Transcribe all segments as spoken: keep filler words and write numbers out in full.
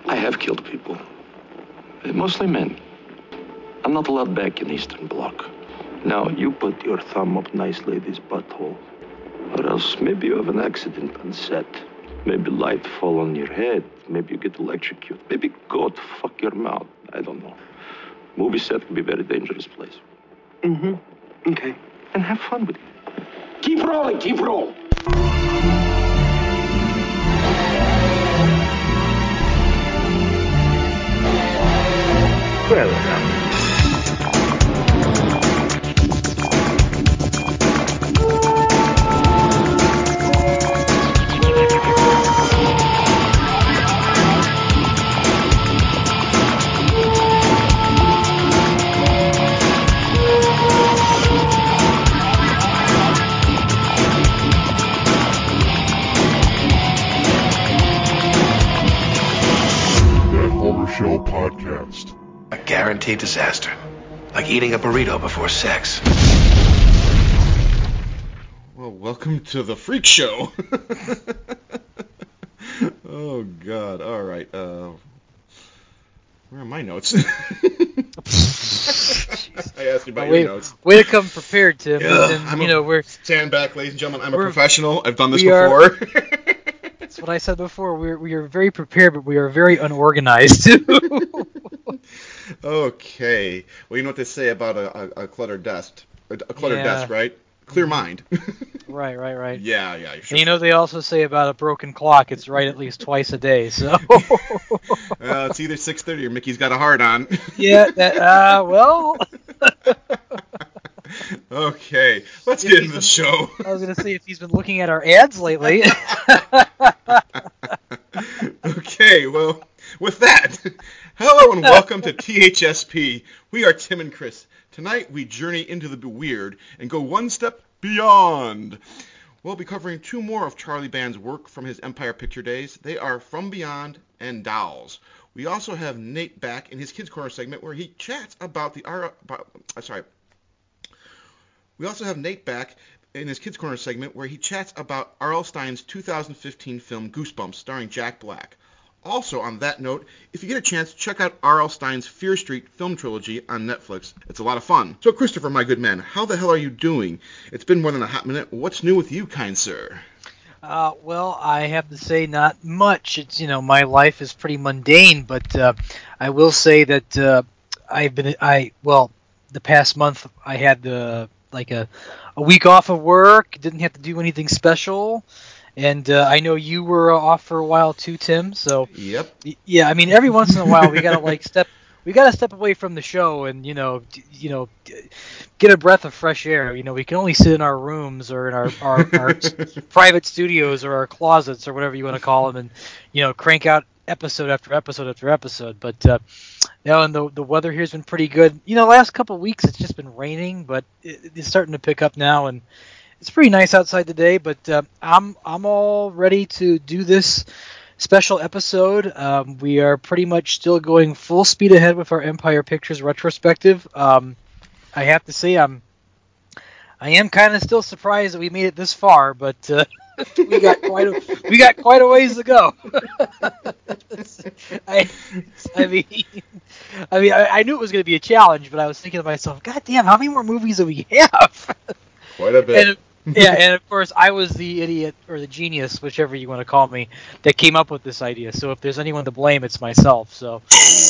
I have killed people. Mostly men. I'm not allowed back in Eastern Bloc. Now, you put your thumb up nice lady's butthole. Or else maybe you have an accident on set. Maybe light fall on your head. Maybe you get electrocuted. Maybe God fuck your mouth. I don't know. Movie set can be a very dangerous place. Mm-hmm. Okay. And have fun with it. Keep rolling, keep rolling. Welcome. Show podcast. A guaranteed disaster. Like eating a burrito before sex. Well, welcome to the Freak Show. Oh, God. All right. Uh, where are my notes? I asked you about oh, way, your notes. Way to come prepared, Tim. Yeah, Tim I'm you a, know, we're stand back, ladies and gentlemen. I'm a we're, professional. I've done this we before. Are, that's what I said before. We're, we are very prepared, but we are very unorganized, too. Okay. Well, you know what they say about a, a, a cluttered desk. A, a cluttered yeah. desk, right? Clear mind. Right, right, right. Yeah, yeah. Sure and you know they also say about a broken clock, it's right at least twice a day. So. Well, it's either six thirty or Mickey's got a hard on. Yeah. That, uh, well. Okay, let's if get into the been, show. I was gonna say if he's been looking at our ads lately. Okay, well, with that, hello and welcome to T H S P. We are Tim and Chris. Tonight we journey into the weird and go one step beyond. We'll be covering two more of Charlie Band's work from his Empire Picture days. They are From Beyond and Dolls. We also have Nate back in his Kids Corner segment where he chats about the... About, uh, sorry. We also have Nate back in his Kids Corner segment where he chats about R L. Stine's two thousand fifteen film Goosebumps starring Jack Black. Also, on that note, if you get a chance, check out R L. Stine's Fear Street film trilogy on Netflix. It's a lot of fun. So, Christopher, my good man, how the hell are you doing? It's been more than a hot minute. What's new with you, kind sir? Uh, well, I have to say not much. It's, you know, my life is pretty mundane, but uh, I will say that uh, I've been, I, well, the past month I had the, like a, a week off of work, didn't have to do anything special. And uh, I know you were off for a while too, Tim. So yep. Yeah, I mean, every once in a while we gotta like step, we gotta step away from the show and you know, d- you know, d- get a breath of fresh air. You know, we can only sit in our rooms or in our our, our private studios or our closets or whatever you want to call them, and you know, crank out episode after episode after episode. But uh, you know, and the the weather here's been pretty good. You know, last couple of weeks it's just been raining, but it, it's starting to pick up now and. It's pretty nice outside today, but uh, I'm I'm all ready to do this special episode. Um, we are pretty much still going full speed ahead with our Empire Pictures retrospective. Um, I have to say I'm I am kind of still surprised that we made it this far, but uh, we got quite a, we got quite a ways to go. I I mean I mean I, I knew it was going to be a challenge, but I was thinking to myself, God damn, how many more movies do we have? Quite a bit. And, yeah, and of course, I was the idiot or the genius, whichever you want to call me, that came up with this idea. So if there's anyone to blame, it's myself. So.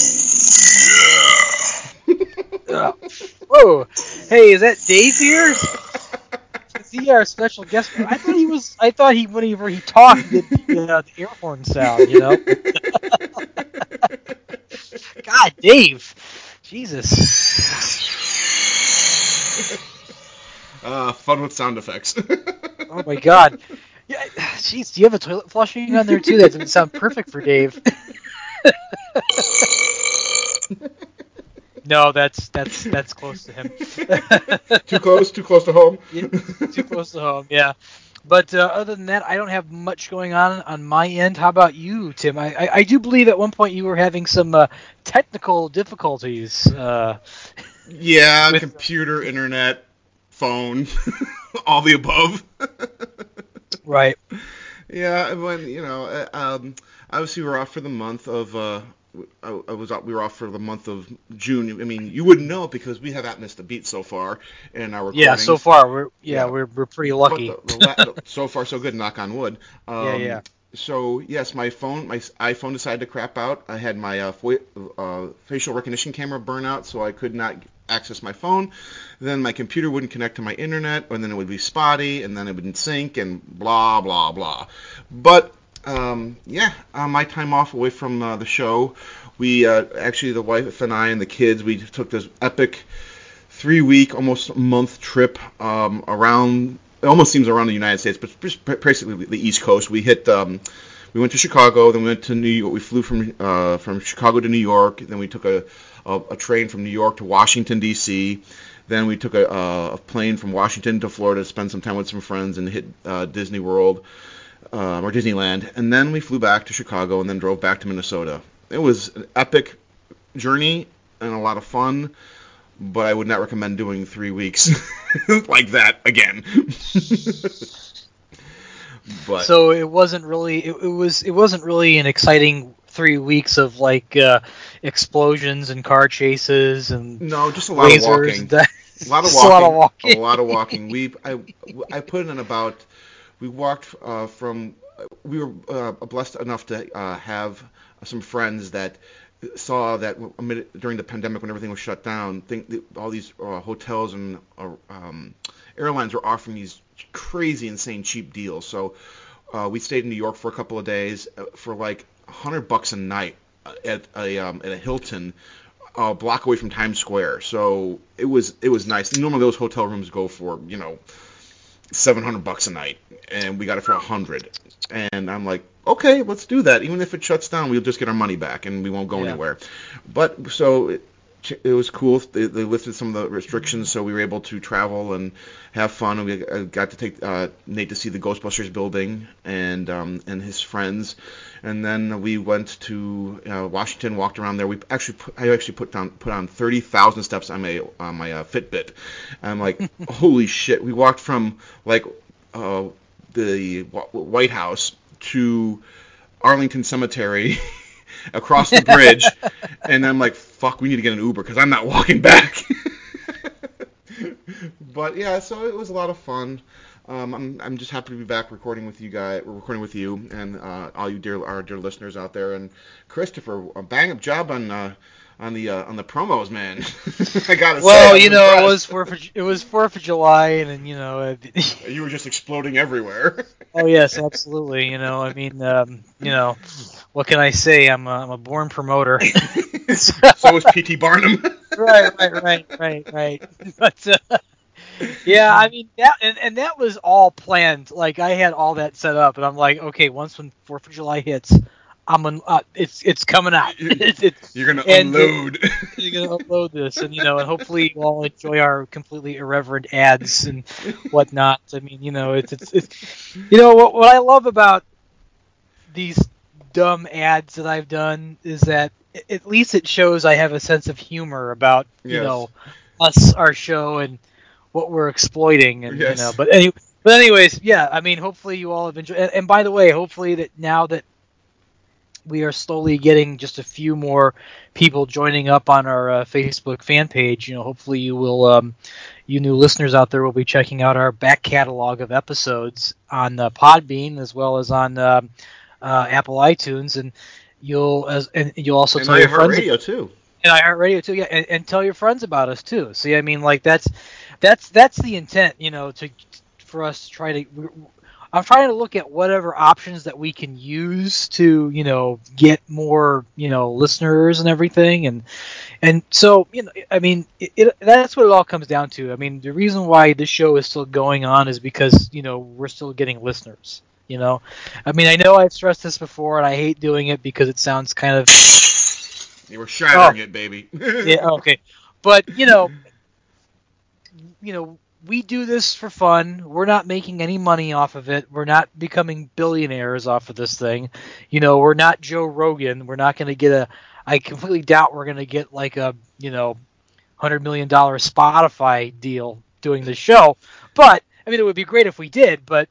uh, whoa! Hey, is that Dave here? Is he our special guest? I thought he was. I thought he, whenever he talked, he did the, uh, the air horn sound. You know. God, Dave. Jesus. Uh, fun with sound effects. Oh my God. Yeah, jeez, do you have a toilet flushing on there too? That doesn't sound perfect for Dave. No, that's that's that's close to him. Too close, too close to home. Yeah, too close to home. Yeah. But uh, other than that, I don't have much going on on my end. How about you, Tim? I, I, I do believe at one point you were having some uh, technical difficulties. Uh, yeah, with, computer, internet, phone, all the above. Right. Yeah, when you know, um, obviously we were off for the month of. Uh, I, I was out, we were off for the month of June. I mean, you wouldn't know because we haven't missed a beat so far in our recordings. Yeah, so far we're yeah, Yeah. we're we're pretty lucky. But the, the, la- so far so good, knock on wood. Um, Yeah, yeah. So yes, my phone, my iPhone decided to crap out. I had my uh, fo- uh, facial recognition camera burn out, so I could not access my phone. Then my computer wouldn't connect to my internet, and then it would be spotty, and then it wouldn't sync, and blah blah blah. But um, yeah, uh, my time off away from uh, the show, we uh, actually the wife and I and the kids, we took this epic three-week, almost month trip um, around. It almost seems around the United States, but just basically the East Coast. We hit. Um, we went to Chicago, then we went to New York. We flew from uh, from Chicago to New York. Then we took a, a, a train from New York to Washington D C. Then we took a, a plane from Washington to Florida to spend some time with some friends and hit uh, Disney World uh, or Disneyland. And then we flew back to Chicago and then drove back to Minnesota. It was an epic journey and a lot of fun. But I would not recommend doing three weeks like that again. But so it wasn't really it, it was it wasn't really an exciting three weeks of like uh, explosions and car chases and no, just a lot of walking. and that. A lot of Just walking. a lot of walking. A lot of walking. We I I put in about we walked uh, from we were uh, blessed enough to uh, have some friends that saw that during the pandemic when everything was shut down, think all these uh, hotels and uh, um, airlines were offering these crazy, insane, cheap deals. So uh, we stayed in New York for a couple of days for like a hundred bucks a night at a um, at a Hilton, a block away from Times Square. So it was it was nice. Normally those hotel rooms go for you know seven hundred bucks a night, and we got it for a hundred. And I'm like, okay, let's do that. Even if it shuts down, we'll just get our money back, and we won't go Yeah. anywhere. But so it, it was cool. They, they lifted some of the restrictions, so we were able to travel and have fun. We got to take uh, Nate to see the Ghostbusters building and um, and his friends. And then we went to uh, Washington, walked around there. We actually put, I actually put down put on thirty thousand steps on my on my uh, Fitbit. I'm like, holy shit! We walked from like uh, the White House to Arlington Cemetery across the bridge, and I'm like, fuck, we need to get an Uber because I'm not walking back. But yeah, so it was a lot of fun. Um, I'm I'm just happy to be back recording with you guys, recording with you and uh, all you dear our dear listeners out there. And Christopher, a bang up job on uh, on the uh, on the promos, man. I gotta well, say, you know, impressed. it was fourth of, it was Fourth of July, and, and you know. It, You were just exploding everywhere. oh yes, absolutely. You know, I mean, um, you know, what can I say? I'm a, I'm a born promoter. So was P T Barnum. right, right, right, right, right. But uh, yeah, I mean that, and, and that was all planned. Like I had all that set up, and I'm like, okay, once when Fourth of July hits, I'm un- uh, it's it's coming out. it's, it's, You're gonna and unload. It, you're gonna upload this, and you know, and hopefully you all enjoy our completely irreverent ads and whatnot. I mean, you know, it's it's, it's you know what what I love about these dumb ads that I've done is that at least it shows I have a sense of humor about you Yes. know us, our show, and what we're exploiting, and Yes. you know. But any, but anyways, yeah. I mean, hopefully you all have enjoyed. And, and by the way, hopefully that now that we are slowly getting just a few more people joining up on our uh, Facebook fan page, you know, hopefully you will, um, you new listeners out there will be checking out our back catalog of episodes on uh, Podbean as well as on um, uh, Apple iTunes, and you'll as and you'll also And tell your friends. iHeartRadio too. And iHeartRadio too, yeah, and, and tell your friends about us too. See, I mean, like that's that's that's the intent, you know, to for us to try to. I'm trying to look at whatever options that we can use to, you know, get more, you know, listeners and everything, and and so, you know, I mean, it, it, that's what it all comes down to. I mean, the reason why this show is still going on is because, you know, we're still getting listeners. You know, I mean, I know I've stressed this before, and I hate doing it because it sounds kind of. You were shattering Oh. it, baby. Yeah, okay. But, you know, you know, we do this for fun. We're not making any money off of it. We're not becoming billionaires off of this thing. You know, we're not Joe Rogan. We're not going to get a I completely doubt we're going to get like a, you know, one hundred million dollars Spotify deal doing this show. But I mean, it would be great if we did, but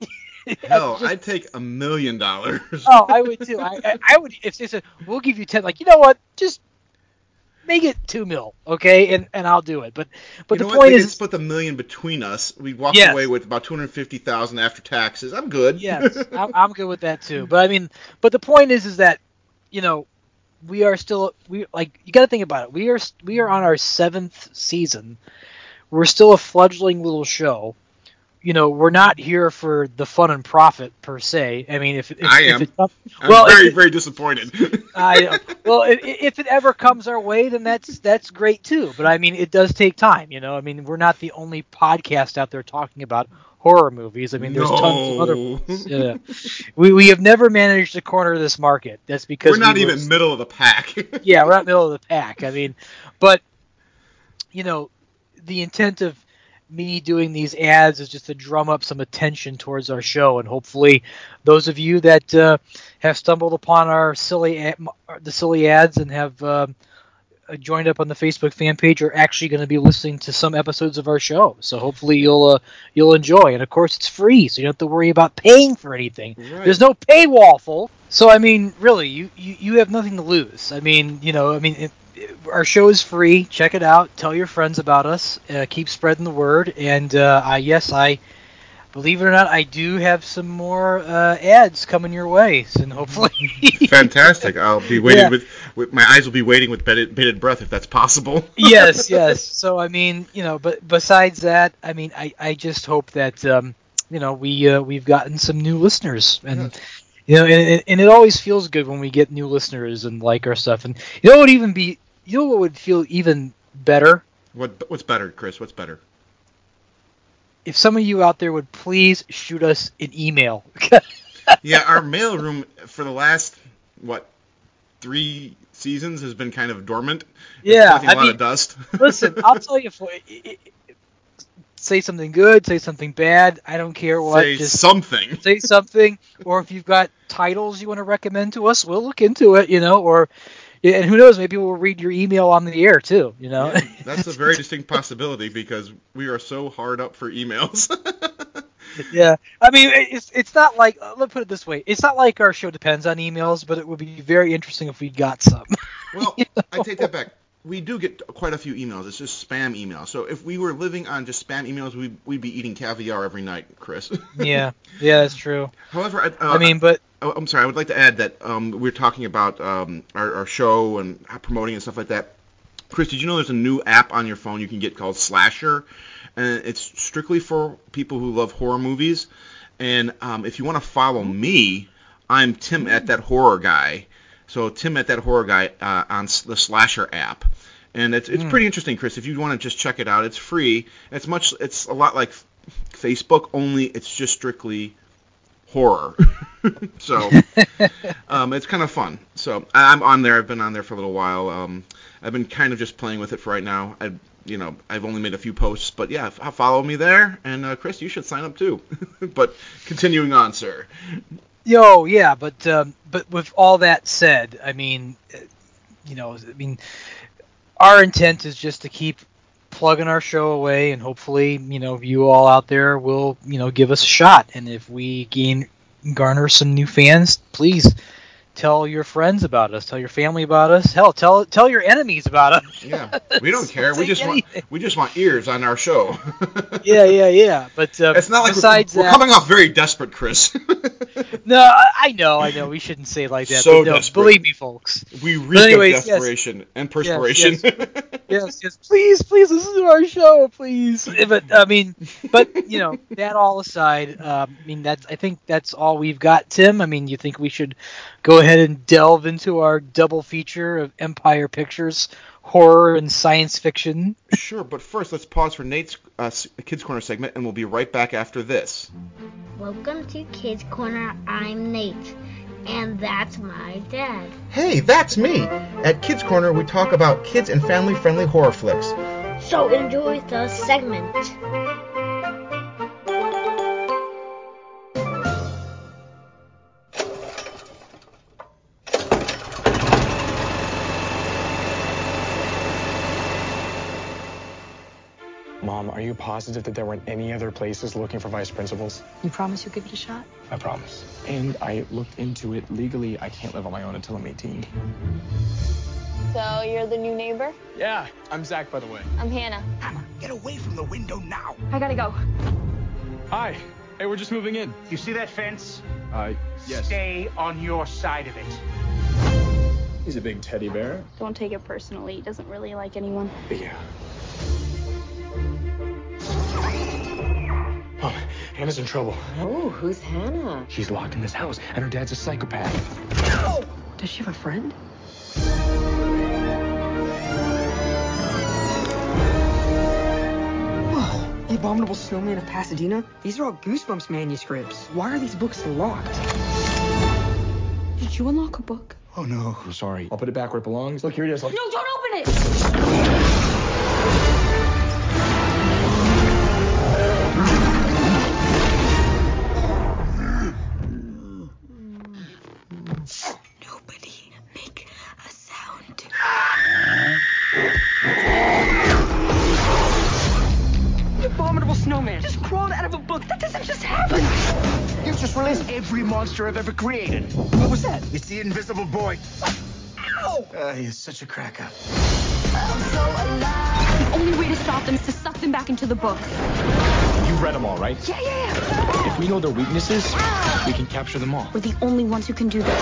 Hell, Just- I'd take a million dollars. Oh, I would too. I, I, I would if they said we'll give you ten. Like, you know what? Just make it two mil, okay? And and I'll do it. But but You the know what? point They is, could split the million between us. We walk Yes. away with about two hundred fifty thousand after taxes. I'm good. yes, I'm, I'm good with that too. But I mean, but the point is, is that you know we are still we like you got to think about it. We are we are on our seventh season. We're still a fledgling little show. You know, we're not here for the fun and profit per se. I mean, if, if I if am. it, well, I'm very, if it, very disappointed. I know. Well, if, if it ever comes our way, then that's that's great too. But I mean, it does take time. You know, I mean, we're not the only podcast out there talking about horror movies. I mean, there's tons of other No. ones. Yeah. We we have never managed to corner this market. That's because We're not we were- even middle of the pack. yeah, we're not middle of the pack. I mean, but you know, the intent of me doing these ads is just to drum up some attention towards our show, and hopefully, those of you that uh, have stumbled upon our silly ad, the silly ads and have um, joined up on the Facebook fan page are actually going to be listening to some episodes of our show. So hopefully you'll uh, you'll enjoy. And of course, it's free, so you don't have to worry about paying for anything. Right. There's no paywall, folks. So I mean, really, you, you, you have nothing to lose. I mean, you know, I mean. It, Our show is free. Check it out. Tell your friends about us. Uh, keep spreading the word. And uh, I, yes, I believe it or not, I do have some more uh, ads coming your way, and hopefully. Fantastic. I'll be waiting Yeah. with, with my eyes will be waiting with bated, bated breath if that's possible. yes, yes. So I mean, you know, but besides that, I mean, I, I just hope that um, you know we uh, we've gotten some new listeners, and you know, and, and it always feels good when we get new listeners and like our stuff, and you know what would even be. You know what would feel even better? What what's better, Chris? What's better? If some of you out there would please shoot us an email. Yeah, our mailroom for the last what three seasons has been kind of dormant. It's Yeah, collecting a I lot mean, of dust. Listen, I'll tell you, for, say something good, say something bad. I don't care what. Say just something. say something. Or if you've got titles you want to recommend to us, we'll look into it. You know, or and who knows, maybe we'll read your email on the air too. You know, Yeah, that's a very distinct possibility because we are so hard up for emails. yeah. I mean, it's it's not like uh, let's put it this way. It's not like our show depends on emails, but it would be very interesting if we got some. Well, You know? I take that back. We do get quite a few emails. It's just spam emails. So if we were living on just spam emails, we'd, we'd be eating caviar every night, Chris. Yeah, yeah, that's true. However, I, uh, I mean, but I, I'm sorry. I would like to add that um, we're talking about um, our, our show and promoting and stuff like that. Chris, did you know there's a new app on your phone you can get called Slasher? And it's strictly for people who love horror movies. And um, if you want to follow me, I'm Tim at That Horror Guy. So Tim at That Horror Guy uh, on the Slasher app, and it's it's Mm. pretty interesting, Chris. If you want to just check it out, it's free. It's much it's a lot like Facebook, only it's just strictly horror. So um, it's kind of fun. So I'm on there. I've been on there for a little while. Um, I've been kind of just playing with it for right now. I you know I've only made a few posts, but yeah, f- follow me there. And uh, Chris, you should sign up too. But continuing on, sir. Yo, yeah, but um, but with all that said, I mean, uh, you know, I mean, our intent is just to keep plugging our show away, and hopefully, you know, you all out there will, you know, give us a shot. And if we gain garner some new fans, please tell your friends about us, tell your family about us. Hell, tell tell your enemies about us. Yeah, we don't care. We Take just want anything. we just want ears on our show. Yeah, yeah, yeah. But uh, It's not like we're, besides we're that, coming off very desperate, Chris. no, I, I know, I know. We shouldn't say it like that. So but no, desperate. believe me, folks. We reek anyways, of desperation and perspiration. Yes, yes. Please, please listen to our show, please. But I mean, but you know, that all aside, um, I mean, that's I think that's all we've got, Tim. I mean, you think we should go ahead and delve into our double feature of Empire Pictures, horror and science fiction? Sure, but first let's pause for Nate's uh, Kids Corner segment, and we'll be right back after this. Welcome to Kids Corner. I'm Nate, and that's my dad. Hey, that's me. At Kids Corner, we talk about kids and family-friendly horror flicks. So enjoy the segment. Mom, are you positive that there weren't any other places looking for vice principals? You promise you'll give it a shot? I promise. And I looked into it. Legally, I can't live on my own until I'm eighteen. So, you're the new neighbor? Yeah, I'm Zach, by the way. I'm Hannah. Hammer, get away from the window now. I gotta go. Hi. Hey, we're just moving in. You see that fence? Uh, yes. Stay on your side of it. He's a big teddy bear. Don't take it personally. He doesn't really like anyone. Yeah. Mom, Hannah's in trouble. Oh, who's Hannah? She's locked in this house, and her dad's a psychopath. Oh! Does she have a friend? Whoa, The Abominable Snowman of Pasadena? These are all Goosebumps manuscripts. Why are these books locked? Did you unlock a book? Oh, no. I'm sorry. I'll put it back where it belongs. Look, here it is. I'll... No, don't open it! Nobody make a sound. The Abominable Snowman just crawled out of a book. That doesn't just happen. You've just released every monster I've ever created. What was that? It's the Invisible Boy. Ow! Uh, he's such a crack up. The only way to stop them is to suck them back into the books. You've read them all, right? Yeah, yeah, yeah. If we know their weaknesses, we can capture them all. We're the only ones who can do this.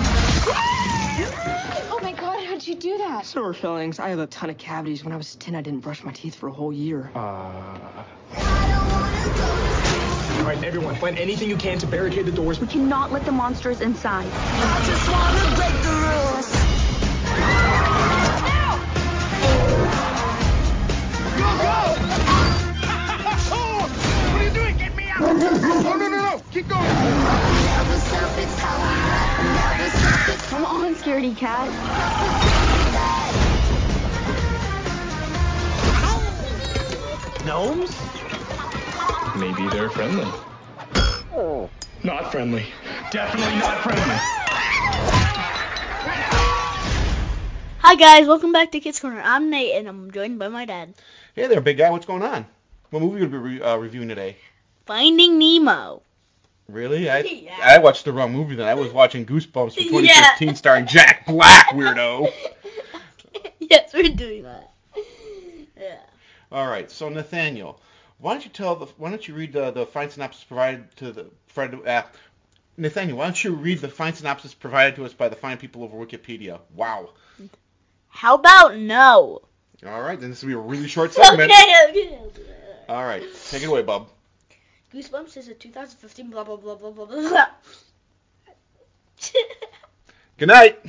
Oh my god, how'd you do that? Sore fillings. I have a ton of cavities. When I was ten, I didn't brush my teeth for a whole year. Uh... All right, everyone, find anything you can to barricade the doors. We cannot let the monsters inside. I just wanna break the rules. Go, go! Oh, what are you doing? Get me out! No, no, no, no! Keep going! Come on, scaredy cat. Gnomes? Maybe they're friendly. Not friendly. Definitely not friendly. Hi guys, welcome back to Kids Corner. I'm Nate and I'm joined by my dad. Hey there, big guy. What's going on? What movie are we re- uh, reviewing today? Finding Nemo. Really? I Yeah. I watched the wrong movie then. I was watching Goosebumps from twenty fifteen starring Jack Black, weirdo. Yes, we're doing that. Yeah. All right, so Nathaniel, why don't you tell the why don't you read the the fine synopsis provided to the Fred uh, Nathaniel, why don't you read the fine synopsis provided to us by the fine people over Wikipedia? Wow. How about no? All right, then this will be a really short segment. Okay, okay, okay. All right, take it away, bub. Goosebumps is a two thousand fifteen blah blah blah blah blah blah. Good night.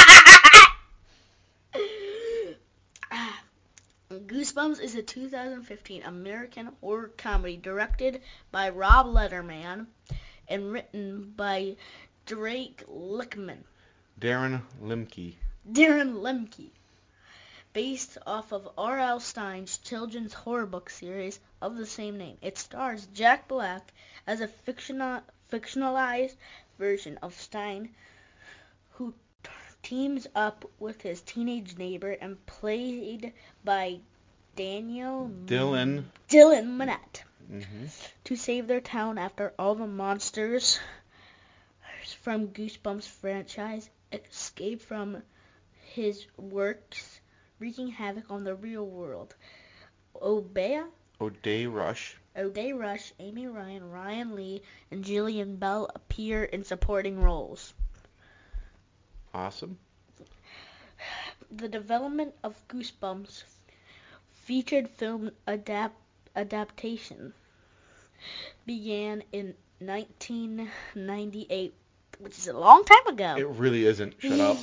Goosebumps is a two thousand fifteen American horror comedy directed by Rob Letterman and written by Drake Lickman. Darren Limke. Darren Lemke. Based off of R L Stein's children's horror book series of the same name. It stars Jack Black as a fictional, fictionalized version of Stein who t- teams up with his teenage neighbor and played by Daniel Dylan. Dylan Minnette Mm-hmm. to save their town after all the monsters from Goosebumps franchise escape from his works, wreaking havoc on the real world. Obeah, O'Day Rush. O'Day Rush, Amy Ryan, Ryan Lee, and Jillian Bell appear in supporting roles. Awesome. The development of Goosebumps featured film adapt adaptation began in nineteen ninety-eight, which is a long time ago. It really isn't. Shut up.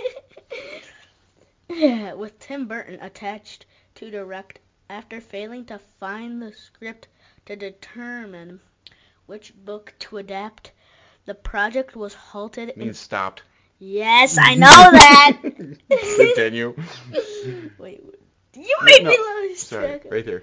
With Tim Burton attached to direct after failing to find the script to determine which book to adapt. The project was halted. Means in... stopped. Yes, I know that. Continue. Wait, you made no, me lose. Sorry, right there.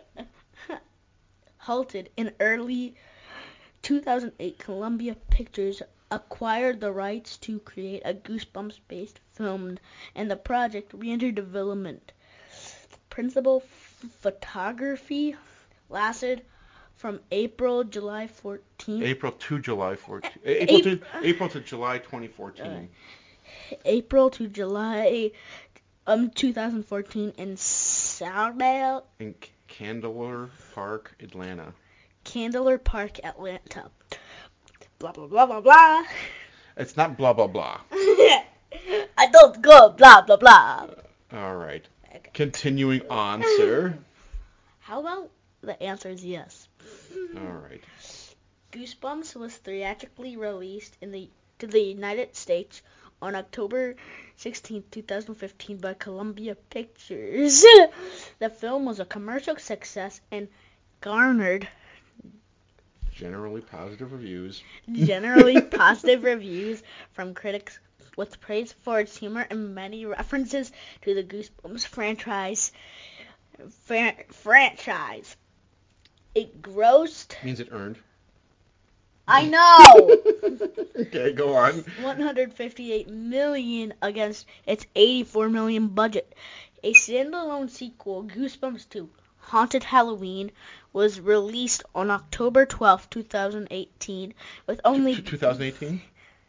Halted in early two thousand eight. Columbia Pictures acquired the rights to create a Goosebumps-based film, and the project re-entered development. Principal photography lasted from April July fourteenth. April to July fourteenth. April to April to July twenty fourteen. Uh, April to July um two thousand fourteen in Soundale. In Candler Park, Atlanta. Candler Park, Atlanta. Blah blah blah blah blah. It's not blah blah blah. I don't go blah blah blah. All right. Okay. Continuing on, sir. How about the answer is yes? All right. Goosebumps was theatrically released in the to the United States on October sixteenth, twenty fifteen by Columbia Pictures. The film was a commercial success and garnered generally positive reviews. Generally positive reviews from critics, with praise for its humor and many references to the Goosebumps franchise. Fra- franchise. It grossed. Means it earned. I know. Okay, go on. one hundred fifty-eight million against its eighty-four million budget. A standalone sequel, Goosebumps two: Haunted Halloween, was released on October twelfth, twenty eighteen, with only twenty eighteen?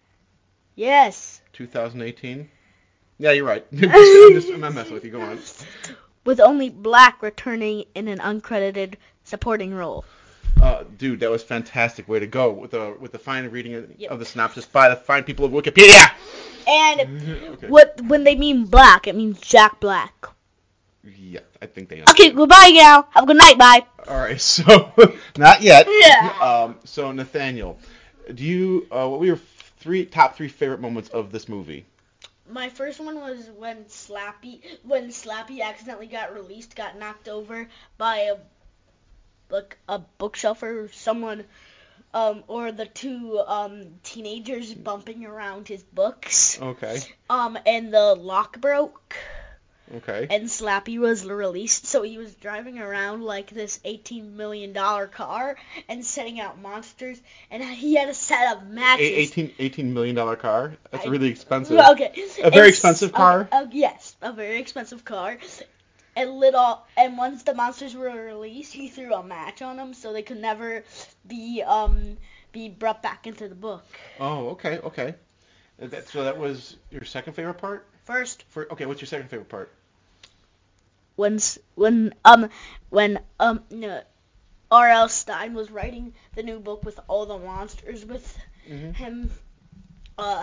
Yes. twenty eighteen? Yeah, you're right. I'm just I'm not messing with you. Go on. With only Black returning in an uncredited supporting role. Uh, dude, that was fantastic. Way to go with the with the fine reading of, Yep. of the synopsis by the fine people of Wikipedia. And Okay. what when they mean Black, it means Jack Black. Yeah, I think they. Okay, goodbye now. Have a good night. Bye. All right, so not yet. Yeah. Um, so Nathaniel, do you uh, what were your three top three favorite moments of this movie? My first one was when Slappy when Slappy accidentally got released, got knocked over by a like a bookshelf or someone, um, or the two um teenagers bumping around his books. Okay. Um, and the lock broke. Okay. And Slappy was released, so he was driving around like this eighteen million dollars car and setting out monsters, and he had a set of matches. A- eighteen, eighteen million dollar car? That's I, really expensive. Okay. A very And, expensive car? Uh, uh, yes, a very expensive car. And lit all, and once the monsters were released, he threw a match on them so they could never be um be brought back into the book. Oh, okay, okay. That, so that was your second favorite part? First. For, okay, what's your second favorite part? When when um when um no, R L Stein was writing the new book with all the monsters with Mm-hmm. him, uh,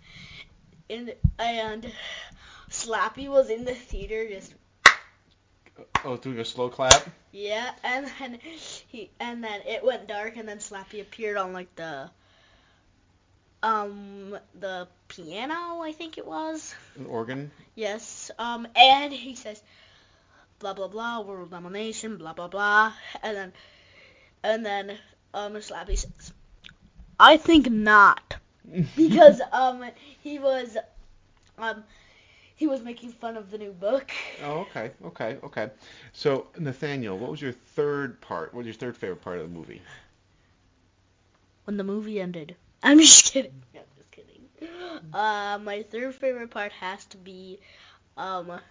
and and Slappy was in the theater just. Oh, doing a slow clap? Yeah, and then he and then it went dark, and then Slappy appeared on like the um the piano, I think it was. An organ? Yes. Um, and he says, blah blah blah, world domination, blah blah blah, and then and then um Slappy says, I think not, because um he was um. He was making fun of the new book. Oh, okay, okay, okay. So, Nathaniel, what was your third part? What was your third favorite part of the movie? When the movie ended. I'm just kidding. I'm just kidding. Uh, my third favorite part has to be, um, uh,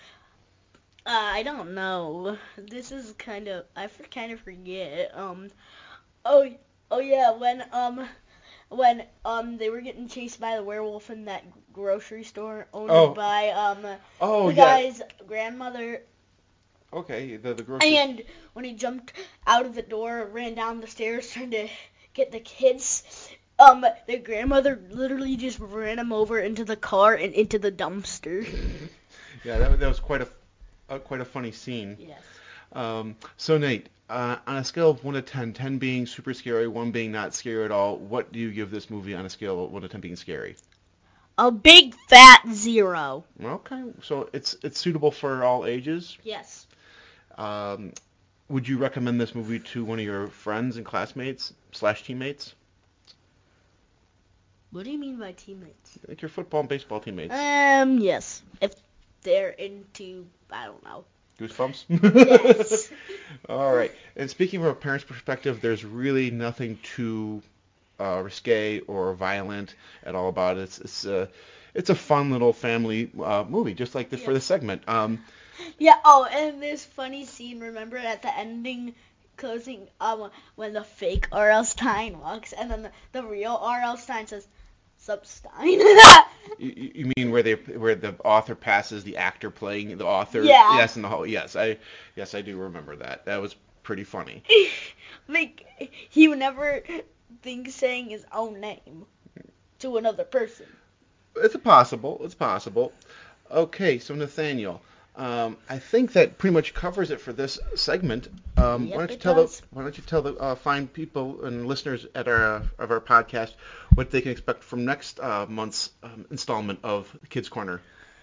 I don't know. This is kind of, I for, kind of forget. Um, oh, oh yeah, when, um, when um they were getting chased by the werewolf in that grocery store owned Oh. by um Oh, the yeah. guy's grandmother, Okay, the the grocery. and when he jumped out of the door, ran down the stairs trying to get the kids, um their grandmother literally just ran him over into the car and into the dumpster. Yeah, that, that was quite a uh, quite a funny scene. Yes. Um, so Nate, uh, on a scale of one to ten, ten being super scary, one being not scary at all, what do you give this movie on a scale of one to ten being scary? A big fat zero. Okay, so it's it's suitable for all ages. Yes. Um, would you recommend this movie to one of your friends and classmates slash teammates? What do you mean by teammates? Like your football and baseball teammates. Um, yes. If they're into, I don't know. Goosebumps? Yes. All right. And speaking from a parent's perspective, there's really nothing too uh, risque or violent at all about it. It's it's a it's a fun little family uh, movie, just like this for Yeah. this segment. Um, Yeah. Oh, and this funny scene. Remember at the ending, closing, um, when the fake R L. Stein walks, and then the, the real R L. Stein says, "Sup, Stein." You, you mean where they where the author passes the actor playing the author? Yeah. Yes, in the whole. Yes, I yes I do remember that. That was pretty funny. Like he would never think saying his own name to another person. It's possible. It's possible. Okay, so Nathaniel, um, I think that pretty much covers it for this segment. Um, Yep, why don't you it tell does. the Why don't you tell the uh, fine people and listeners at our uh, of our podcast what they can expect from next uh, month's um, installment of Kids Corner?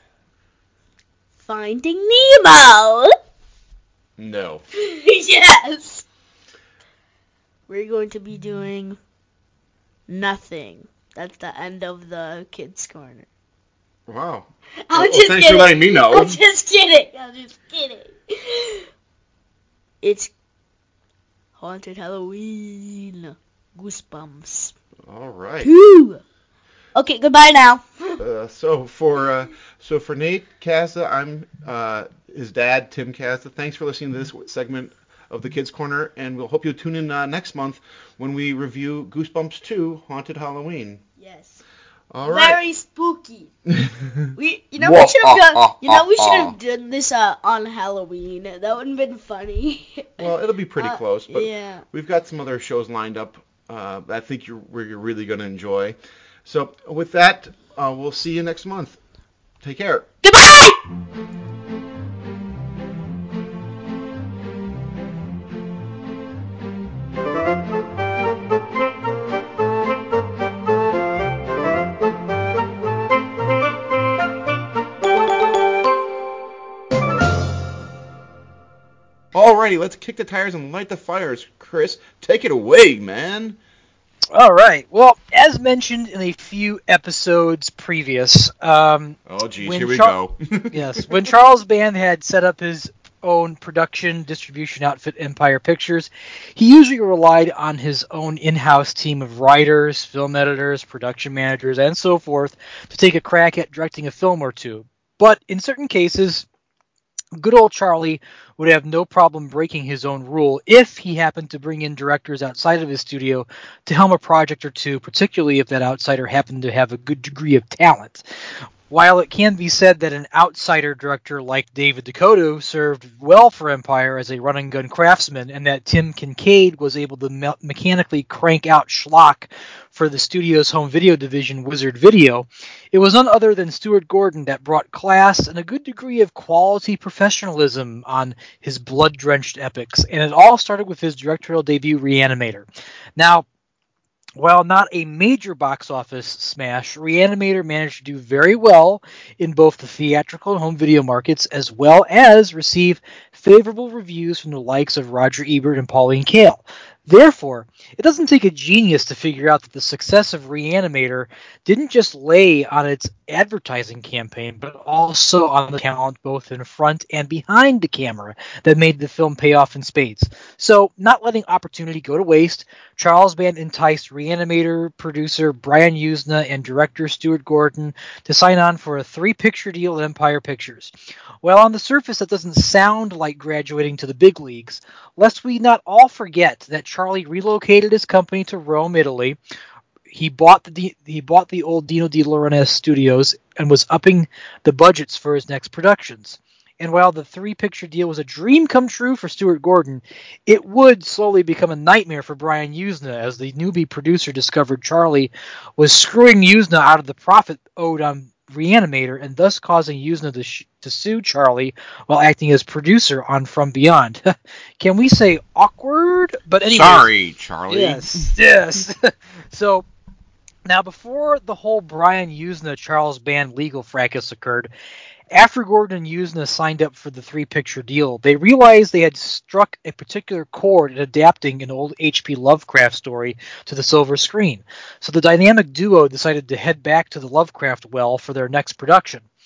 Finding Nemo. No. Yes. We're going to be doing nothing. That's the end of the Kids Corner. Wow. I'm well, just thanks kidding. for letting me know. I'm just kidding. I'm just kidding. It's Haunted Halloween. Goosebumps. All right. Two. Okay, goodbye now. Uh, so for uh, so for Nate Kazda, I'm uh, his dad, Tim Kazda. Thanks for listening to this segment of the Kids Corner, and we'll hope you'll tune in uh, next month when we review Goosebumps two: Haunted Halloween. Yes. All right. Very spooky. we, you know, we should have done. You know, we should have done this uh, on Halloween. That would have been funny. Well, it'll be pretty uh, close, but yeah. we've got some other shows lined up. Uh, I think you're you're really going to enjoy. So with that, uh, we'll see you next month. Take care. Goodbye. Alrighty, let's kick the tires and light the fires. Chris, take it away, man. All right. Well, as mentioned in a few episodes previous, um, oh geez, when here we Char- go. yes, when Charles Band had set up his own production distribution outfit, Empire Pictures, he usually relied on his own in-house team of writers, film editors, production managers, and so forth to take a crack at directing a film or two. But in certain cases, good old Charlie would have no problem breaking his own rule if he happened to bring in directors outside of his studio to helm a project or two, particularly if that outsider happened to have a good degree of talent. While it can be said that an outsider director like David Dakota served well for Empire as a run-and-gun craftsman, and that Tim Kincaid was able to me- mechanically crank out schlock for the studio's home video division, Wizard Video, it was none other than Stuart Gordon that brought class and a good degree of quality professionalism on his blood-drenched epics, and it all started with his directorial debut, Reanimator. Now, while not a major box office smash, Reanimator managed to do very well in both the theatrical and home video markets, as well as receive favorable reviews from the likes of Roger Ebert and Pauline Kael. Therefore, it doesn't take a genius to figure out that the success of Reanimator didn't just lay on its advertising campaign, but also on the talent both in front and behind the camera that made the film pay off in spades. So, not letting opportunity go to waste, Charles Band enticed Reanimator producer Brian Usna and director Stuart Gordon to sign on for a three-picture deal at Empire Pictures. Well, on the surface, that doesn't sound like graduating to the big leagues, lest we not all forget that Charlie relocated his company to Rome, Italy. He bought the he bought the old Dino De Laurentiis studios and was upping the budgets for his next productions. And while the three-picture deal was a dream come true for Stuart Gordon, it would slowly become a nightmare for Brian Usna as the newbie producer discovered Charlie was screwing Usna out of the profit owed on Reanimator, and thus causing Usna to, sh- to sue Charlie while acting as producer on From Beyond. Can we say awkward? But anyway, sorry, Charlie. Yes, yes. So now, before the whole Brian Usna Charles Band legal fracas occurred, after Gordon and Usna signed up for the three-picture deal, they realized they had struck a particular chord in adapting an old H P Lovecraft story to the silver screen. So the dynamic duo decided to head back to the Lovecraft well for their next production.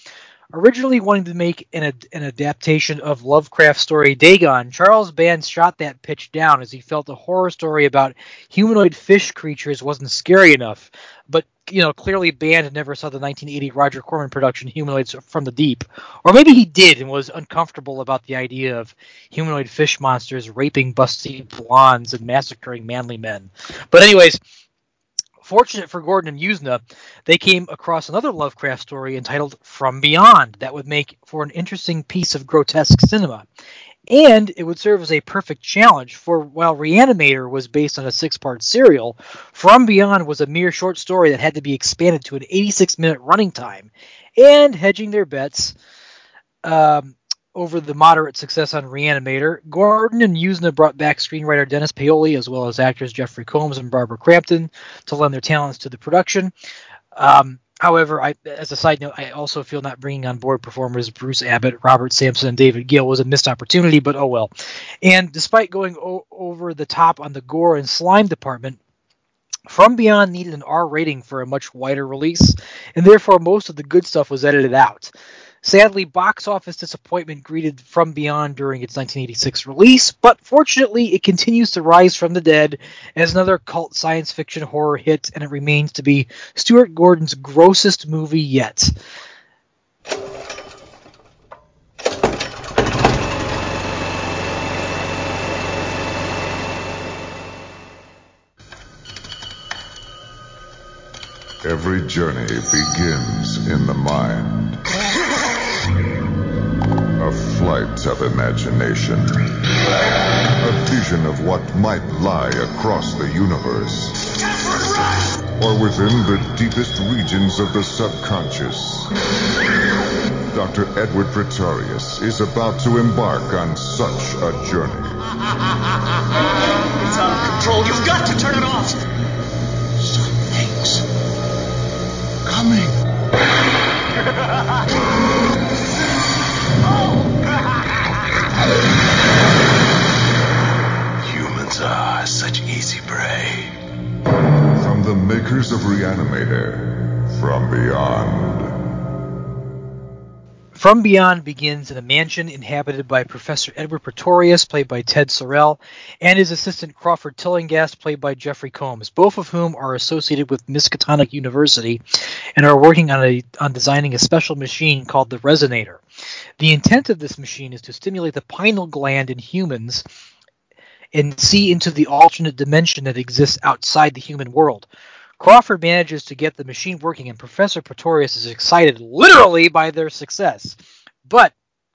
Originally wanting to make an, ad- an adaptation of Lovecraft's story Dagon, Charles Band shot that pitch down as he felt a horror story about humanoid fish creatures wasn't scary enough. But, you know, clearly Band never saw the nineteen eighty Roger Corman production Humanoids from the Deep. Or maybe he did and was uncomfortable about the idea of humanoid fish monsters raping busty blondes and massacring manly men. But anyways, fortunate for Gordon and Yuzna, they came across another Lovecraft story entitled From Beyond that would make for an interesting piece of grotesque cinema. And it would serve as a perfect challenge, for while Reanimator was based on a six-part serial, From Beyond was a mere short story that had to be expanded to an eighty-six minute running time. And hedging their bets um, over the moderate success on Reanimator, Gordon and Yuzna brought back screenwriter Dennis Paoli as well as actors Jeffrey Combs and Barbara Crampton to lend their talents to the production. Um, however, I, as a side note, I also feel not bringing on board performers Bruce Abbott, Robert Sampson, and David Gill was a missed opportunity, but oh well. And despite going o- over the top on the gore and slime department, From Beyond needed an R rating for a much wider release, and therefore most of the good stuff was edited out. Sadly, box office disappointment greeted From Beyond during its nineteen eighty-six release, but fortunately it continues to rise from the dead as another cult science fiction horror hit, and it remains to be Stuart Gordon's grossest movie yet. Every journey begins in the mind. A flight of imagination. A vision of what might lie across the universe. Or within the deepest regions of the subconscious. Doctor Edward Pretorius is about to embark on such a journey. It's out of control. You've got to turn it off. Something's coming. Humans are such easy prey. From the makers of Reanimator, From Beyond. From Beyond begins in a mansion inhabited by Professor Edward Pretorius, played by Ted Sorrell, and his assistant Crawford Tillinghast, played by Jeffrey Combs, both of whom are associated with Miskatonic University and are working on a on designing a special machine called the Resonator. The intent of this machine is to stimulate the pineal gland in humans and see into the alternate dimension that exists outside the human world. Crawford manages to get the machine working, and Professor Pretorius is excited, literally, by their success. But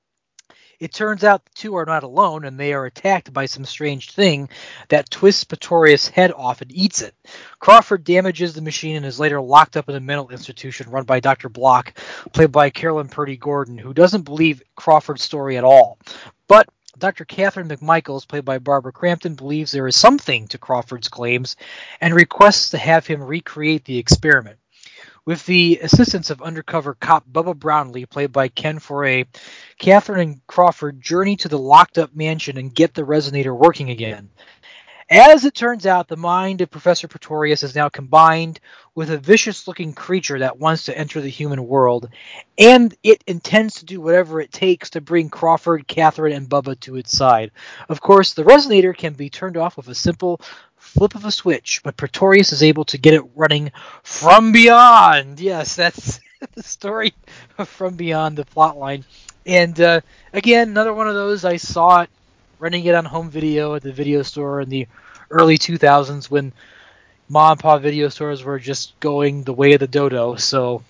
it turns out the two are not alone, and they are attacked by some strange thing that twists Pretorius' head off and eats it. Crawford damages the machine and is later locked up in a mental institution run by Doctor Block, played by Carolyn Purdy Gordon, who doesn't believe Crawford's story at all. But Doctor Catherine McMichaels, played by Barbara Crampton, believes there is something to Crawford's claims and requests to have him recreate the experiment. With the assistance of undercover cop Bubba Brownlee, played by Ken Foray, Catherine and Crawford journey to the locked-up mansion and get the resonator working again. As it turns out, the mind of Professor Pretorius is now combined with a vicious-looking creature that wants to enter the human world, and it intends to do whatever it takes to bring Crawford, Catherine, and Bubba to its side. Of course, the resonator can be turned off with a simple flip of a switch, but Pretorius is able to get it running from beyond. Yes, that's the story of From Beyond, the plotline. And uh, again, another one of those, I saw it renting it on home video at the video store in the early two thousands when mom and pop video stores were just going the way of the dodo. So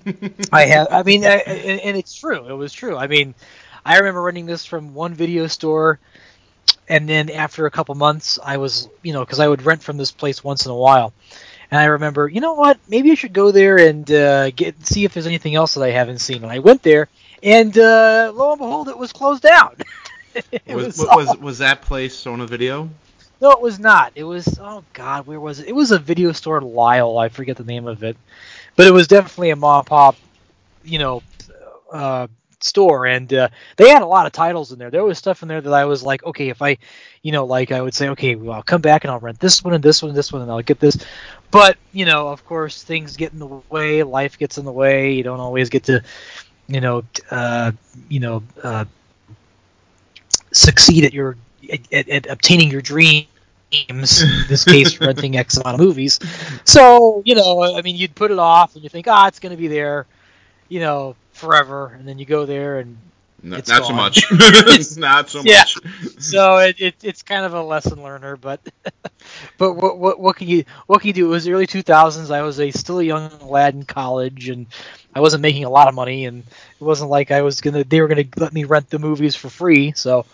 I have, I mean, I, and, and it's true. It was true. I mean, I remember renting this from one video store, and then after a couple months, I was, you know, because I would rent from this place once in a while. And I remember, you know what, maybe I should go there and uh, get see if there's anything else that I haven't seen. And I went there, and uh, lo and behold, it was closed down. was, was, was was that place on a video? No, it was not. It was, oh God, where was it? It was a video store in Lyle. I forget the name of it, but it was definitely a mom and pop, you know, uh, store, and uh, they had a lot of titles in there. There was stuff in there that I was like, okay, if I, you know, like I would say, okay, well, I'll come back and I'll rent this one and this one and this one and I'll get this, but you know, of course, things get in the way, life gets in the way. You don't always get to you know, uh, you know, uh, succeed at your at, at obtaining your dreams. In this case, renting X amount of movies. So, you know, I mean, you'd put it off and you think, ah, it's going to be there, you know, forever, and then you go there and no, it's not gone. so much. Not so yeah. much. So it, it it's kind of a lesson learner, but but what what what can you what can you do? It was the early two thousands. I was a still a young lad in college, and I wasn't making a lot of money, and it wasn't like I was gonna they were gonna let me rent the movies for free. So,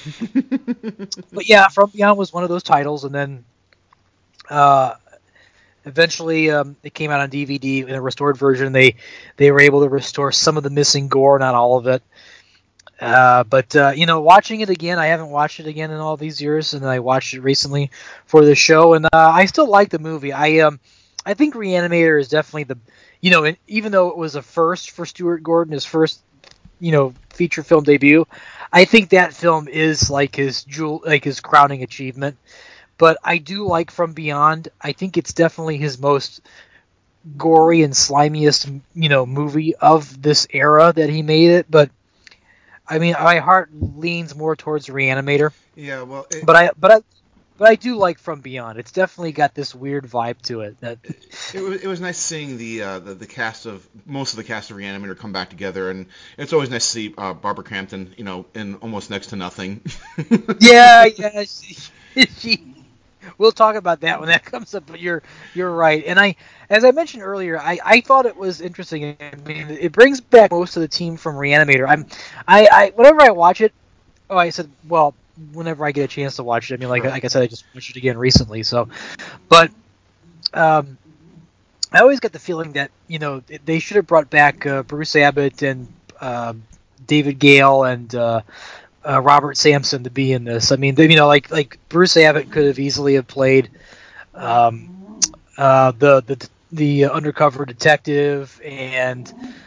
but yeah, From Beyond was one of those titles, and then uh, eventually um, it came out on D V D in a restored version. They they were able to restore some of the missing gore, not all of it. Uh, but, uh, you know, watching it again, I haven't watched it again in all these years, and I watched it recently for the show, and uh, I still like the movie. I um, I think Reanimator is definitely the, you know, even though it was a first for Stuart Gordon, his first, you know, feature film debut, I think that film is like his jewel, like his crowning achievement. But I do like From Beyond. I think it's definitely his most gory and slimiest, you know, movie of this era that he made it, but I mean, my heart leans more towards Reanimator. Yeah, well, it, but I, but I, but I do like From Beyond. It's definitely got this weird vibe to it. That it was it was nice seeing the, uh, the the cast of most of the cast of Reanimator come back together, and it's always nice to see uh, Barbara Crampton, you know, in almost next to nothing. yeah, yeah. She, she, we'll talk about that when that comes up. But you're you're right, and I, as I mentioned earlier, I, I thought it was interesting. I mean, it brings back most of the team from Reanimator. I'm, I, I whenever I watch it, oh, I said, well, whenever I get a chance to watch it. I mean, like Right. like I said, I just watched it again recently. So, but um, I always get the feeling that you know they should have brought back uh, Bruce Abbott and uh, David Gale and. Uh, Uh, Robert Sampson to be in this. I mean, they, you know, like like Bruce Abbott could have easily have played um, uh, the the the undercover detective, and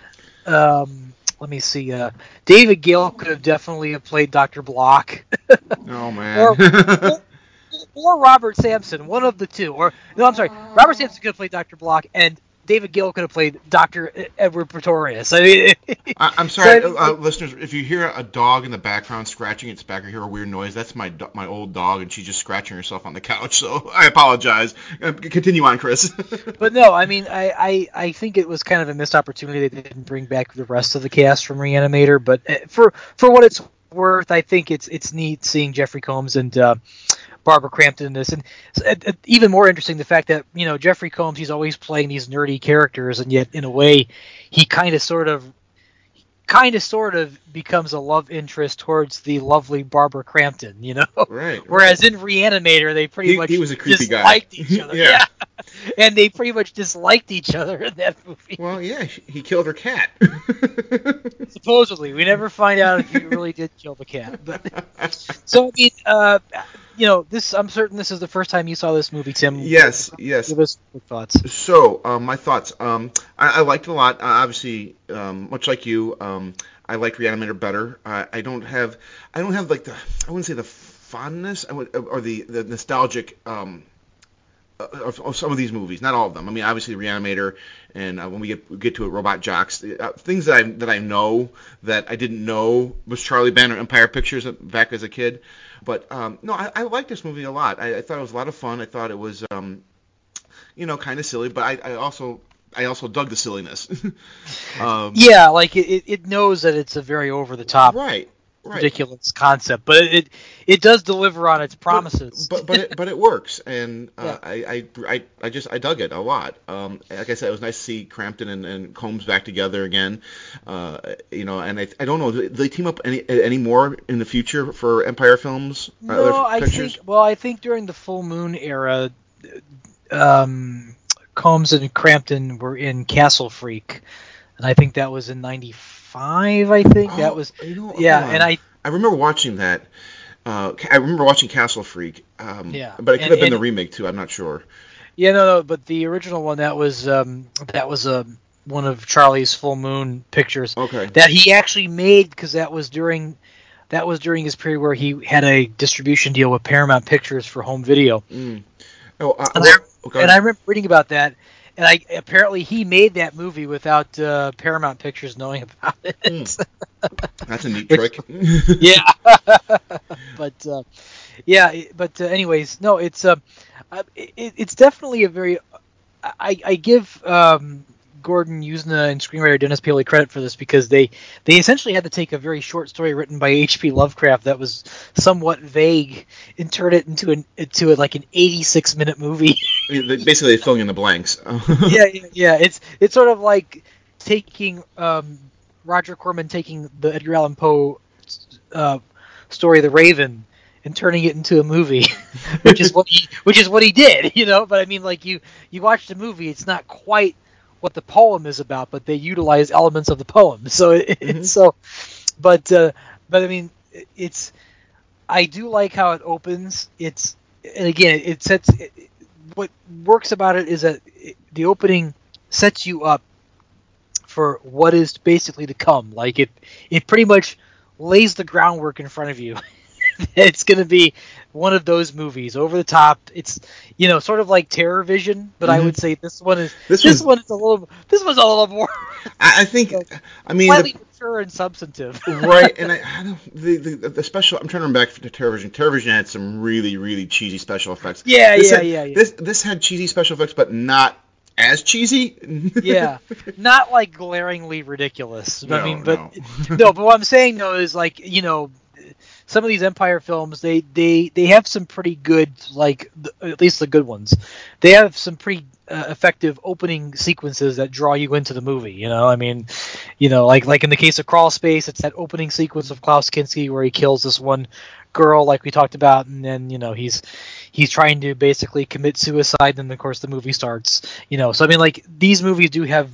um, let me see, uh, David Gale could have definitely have played Doctor Block. Oh man. or, or or Robert Sampson, one of the two. Or no, I'm sorry, Robert Sampson could have played Doctor Block, and David Gill could have played Doctor Edward Pretorius. I mean, I, I'm sorry, so, uh, listeners. If you hear a dog in the background scratching its back or hear a weird noise, that's my do- my old dog, and she's just scratching herself on the couch. So I apologize. Uh, continue on, Chris. But no, I mean, I, I, I think it was kind of a missed opportunity that they didn't bring back the rest of the cast from Reanimator. But for for what it's worth, I think it's it's neat seeing Jeffrey Combs and uh, Barbara Crampton in this, and uh, even more interesting the fact that you know Jeffrey Combs, he's always playing these nerdy characters, and yet in a way he kind of sort of kind of sort of becomes a love interest towards the lovely Barbara Crampton, you know. Right. Whereas right. in Reanimator, they pretty he, much he was a creepy disliked guy. each other. yeah. yeah. And they pretty much disliked each other in that movie. Well, yeah, he killed her cat. Supposedly, we never find out if he really did kill the cat. But so I mean, uh, you know, this I'm certain this is the first time you saw this movie, Tim. Yes, yes. Give us your thoughts. So, um, my thoughts. Um, I, I liked it a lot. Uh, obviously, um, much like you, um, I like Reanimator better. Uh, I don't have, I don't have like the, I wouldn't say the fondness, I would, or the the nostalgic. Um, Of, of some of these movies, not all of them. I mean, obviously Reanimator, and uh, when we get we get to it, Robot Jocks, uh, things that I that I know that I didn't know was Charlie Banner Empire Pictures back as a kid. But um, no, I, I liked this movie a lot. I, I thought it was a lot of fun. I thought it was, um, you know, kind of silly, but I, I also I also dug the silliness. um, yeah, like it, it knows that it's a very over the top. Right. Right. ridiculous concept, but it it does deliver on its promises. But but but it, but it works, and uh, yeah. I, I I I just I dug it a lot. Um, like I said, it was nice to see Crampton and, and Combs back together again. Uh, you know, and I I don't know, do they team up any any more in the future for Empire films? No, uh, I pictures? think well, I think during the Full Moon era, um, Combs and Crampton were in Castle Freak, and I think that was in ninety-five. I think oh, that was you know, yeah, and I I remember watching that. Uh, I remember watching Castle Freak. Um, yeah, but it could and, have been and, the remake too. I'm not sure. Yeah, no, no, but the original one that was um, that was a um, one of Charlie's Full Moon pictures. Okay. That he actually made because that was during that was during his period where he had a distribution deal with Paramount Pictures for home video. Mm. Oh, uh, and, well, I, okay. and I remember reading about that, and I apparently he made that movie without uh, Paramount Pictures knowing about it. Mm. That's a neat Which, trick. yeah, but uh, yeah, but uh, anyways, no, it's uh, it, it's definitely a very. I, I give um, Gordon Usna and screenwriter Dennis Paley credit for this because they, they essentially had to take a very short story written by H P Lovecraft that was somewhat vague and turn it into an into a, like an eighty-six minute movie. Basically, filling in the blanks. yeah, yeah, yeah. It's it's sort of like taking um, Roger Corman taking the Edgar Allan Poe uh, story, The Raven, and turning it into a movie, which is what he which is what he did, you know. But I mean, like you you watch the movie, it's not quite what the poem is about, but they utilize elements of the poem. So it, mm-hmm. it's so, but uh, but I mean, it's I do like how it opens. It's and again, it sets it, what works about it is that it, the opening sets you up for what is basically to come. Like it it pretty much lays the groundwork in front of you. It's going to be one of those movies, over the top. It's, you know, sort of like Terror Vision, but mm-hmm. I would say this one is this, this one is a little this one's a little more. I, I think, I mean, slightly the, mature and substantive, right? And I, I don't the, the the special. I'm trying to remember back to Terror Vision. Terror Vision had some really really cheesy special effects. Yeah, this yeah, had, yeah, yeah. This this had cheesy special effects, but not as cheesy. Yeah, not like glaringly ridiculous. No, I mean, but no. no, but what I'm saying though is like, you know, some of these Empire films, they, they, they have some pretty good, like, at least the good ones. They have some pretty uh, effective opening sequences that draw you into the movie, you know? I mean, you know, like like in the case of Crawl Space, it's that opening sequence of Klaus Kinski where he kills this one girl, like we talked about, and then, you know, he's he's trying to basically commit suicide, and, of course, the movie starts, you know? So, I mean, like, these movies do have,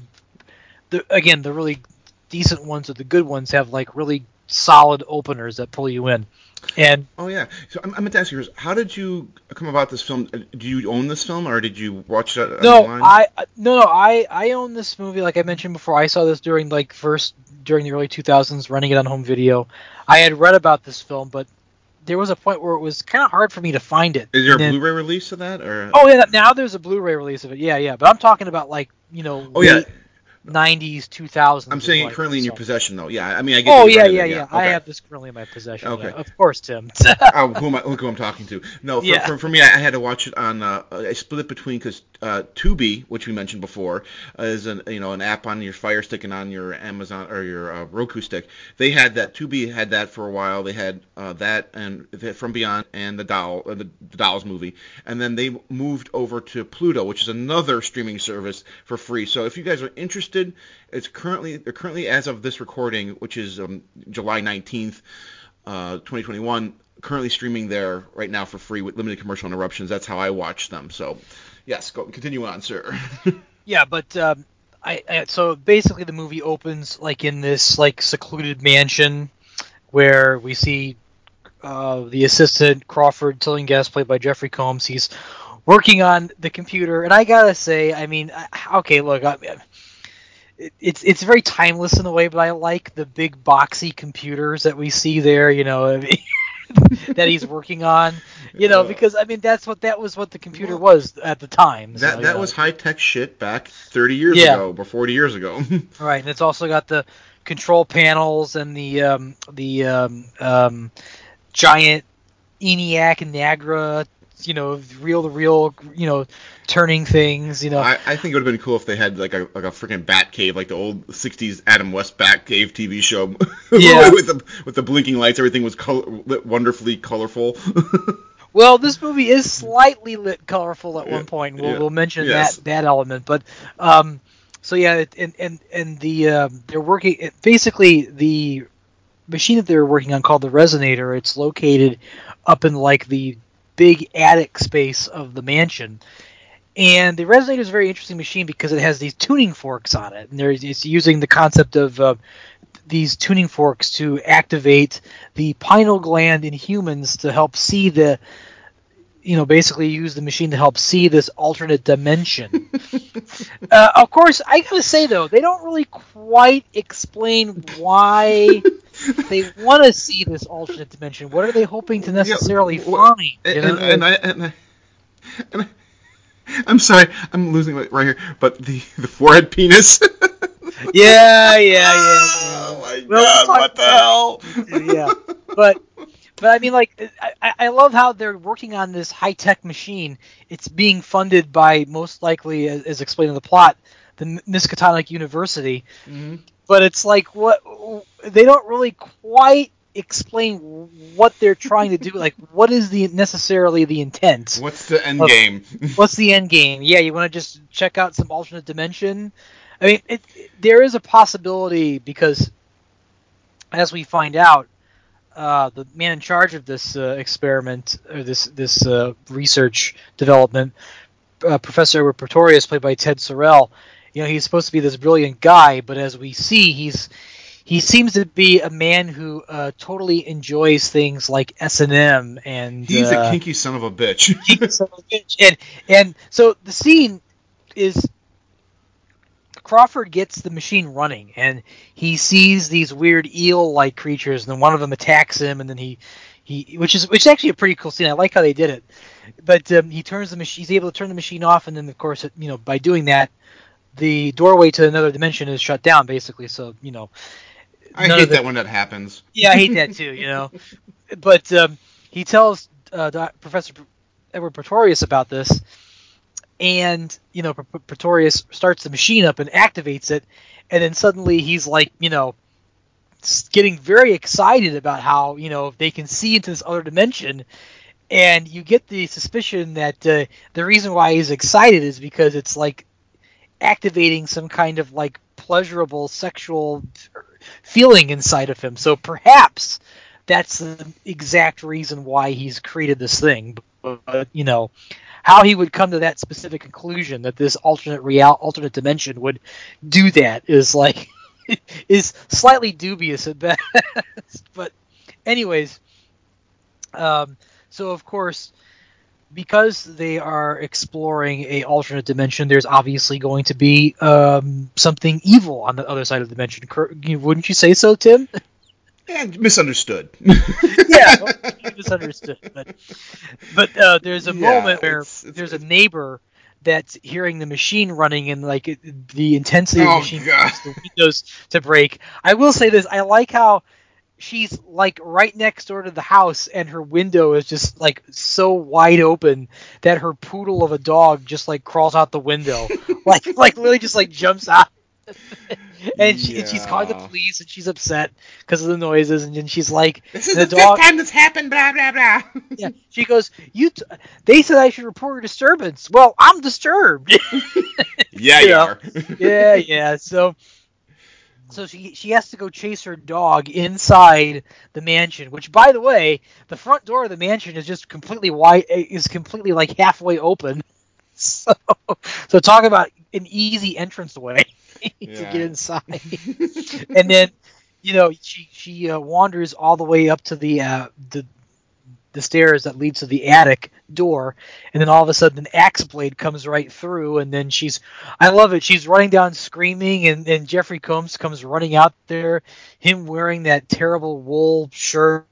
the again, the really decent ones or the good ones have, like, really solid openers that pull you in. And oh yeah, so I'm, I'm going to ask you, how did you come about this film? Do you own this film, or did you watch it no, online? I no, no, I I own this movie. Like I mentioned before, I saw this during like first during the early two thousands, running it on home video. I had read about this film, but there was a point where it was kind of hard for me to find it. Is there and a then, Blu-ray release of that, or? Oh yeah, now there's a Blu-ray release of it. Yeah, yeah, but I'm talking about like you know. Oh yeah. nineties, two thousands. I'm saying currently in your possession, though. Yeah, I mean, I get. Oh yeah, yeah, yeah, yeah. yeah. Okay. I have this currently in my possession. Okay, yeah. Of course, Tim. oh, who am I? Look who I'm talking to. No, for yeah. for, for me, I had to watch it on. Uh, I split it between because uh, Tubi, which we mentioned before, uh, is an you know an app on your Fire Stick and on your Amazon or your uh, Roku stick. They had that. Tubi had that for a while. They had uh, that and From Beyond and the Doll, uh, the, the Dolls movie, and then they moved over to Pluto, which is another streaming service for free. So if you guys are interested, it's currently they're currently as of this recording, which is um, July nineteenth, uh, twenty twenty-one, currently streaming there right now for free with limited commercial interruptions. That's how I watch them. So, yes, go continue on, sir. yeah, but um, I, I so basically the movie opens like in this like secluded mansion where we see uh, the assistant Crawford Tillinghast, played by Jeffrey Combs. He's working on the computer, and I gotta say, I mean, okay, look, I mean, It's it's very timeless in a way, but I like the big boxy computers that we see there, you know, I mean, that he's working on, you know, because I mean that's what that was what the computer well, was at the time. That so, that know. was high tech shit back thirty years yeah. ago, or forty years ago. Right, and it's also got the control panels and the um, the um, um, giant ENIAC and Niagara, you know, reel to reel, you know, turning things, you know. I, I think it would have been cool if they had like a like a freaking Bat Cave, like the old sixties Adam West Bat Cave T V show. Yeah. with the with the blinking lights, everything was color, wonderfully colorful. Well, this movie is slightly lit colorful at yeah. one point. We'll, yeah. we'll mention yes. that that element, but um, so yeah, and and and the um, they're working basically the machine that they're working on called the Resonator. It's located up in like the big attic space of the mansion. And the Resonator is a very interesting machine because it has these tuning forks on it. And there's, it's using the concept of uh, these tuning forks to activate the pineal gland in humans to help see the, you know, basically use the machine to help see this alternate dimension. uh, of course, I gotta say, though, they don't really quite explain why they want to see this alternate dimension. What are they hoping to necessarily yeah, well, find? And, you know? and, and I... And I, and I I'm sorry, I'm losing it right here. But the the forehead penis. Yeah, yeah, yeah. yeah. Oh my Well, God! What the hell? Yeah, but but I mean, like, I I love how they're working on this high tech machine. It's being funded by, most likely, as, as explained in the plot, the Miskatonic University. Mm-hmm. But it's like, what they don't really quite explain what they're trying to do. Like, what is the necessarily the intent? What's the end of, game? What's the end game? Yeah, you want to just check out some alternate dimension? I mean, it, it, there is a possibility because, as we find out, uh, the man in charge of this uh, experiment or this this uh, research development, uh, Professor Edward Pretorius, played by Ted Sorrell, you know, he's supposed to be this brilliant guy, but as we see, he's he seems to be a man who uh, totally enjoys things like S and M, and he's uh, a kinky son of a bitch. kinky son of a bitch, and and so the scene is. Crawford gets the machine running, and he sees these weird eel-like creatures, and then one of them attacks him, and then he, he, which is which is actually a pretty cool scene. I like how they did it, but um, he turns the machine. He's able to turn the machine off, and then of course, you know, by doing that, the doorway to another dimension is shut down, basically. So you know, I hate the, that when that happens. Yeah, I hate that too. You know, but um, he tells uh, Doc, Professor Edward Pretorius about this. And, you know, Pretorius starts the machine up and activates it, and then suddenly he's like, you know, getting very excited about how, you know, they can see into this other dimension, and you get the suspicion that uh, the reason why he's excited is because it's like activating some kind of like pleasurable sexual feeling inside of him. So perhaps that's the exact reason why he's created this thing. But, you know, how he would come to that specific conclusion that this alternate real alternate dimension would do that is like is slightly dubious at best. But anyways, um, so of course, because they are exploring a alternate dimension, there's obviously going to be um, something evil on the other side of the dimension. Wouldn't you say so, Tim? And misunderstood. Yeah, well, misunderstood. But, but uh, there's a yeah, moment where it's, it's, there's it's, a neighbor that's hearing the machine running and like it, the intensity of the oh, machine causes the windows to break. I will say this: I like how she's like right next door to the house, and her window is just like so wide open that her poodle of a dog just like crawls out the window, like like literally just like jumps out. And, she, yeah. and she's calling the police, and she's upset because of the noises, and then she's like, "This is the, the dog, fifth time this happened." Blah blah blah. Yeah, she goes, "You, t- they said I should report a disturbance. Well, I'm disturbed." Yeah, you, you know? are. yeah, yeah. So, so she she has to go chase her dog inside the mansion. Which, by the way, the front door of the mansion is just completely wide, is completely like halfway open. So, so talk about an easy entranceway to yeah. get inside. And then, you know, she she uh, wanders all the way up to the uh, the the stairs that lead to the attic door, and then all of a sudden an axe blade comes right through, and then she's, I love it, she's running down screaming, and, and Jeffrey Combs comes running out there, him wearing that terrible wool shirt,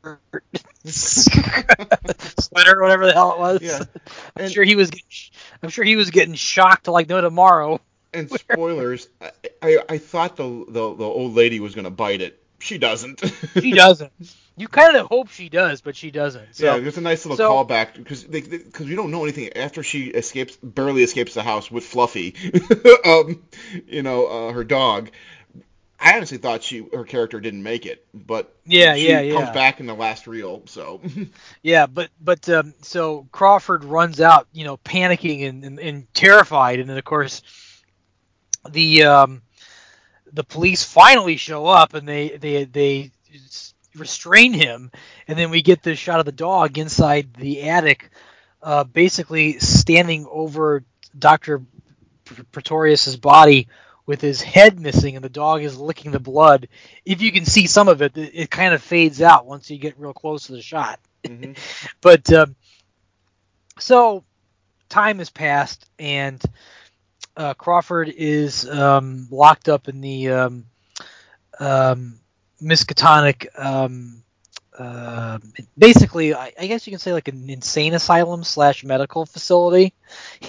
sweater, whatever the hell it was. Yeah. I'm And, sure he was, I'm sure he was getting shocked to like no tomorrow. And spoilers, I, I I thought the the the old lady was gonna bite it. She doesn't. She doesn't. You kind of hope she does, but she doesn't. So, yeah, there's a nice little so, callback because because we don't know anything after she escapes, barely escapes the house with Fluffy, um, you know, uh, her dog. I honestly thought she her character didn't make it, but yeah, she yeah, yeah. comes back in the last reel. So yeah, but but um, so Crawford runs out, you know, panicking and, and, and terrified, and then of course the um, the police finally show up and they they they restrain him, and then we get this shot of the dog inside the attic, uh, basically standing over Doctor Pretorius's body with his head missing, and the dog is licking the blood. If you can see some of it, it, it kind of fades out once you get real close to the shot. mm-hmm. But um, so time has passed, and uh, Crawford is um, locked up in the um, um, Miskatonic, um, uh, basically, I, I guess you can say like an insane asylum slash medical facility. He,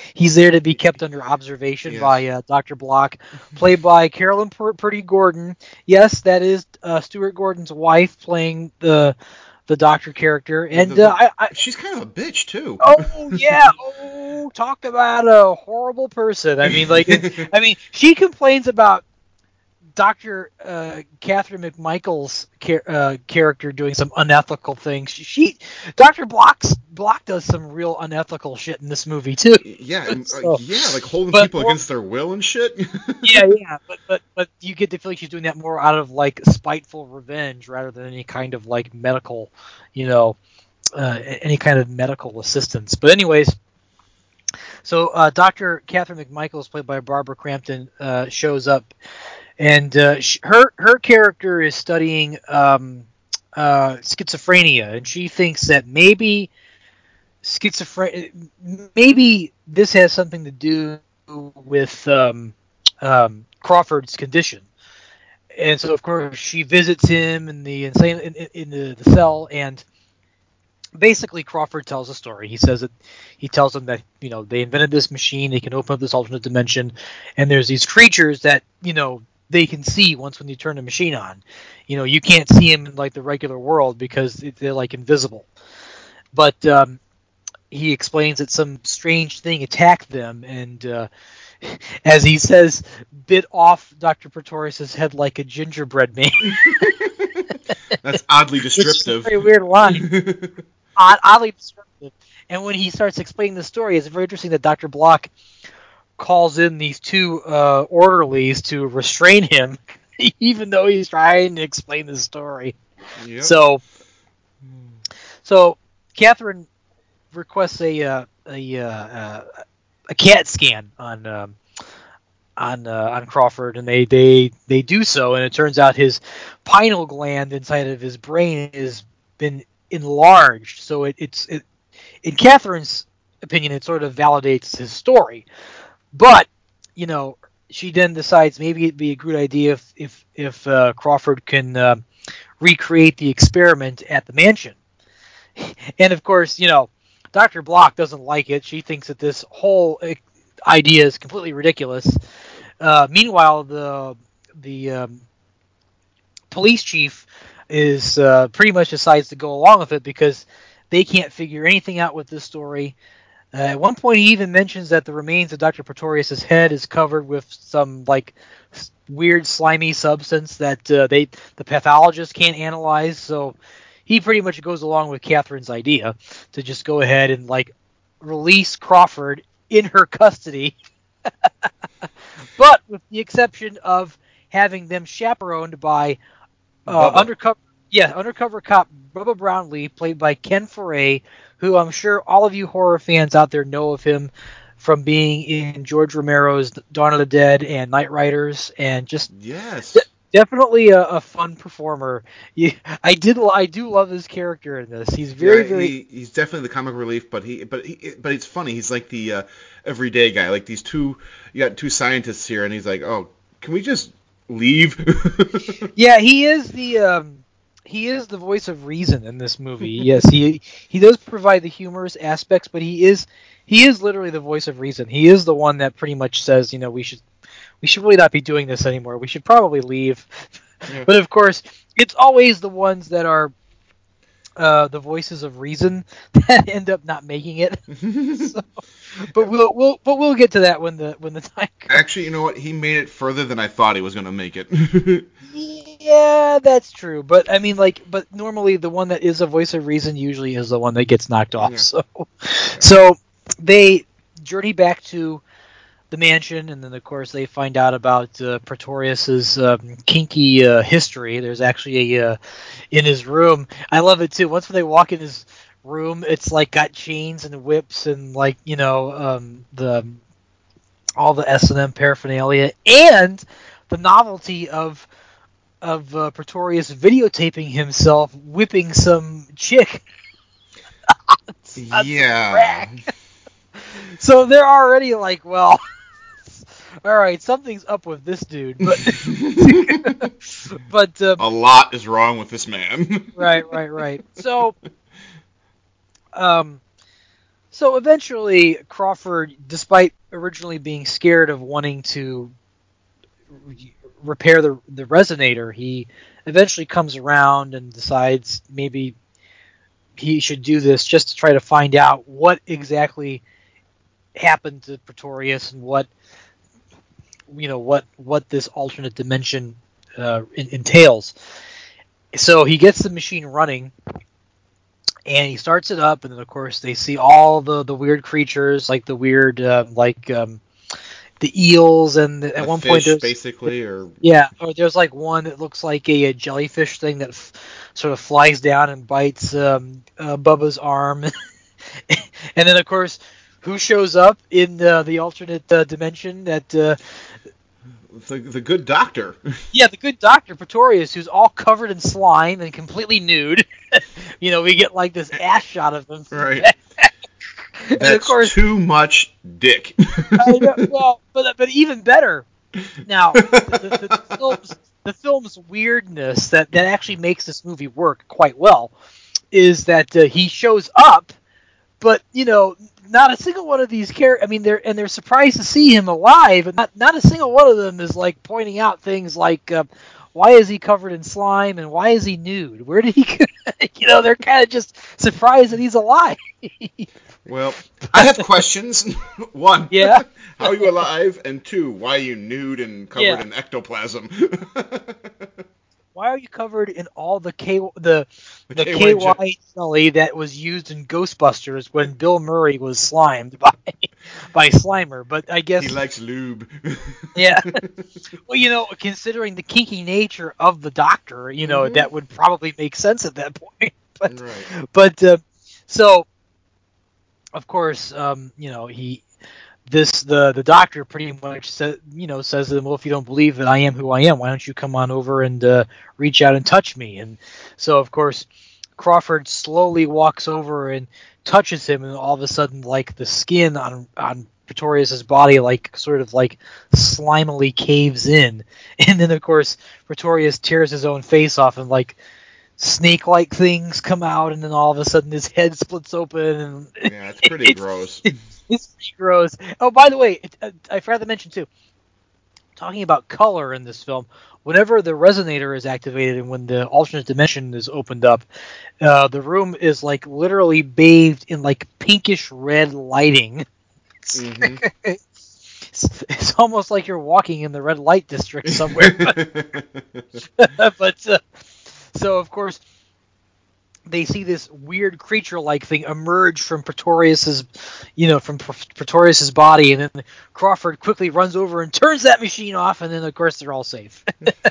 he's there to be kept under observation Yes. by uh, Doctor Block, played by Carolyn Pur- Purdy Gordon. Yes, that is uh, Stuart Gordon's wife playing the the Doctor character, and The- the- uh, I, I she's kind of a bitch too. oh yeah, oh talk about a horrible person. I mean, like, I mean, she complains about Doctor Uh, Catherine McMichael's char- uh, character doing some unethical things. She, she Doctor Block's Block does some real unethical shit in this movie too. Yeah, and, uh, So- yeah, like holding but- people against their will and shit. yeah, yeah, but but but you get the feeling she's doing that more out of like spiteful revenge rather than any kind of like medical, you know, uh, any kind of medical assistance. But anyways, so uh, Doctor Catherine McMichaels, played by Barbara Crampton, uh, shows up, and uh, sh- her her character is studying um, uh, schizophrenia, and she thinks that maybe schizophrenia, maybe this has something to do with um, um, Crawford's condition. And so, of course, she visits him in the insane in, in the, the cell, and basically Crawford tells a story. He says that he tells them that, you know, they invented this machine, they can open up this alternate dimension, and there's these creatures that, you know, they can see once when you turn the machine on. You know, you can't see them in like the regular world because they're like invisible. But um, he explains that some strange thing attacked them, and uh, as he says, bit off Doctor Pretorius's head like a gingerbread man. That's oddly descriptive. It's a very weird line. Odd, oddly descriptive. And when he starts explaining the story, it's very interesting that Doctor Block calls in these two uh, orderlies to restrain him, even though he's trying to explain the story. Yep. So, so Catherine requests a uh, a uh, uh, a CAT scan on um, on uh, on Crawford, and they, they they do so, and it turns out his pineal gland inside of his brain has been enlarged. So it, it's it, in Catherine's opinion, it sort of validates his story. But you know, she then decides maybe it'd be a good idea if if if uh, Crawford can uh, recreate the experiment at the mansion. And of course, you know, Doctor Block doesn't like it. She thinks that this whole idea is completely ridiculous. Uh, meanwhile, the the um, police chief is uh, pretty much decides to go along with it because they can't figure anything out with this story. Uh, at one point, he even mentions that the remains of Doctor Pretorius's head is covered with some like s- weird slimy substance that uh, they the pathologist can't analyze. So he pretty much goes along with Catherine's idea to just go ahead and like release Crawford in her custody, but with the exception of having them chaperoned by uh, undercover. Yeah, undercover cop Bubba Brownlee, played by Ken Foray, who I'm sure all of you horror fans out there know of him from being in George Romero's Dawn of the Dead and Night Riders, and just yes, de- definitely a, a fun performer. Yeah, I did, I do love his character in this. He's very, yeah, very. he, he's definitely the comic relief, but he, but he, but it's funny. He's like the uh, everyday guy. Like these two, you got two scientists here, and he's like, oh, can we just leave? Yeah, he is the. Um, He is the voice of reason in this movie. Yes, he he does provide the humorous aspects, but he is he is literally the voice of reason. He is the one that pretty much says, you know, we should we should really not be doing this anymore. We should probably leave. Yeah. But of course, it's always the ones that are uh, the voices of reason that end up not making it. So, but we'll we'll but we'll get to that when the when the time comes. Actually, you know what? He made it further than I thought he was going to make it. Yeah, that's true. But I mean, like, but normally the one that is a voice of reason usually is the one that gets knocked off. Yeah. So, so they journey back to the mansion, and then of course they find out about uh, Pretorius's um, kinky uh, history. There's actually a uh, in his room. I love it too. Once when they walk in his room, it's like got chains and whips and like you know um, the all the S and M paraphernalia and the novelty of. of uh, Pretorius videotaping himself whipping some chick. Yeah. So they're already like, well, all right, something's up with this dude. But, but um, a lot is wrong with this man. Right, right, right. So, um, So eventually, Crawford, despite originally being scared of wanting to re- repair the the resonator, he eventually comes around and decides maybe he should do this just to try to find out what exactly happened to Pretorius and what you know what what this alternate dimension uh, in, entails. So he gets the machine running, and he starts it up, and then of course they see all the, the weird creatures, like the weird uh, like um, the eels, and the, at one fish, point there's basically, or yeah, or there's like one that looks like a, a jellyfish thing that f- sort of flies down and bites um, uh, Bubba's arm, and then of course. Who shows up in uh, the alternate uh, dimension? That uh, the the good doctor. yeah, the good doctor Pretorius, who's all covered in slime and completely nude. You know, we get like this ass shot of him. Right. And That's of course, too much dick. I know, well, but but even better. Now, the, the, the film's the film's weirdness that that actually makes this movie work quite well is that uh, he shows up. But, you know, not a single one of these characters, I mean, they're, and they're surprised to see him alive, and not, not a single one of them is, like, pointing out things like, uh, why is he covered in slime, and why is he nude? Where did he, you know, they're kind of just surprised that he's alive. Well, I have questions. One, yeah, how are you alive? And two, why are you nude and covered yeah. in ectoplasm? Why are you covered in all the K the The the K K Y Y jelly that was used in Ghostbusters when Bill Murray was slimed by by Slimer? But I guess he likes lube. Yeah. Well, you know, considering the kinky nature of the Doctor, you know, Mhm. that would probably make sense at that point. But Right. but uh, so of course, um, you know, he. This the the doctor pretty much says you know says to them, well, if you don't believe that I am who I am, why don't you come on over and uh, reach out and touch me? And so of course Crawford slowly walks over and touches him, and all of a sudden, like the skin on on Pretorius's body, like sort of like slimily caves in, and then of course Pretorius tears his own face off, and like snake-like things come out, and then all of a sudden his head splits open, and yeah, it's pretty it's, gross. It's pretty gross. Oh, by the way, it, uh, I forgot to mention too. Talking about color in this film, whenever the resonator is activated and when the alternate dimension is opened up, uh, the room is like literally bathed in like pinkish red lighting. Mm-hmm. it's, it's almost like you're walking in the red light district somewhere. But, but uh, so of course. They see this weird creature-like thing emerge from Pretorius's, you know, from Pretorius's body, and then Crawford quickly runs over and turns that machine off, and then of course they're all safe.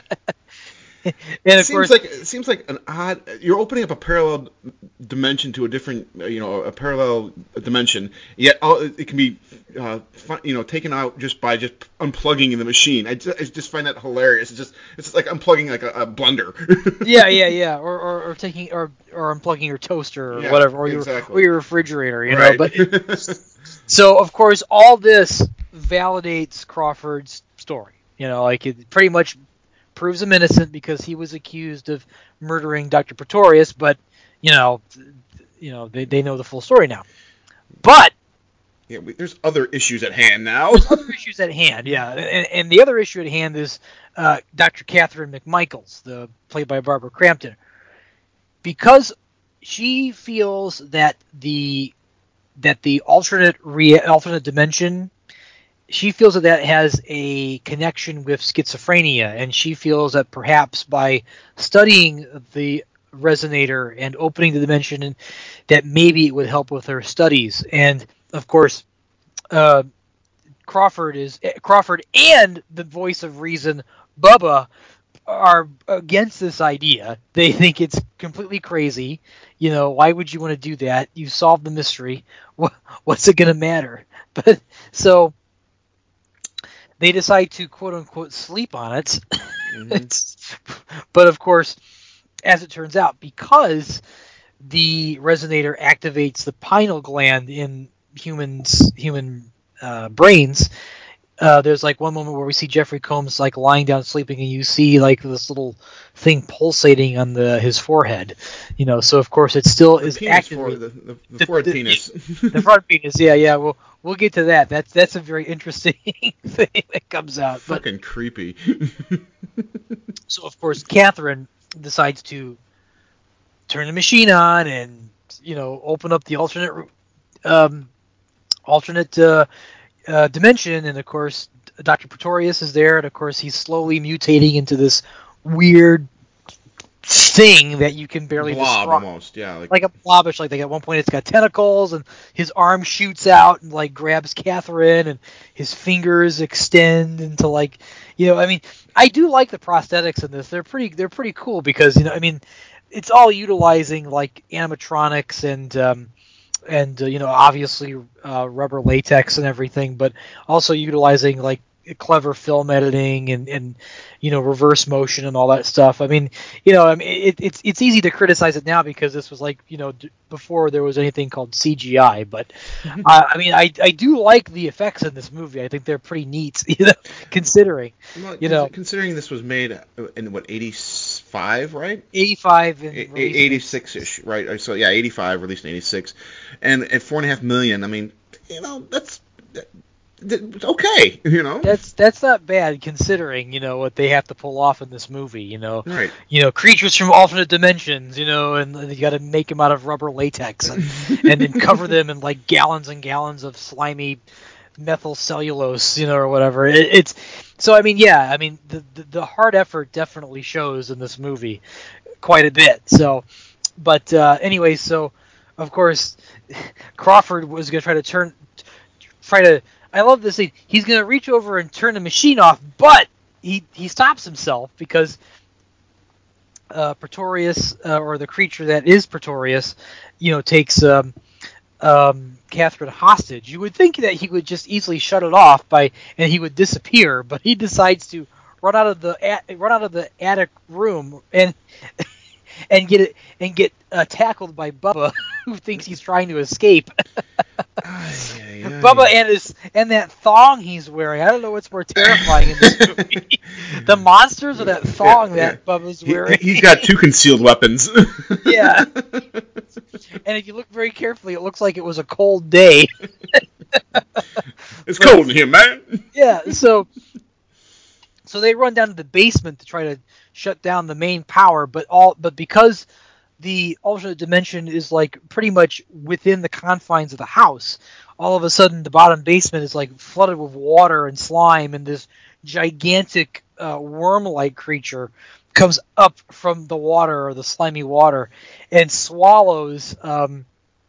And it of seems course, like it seems like an odd. You're opening up a parallel dimension to a different, you know, a parallel dimension. Yet all, it can be, uh, fun, you know, taken out just by just unplugging the machine. I just, I just find that hilarious. It's just it's just like unplugging like a, a blender. yeah, yeah, yeah, or, or or taking or or unplugging your toaster or Yeah, whatever, or your exactly. or your refrigerator, you right. know. But so of course, all this validates Crawford's story. You know, like it pretty much proves him innocent because he was accused of murdering Doctor Pretorius, but you know, you know they, they know the full story now. But yeah, we, there's other issues at hand now. there's other issues at hand, yeah, and, and the other issue at hand is uh, Doctor Catherine McMichaels, the played by Barbara Crampton, because she feels that the that the alternate re- alternate dimension. She feels that that has a connection with schizophrenia, and she feels that perhaps by studying the resonator and opening the dimension, and that maybe it would help with her studies. And of course, uh, Crawford is Crawford and the voice of reason, Bubba, are against this idea. They think it's completely crazy. You know, why would you want to do that? You solved the mystery. What's it going to matter? But so. They decide to quote unquote sleep on it. Mm-hmm. But of course, as it turns out, because the resonator activates the pineal gland in humans human uh, brains, uh, there's like one moment where we see Jeffrey Combs like lying down sleeping, and you see like this little thing pulsating on the his forehead. You know, so of course it still The is penis active. for, the, the, the forehead the, penis. The front penis, yeah, yeah. We'll we'll get to that. That's that's a very interesting thing that comes out. But, fucking creepy. so of course Catherine decides to turn the machine on and, you know, open up the alternate um, alternate uh, uh, dimension, and of course Doctor Pretorius is there, and of course he's slowly mutating into this weird thing that you can barely blob describe. Almost, yeah, like, like a blobish. Like, they, at one point it's got tentacles, and his arm shoots out and like grabs Catherine, and his fingers extend into like, you know, I mean, I do like the prosthetics in this. They're pretty, they're pretty cool because, you know, I mean, it's all utilizing like animatronics and um, and uh, you know, obviously uh, rubber latex and everything, but also utilizing like clever film editing and, and you know, reverse motion and all that stuff. I mean, you know, I mean, it, it's it's easy to criticize it now because this was like, you know, d- before there was anything called C G I. But uh, I mean, I I do like the effects in this movie. I think they're pretty neat, you know, considering well, you know, considering this was made in what, eighty-five, right? eighty-five and A- eighty-six-ish, right? So yeah, eighty-five, released in eighty-six, and at four and a half million. I mean, you know, that's. That, okay, you know. That's that's not bad considering, you know, what they have to pull off in this movie, you know. Right. You know, creatures from alternate dimensions, you know, and you got to make them out of rubber latex and, and then cover them in like gallons and gallons of slimy methyl cellulose, you know, or whatever. It, it's so I mean, yeah, I mean the, the the hard effort definitely shows in this movie quite a bit. So, but uh, anyway, so of course Crawford was going to try to turn try to I love this scene. He's going to reach over and turn the machine off, but he he stops himself because uh, Pretorius, uh, or the creature that is Pretorius, you know, takes um, um, Catherine hostage. You would think that he would just easily shut it off by and he would disappear, but he decides to run out of the at, run out of the attic room and and get it and get uh, tackled by Bubba, who thinks he's trying to escape. Ay, ay, ay. Bubba and his and that thong he's wearing. I don't know what's more terrifying in this movie: the monsters or that thong yeah, that yeah. Bubba's wearing. He, he's got two concealed weapons. Yeah. And if you look very carefully, it looks like it was a cold day. It's cold in here, man. Yeah. So, so they run down to the basement to try to shut down the main power, but all but because the alternate dimension is like pretty much within the confines of the house, all of a sudden the bottom basement is like flooded with water and slime, and this gigantic uh, worm-like creature comes up from the water, or the slimy water, and swallows um,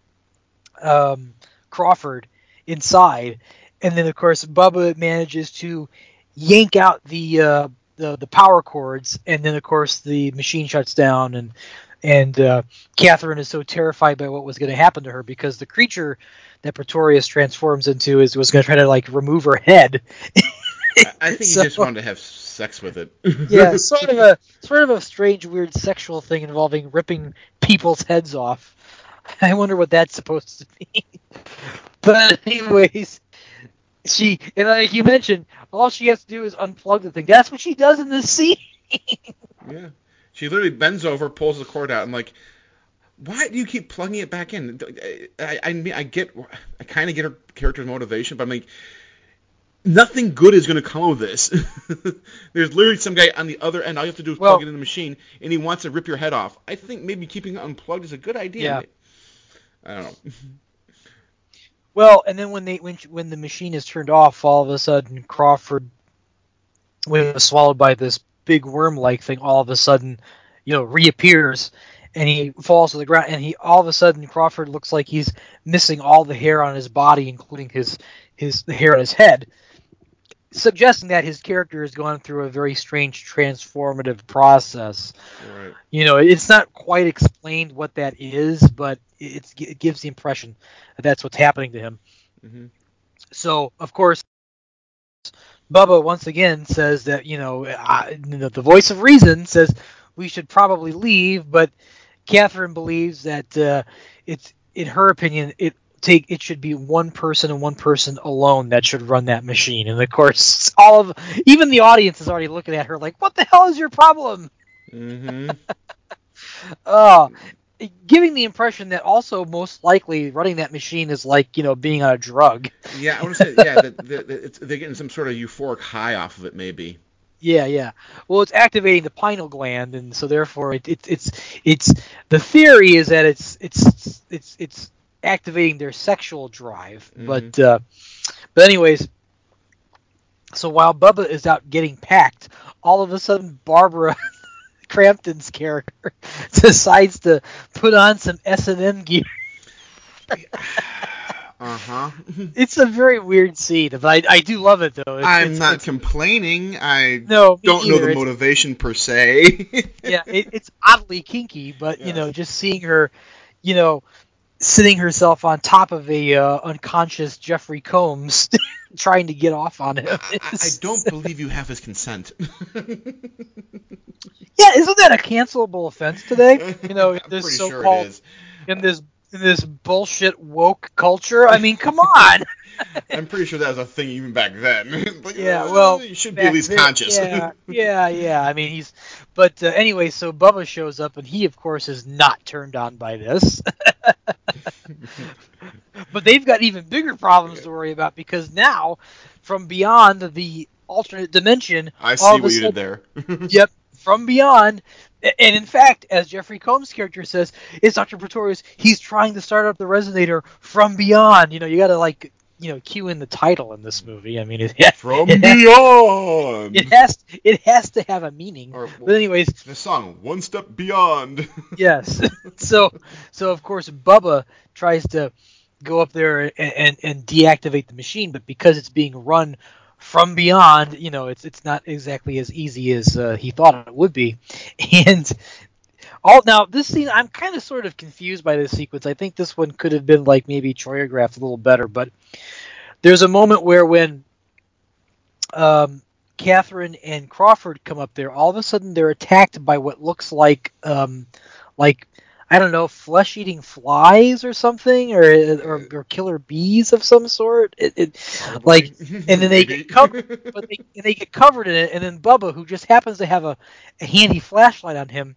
um, Crawford inside. And then of course Bubba manages to yank out the uh, the, the power cords, and then of course the machine shuts down, and And uh, Catherine is so terrified by what was going to happen to her because the creature that Pretorius transforms into is was going to try to like remove her head. I think so, he just wanted to have sex with it. Yeah, sort of a sort of a strange, weird sexual thing involving ripping people's heads off. I wonder what that's supposed to mean. But anyways, she and like you mentioned, all she has to do is unplug the thing. That's what she does in this scene. Yeah. She literally bends over, pulls the cord out, and like, why do you keep plugging it back in? I, I mean, I get, I kind of get her character's motivation, but I'm like, nothing good is going to come of this. There's literally some guy on the other end. All you have to do is well, plug it in the machine, and he wants to rip your head off. I think maybe keeping it unplugged is a good idea. Yeah. I don't know. Well, and then when they when when the machine is turned off, all of a sudden Crawford, when he was swallowed by this big worm-like thing, all of a sudden, you know, reappears, and he falls to the ground, and he all of a sudden Crawford looks like he's missing all the hair on his body, including his his the hair on his head, suggesting that his character has gone through a very strange transformative process. Right. You know, it's not quite explained what that is, but it's, it gives the impression that that's what's happening to him. Mm-hmm. So, of course, Bubba once again says that, you know, I, the voice of reason says we should probably leave, but Catherine believes that uh, it's, in her opinion, it take it should be one person and one person alone that should run that machine. And of course, all of even the audience is already looking at her like, "What the hell is your problem?" Mm-hmm. uh, giving the impression that also most likely running that machine is like, you know, being on a drug. Yeah, I want to say, yeah, that, that, that it's, they're getting some sort of euphoric high off of it, maybe. Yeah, yeah. Well, it's activating the pineal gland, and so therefore, it, it, it's it's the theory is that it's it's it's it's activating their sexual drive. Mm-hmm. But uh, but anyways, so while Bubba is out getting packed, all of a sudden Barbara Crampton's character decides to put on some S and M gear. Uh-huh. It's a very weird scene, but I, I do love it, though. It's, I'm it's, not it's, complaining. I no, don't either. know the It's, motivation per se. yeah, it, it's oddly kinky, but, yes. you know, just seeing her, you know, sitting herself on top of a uh, unconscious Jeffrey Combs trying to get off on him. I, I don't believe you have his consent. Yeah, isn't that a cancelable offense today? You know, in this so-called, sure it is. in this in this bullshit woke culture. I mean, come on. I'm pretty sure that was a thing even back then. But, yeah, uh, well, you should be at least then, conscious. Yeah, yeah, yeah. I mean, he's. But uh, anyway, so Bubba shows up, and he, of course, is not turned on by this. But they've got even bigger problems to worry about because now, from beyond the alternate dimension, I see all what you sudden, did there. Yep, from beyond. And in fact, as Jeffrey Combs' character says, it's Doctor Pretorius. He's trying to start up the resonator from beyond. You know, you got to like, you know, cue in the title in this movie. I mean, it, from it beyond. Has, it has it has to have a meaning. Or, but anyways, the song "One Step Beyond." Yes. So so of course Bubba tries to go up there and, and, and deactivate the machine, but because it's being run from beyond, you know, it's it's not exactly as easy as uh, he thought it would be. And all now this scene, I'm kind of sort of confused by this sequence. I think this one could have been like maybe choreographed a little better, but there's a moment where when um, Catherine and Crawford come up there, all of a sudden they're attacked by what looks like um, like I don't know, flesh-eating flies or something, or or, or killer bees of some sort. It, it like, and then they get covered, but they and they get covered in it, and then Bubba, who just happens to have a, a handy flashlight on him,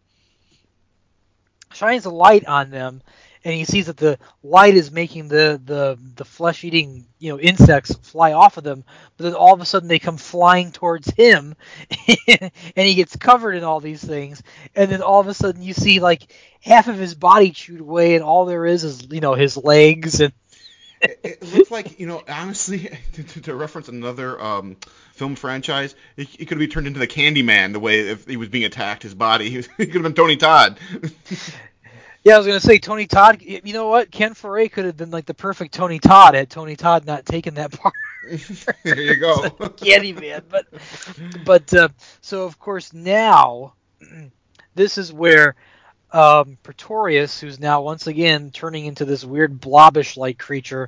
shines a light on them, and he sees that the light is making the the, the flesh-eating you know insects fly off of them. But then all of a sudden they come flying towards him, and he gets covered in all these things. And then all of a sudden you see like half of his body chewed away, and all there is is you know his legs. And it, it looked like you know honestly to, to, to reference another um, film franchise, it, it could be turned into the Candyman the way if he was being attacked, his body. He, he could have been Tony Todd. Yeah, I was gonna say Tony Todd. You know what? Ken Foray could have been like the perfect Tony Todd had Tony Todd not taken that part. There you go. Candyman, but but uh, so of course now this is where um, Pretorius, who's now once again turning into this weird blobbish-like creature,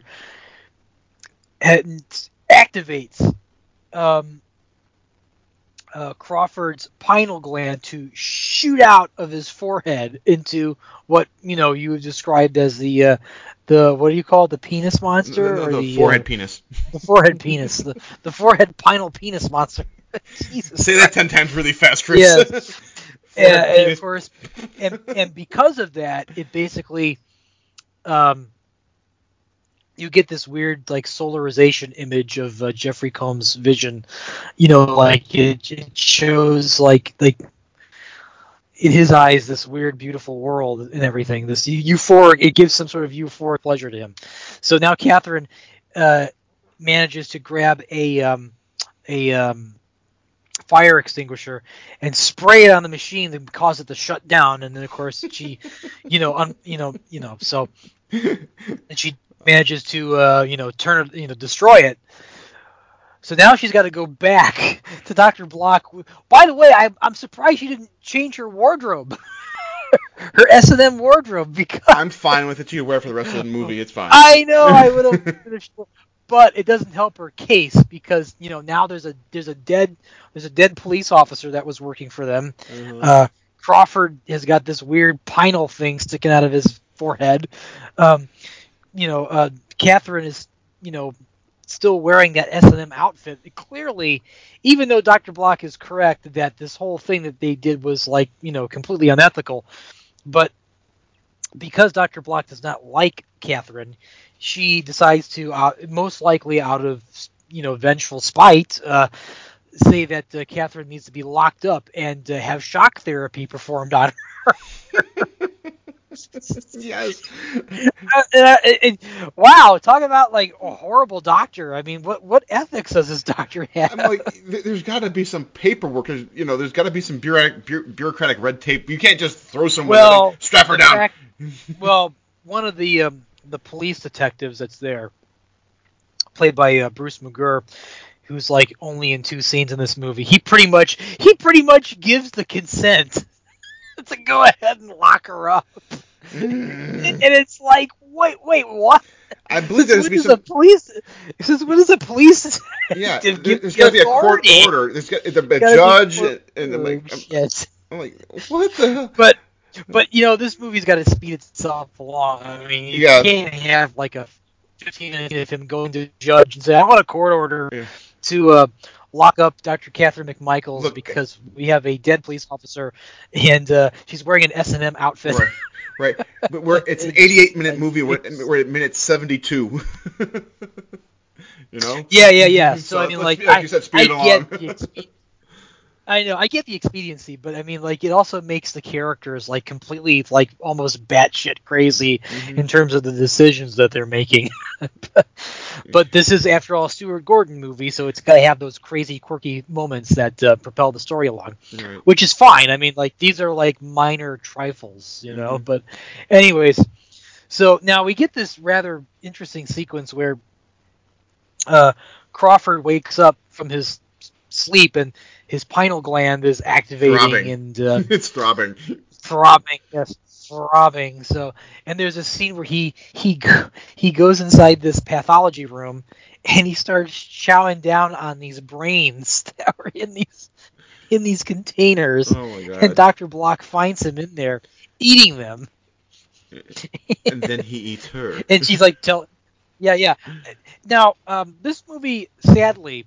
activates um, uh, Crawford's pineal gland to shoot out of his forehead into what you know you described as the uh, the what do you call it, the penis monster the, the, or the the forehead uh, penis the forehead penis the, the forehead pineal penis monster. Jesus Say Christ. that ten times really fast, Chris. Yes. and, and of course and, and because of that it basically um you get this weird like solarization image of uh, Jeffrey Combs' vision, you know, like it, it shows like like in his eyes this weird beautiful world and everything. This euphoric, it gives some sort of euphoric pleasure to him. So now Catherine uh, manages to grab a um, a um, fire extinguisher and spray it on the machine to cause it to shut down. And then of course she, you know, un, you know, you know, so and she manages to uh, you know turn it, you know, destroy it. So now she's got to go back to Doctor Block. By the way, I, I'm surprised she didn't change her wardrobe, her S and M wardrobe. Because I'm fine with it. You wear for the rest of the movie. It's fine. I know I would have finished, but it doesn't help her case because you know now there's a there's a dead there's a dead police officer that was working for them. Mm-hmm. Uh, Crawford has got this weird pineal thing sticking out of his forehead. Um, you know, uh, Catherine is, you know, still wearing that S and M outfit. Clearly, even though Doctor Block is correct that this whole thing that they did was, like, you know, completely unethical, but because Doctor Block does not like Catherine, she decides to, uh, most likely out of, you know, vengeful spite, uh, say that uh, Catherine needs to be locked up and uh, have shock therapy performed on her. Yes. Uh, uh, and, wow, talk about like a horrible doctor. I mean, what what ethics does this doctor have? I'm like, th- there's got to be some paperwork. There's, you know, there's got to be some bureaucratic, bu- bureaucratic red tape. You can't just throw someone well, like, strap her down. Fact, well, one of the um, the police detectives that's there, played by uh, Bruce McGurr, who's like only in two scenes in this movie. He pretty much he pretty much gives the consent to go ahead and lock her up. Mm. And it's like, wait, wait, what? I believe there's be some some police. This is what is a police? Yeah, there, there's got to be a court order. There's got the a judge, and, and I'm like, I'm, yes. I'm like, what the hell? But, but you know, this movie's got to speed itself along. I mean, you yeah. can't have like a fifteen minute of him going to the judge and say, "I want a court order yeah. to uh, lock up Doctor Catherine McMichaels Look, because we have a dead police officer and uh, she's wearing an S and M outfit." Right. Right, but we're it's an eighty-eight minute movie. We're, we're at minute seventy-two. You know? Yeah, yeah, yeah. So, so I mean, like, like I, you said, speed I it along. get the expe- I know, I get the expediency, but I mean, like, it also makes the characters like completely, like, almost batshit crazy mm-hmm. in terms of the decisions that they're making. but, but this is, after all, a Stuart Gordon movie, so it's got to have those crazy, quirky moments that uh, propel the story along, right. which is fine. I mean, like, these are like minor trifles, you know. Mm-hmm. But, anyways, so now we get this rather interesting sequence where uh, Crawford wakes up from his sleep and his pineal gland is activating throbbing. and uh, it's throbbing, throbbing, yes, throbbing. So, and there's a scene where he he he goes inside this pathology room and he starts chowing down on these brains that are in these in these containers. Oh my God. And Doctor Block finds him in there eating them. And then he eats her. And she's like, "Tell." Yeah, yeah. Now, um, this movie, sadly,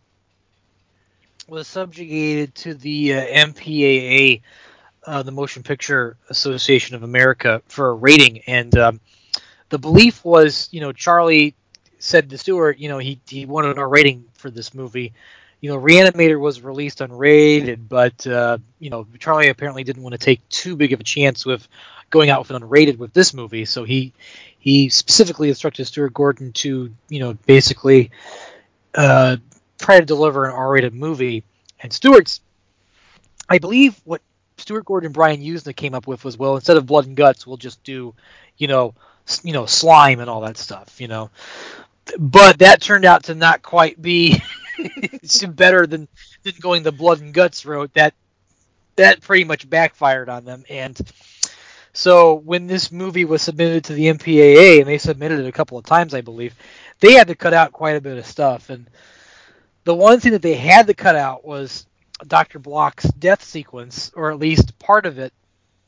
was subjugated to the uh, M P A A, uh, the Motion Picture Association of America, for a rating. And um, the belief was, you know, Charlie said to Stewart, you know, he, he wanted an R rating for this movie. You know, Reanimator was released unrated, but, uh, you know, Charlie apparently didn't want to take too big of a chance with going out with an unrated with this movie. So he he specifically instructed Stuart Gordon to, you know, basically uh, try to deliver an R-rated movie. And Stewart's, I believe what Stuart Gordon and Brian Usna came up with was, well, instead of blood and guts, we'll just do, you know, s- you know, slime and all that stuff, you know. But that turned out to not quite be better than, than going the blood and guts route. That that pretty much backfired on them. And so when this movie was submitted to the M P A A, and they submitted it a couple of times, I believe, they had to cut out quite a bit of stuff. And the one thing that they had to cut out was Doctor Block's death sequence, or at least part of it.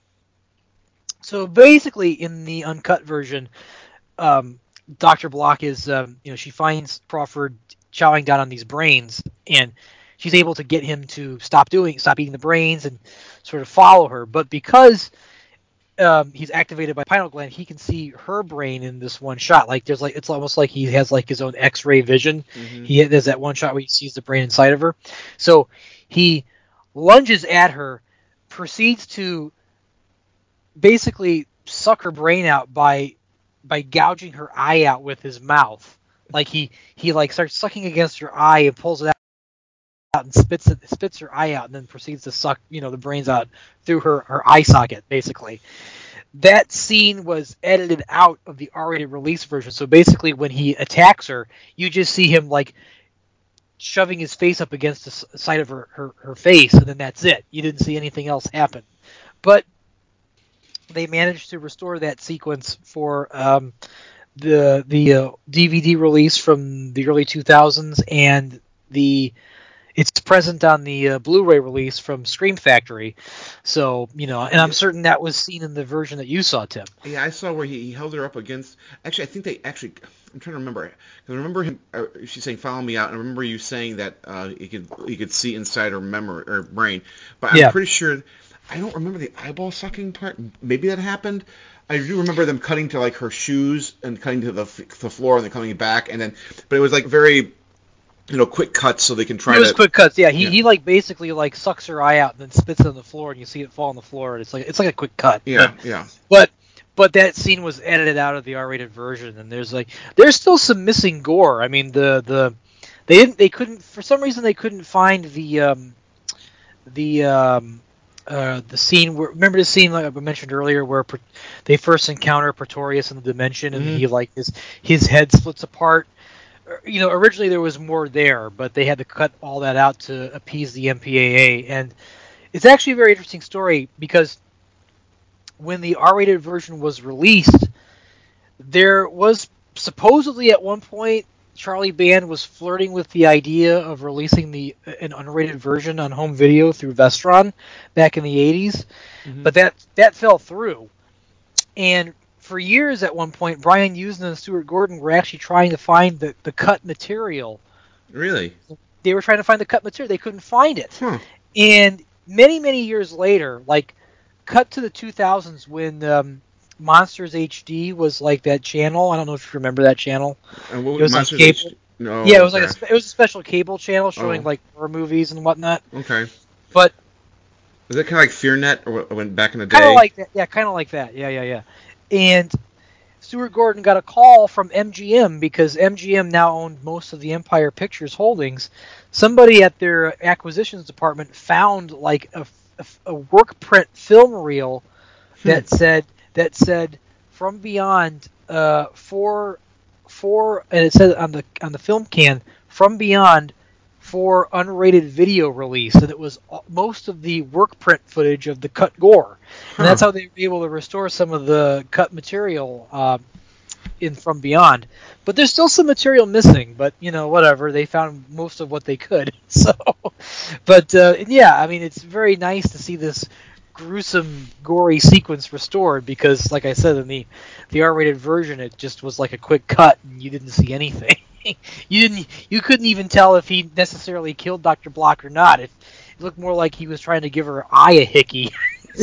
So basically, in the uncut version, um, Doctor Block is, um, you know, she finds Crawford chowing down on these brains, and she's able to get him to stop doing, stop eating the brains, and sort of follow her. But because um, he's activated by pineal gland, he can see her brain in this one shot. Like there's like it's almost like he has like his own X-ray vision. Mm-hmm. He there's that one shot where he sees the brain inside of her. So he lunges at her, proceeds to basically suck her brain out by by gouging her eye out with his mouth. Like he he like starts sucking against her eye and pulls it out and spits it spits her eye out, and then proceeds to suck, you know, the brains out through her, her eye socket, basically. That scene was edited out of the R-rated release version. So basically when he attacks her, you just see him like shoving his face up against the side of her, her, her face, and then that's it. You didn't see anything else happen. But they managed to restore that sequence for um, the the uh, D V D release from the early two thousands and the it's present on the uh, Blu-ray release from Scream Factory. So, you know, and I'm certain that was seen in the version that you saw, Tim. Yeah, I saw where he, he held her up against. Actually, I think they actually. I'm trying to remember. 'Cause I remember him. Uh, she's saying, "Follow me out," and I remember you saying that uh, you could you could see inside her memory or brain. But I'm Yeah. pretty sure. I don't remember the eyeball sucking part. Maybe that happened. I do remember them cutting to like her shoes and cutting to the the floor and then coming back, and then. But it was like very. You know, quick cuts so they can try It was to. quick cuts, yeah. He yeah. he like basically like sucks her eye out and then spits it on the floor, and you see it fall on the floor, and it's like it's like a quick cut. Yeah, but, yeah. But but that scene was edited out of the R-rated version, and there's like there's still some missing gore. I mean, the the they didn't they couldn't for some reason they couldn't find the um the um uh the scene where remember the scene like I mentioned earlier where Pre- they first encounter Pretorius in the dimension, and Mhm. he like his his head splits apart. You know, originally there was more there, but they had to cut all that out to appease the M P A A. And it's actually a very interesting story because when the R-rated version was released, there was supposedly at one point Charlie Band was flirting with the idea of releasing the an unrated version on home video through Vestron back in the eighties, Mhm. but that that fell through. And for years at one point, Brian Usna and Stuart Gordon were actually trying to find the, the cut material. Really? They were trying to find the cut material. They couldn't find it. Huh. And many, many years later, like cut to the two thousands when um, Monsters H D was like that channel. I don't know if you remember that channel. And what It was Monsters like cable. H D? No. Yeah, it was like okay. a, it was a special cable channel showing Oh. like horror movies and whatnot. Okay. But Was that kind of like FearNet or what went back in the day? kind of like that. Yeah, kind of like that. Yeah, yeah, yeah. And Stuart Gordon got a call from M G M because M G M now owned most of the Empire Pictures holdings. Somebody at their acquisitions department found like a, a, a work print film reel that Hmm. said that said From Beyond uh, for for and it said on the on the film can From Beyond for unrated video release, and it was most of the work print footage of the cut gore, and that's Huh. how they were able to restore some of the cut material uh, in From Beyond. But there's still some material missing, but you know, whatever. They found most of what they could. So, but uh, yeah, I mean, it's very nice to see this gruesome, gory sequence restored because, like I said, in the the R-rated version, it just was like a quick cut, and you didn't see anything. you didn't, you couldn't even tell if he necessarily killed Doctor Block or not. It, it looked more like he was trying to give her eye a hickey.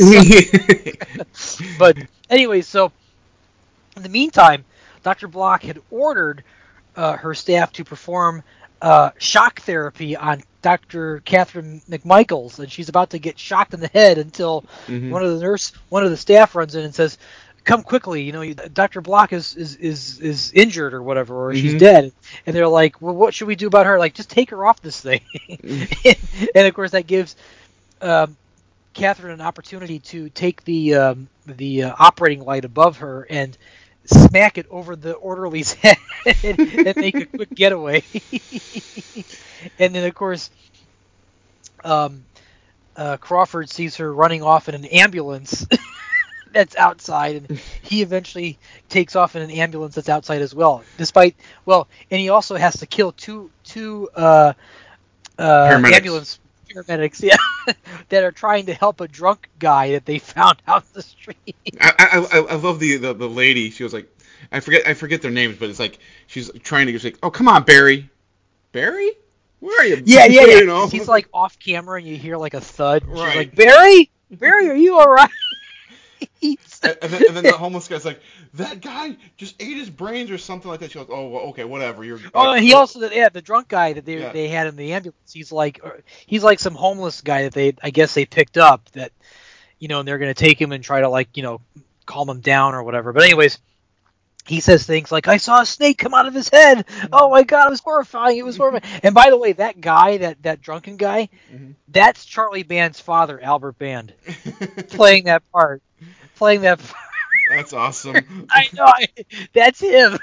So, but anyway, so in the meantime, Doctor Block had ordered uh, her staff to perform uh, shock therapy on Doctor Catherine McMichaels, and she's about to get shocked in the head until Mhm. one of the nurse, one of the staff runs in and says, "Come quickly! You know, Doctor Block is, is, is, is injured or whatever, or she's Mhm. dead." And they're like, "Well, what should we do about her?" Like, just take her off this thing. And of course, that gives um, Catherine an opportunity to take the um, the uh, operating light above her and smack it over the orderly's head and, and make a quick getaway. And then, of course, um, uh, Crawford sees her running off in an ambulance that's outside, and he eventually takes off in an ambulance that's outside as well. Despite, well, and he also has to kill two two uh, uh, Paramedics. ambulance paramedics, yeah, that are trying to help a drunk guy that they found out the street. I, I, I I love the, the the lady. She was like, I forget I forget their names, but it's like she's trying to just like, oh come on, Barry, Barry, where are you? Yeah, yeah, yeah. You know? He's like off camera, and you hear like a thud. And Right. She's like, Barry, Barry, are you all right? and, and, then, and then the homeless guy's like, that guy just ate his brains or something like that. She goes, oh, well, okay, whatever. You're. Oh, and he also, yeah, the drunk guy that they Yeah. they had in the ambulance. He's like, or, he's like some homeless guy that they, I guess, they picked up that, you know, and they're gonna take him and try to like, you know, calm him down or whatever. But anyways, he says things like, "I saw a snake come out of his head. Oh my god, it was horrifying. It was horrifying." And by the way, that guy, that that drunken guy, Mhm. that's Charlie Band's father, Albert Band, playing that part, playing that. Part. That's awesome. I know, I, that's him.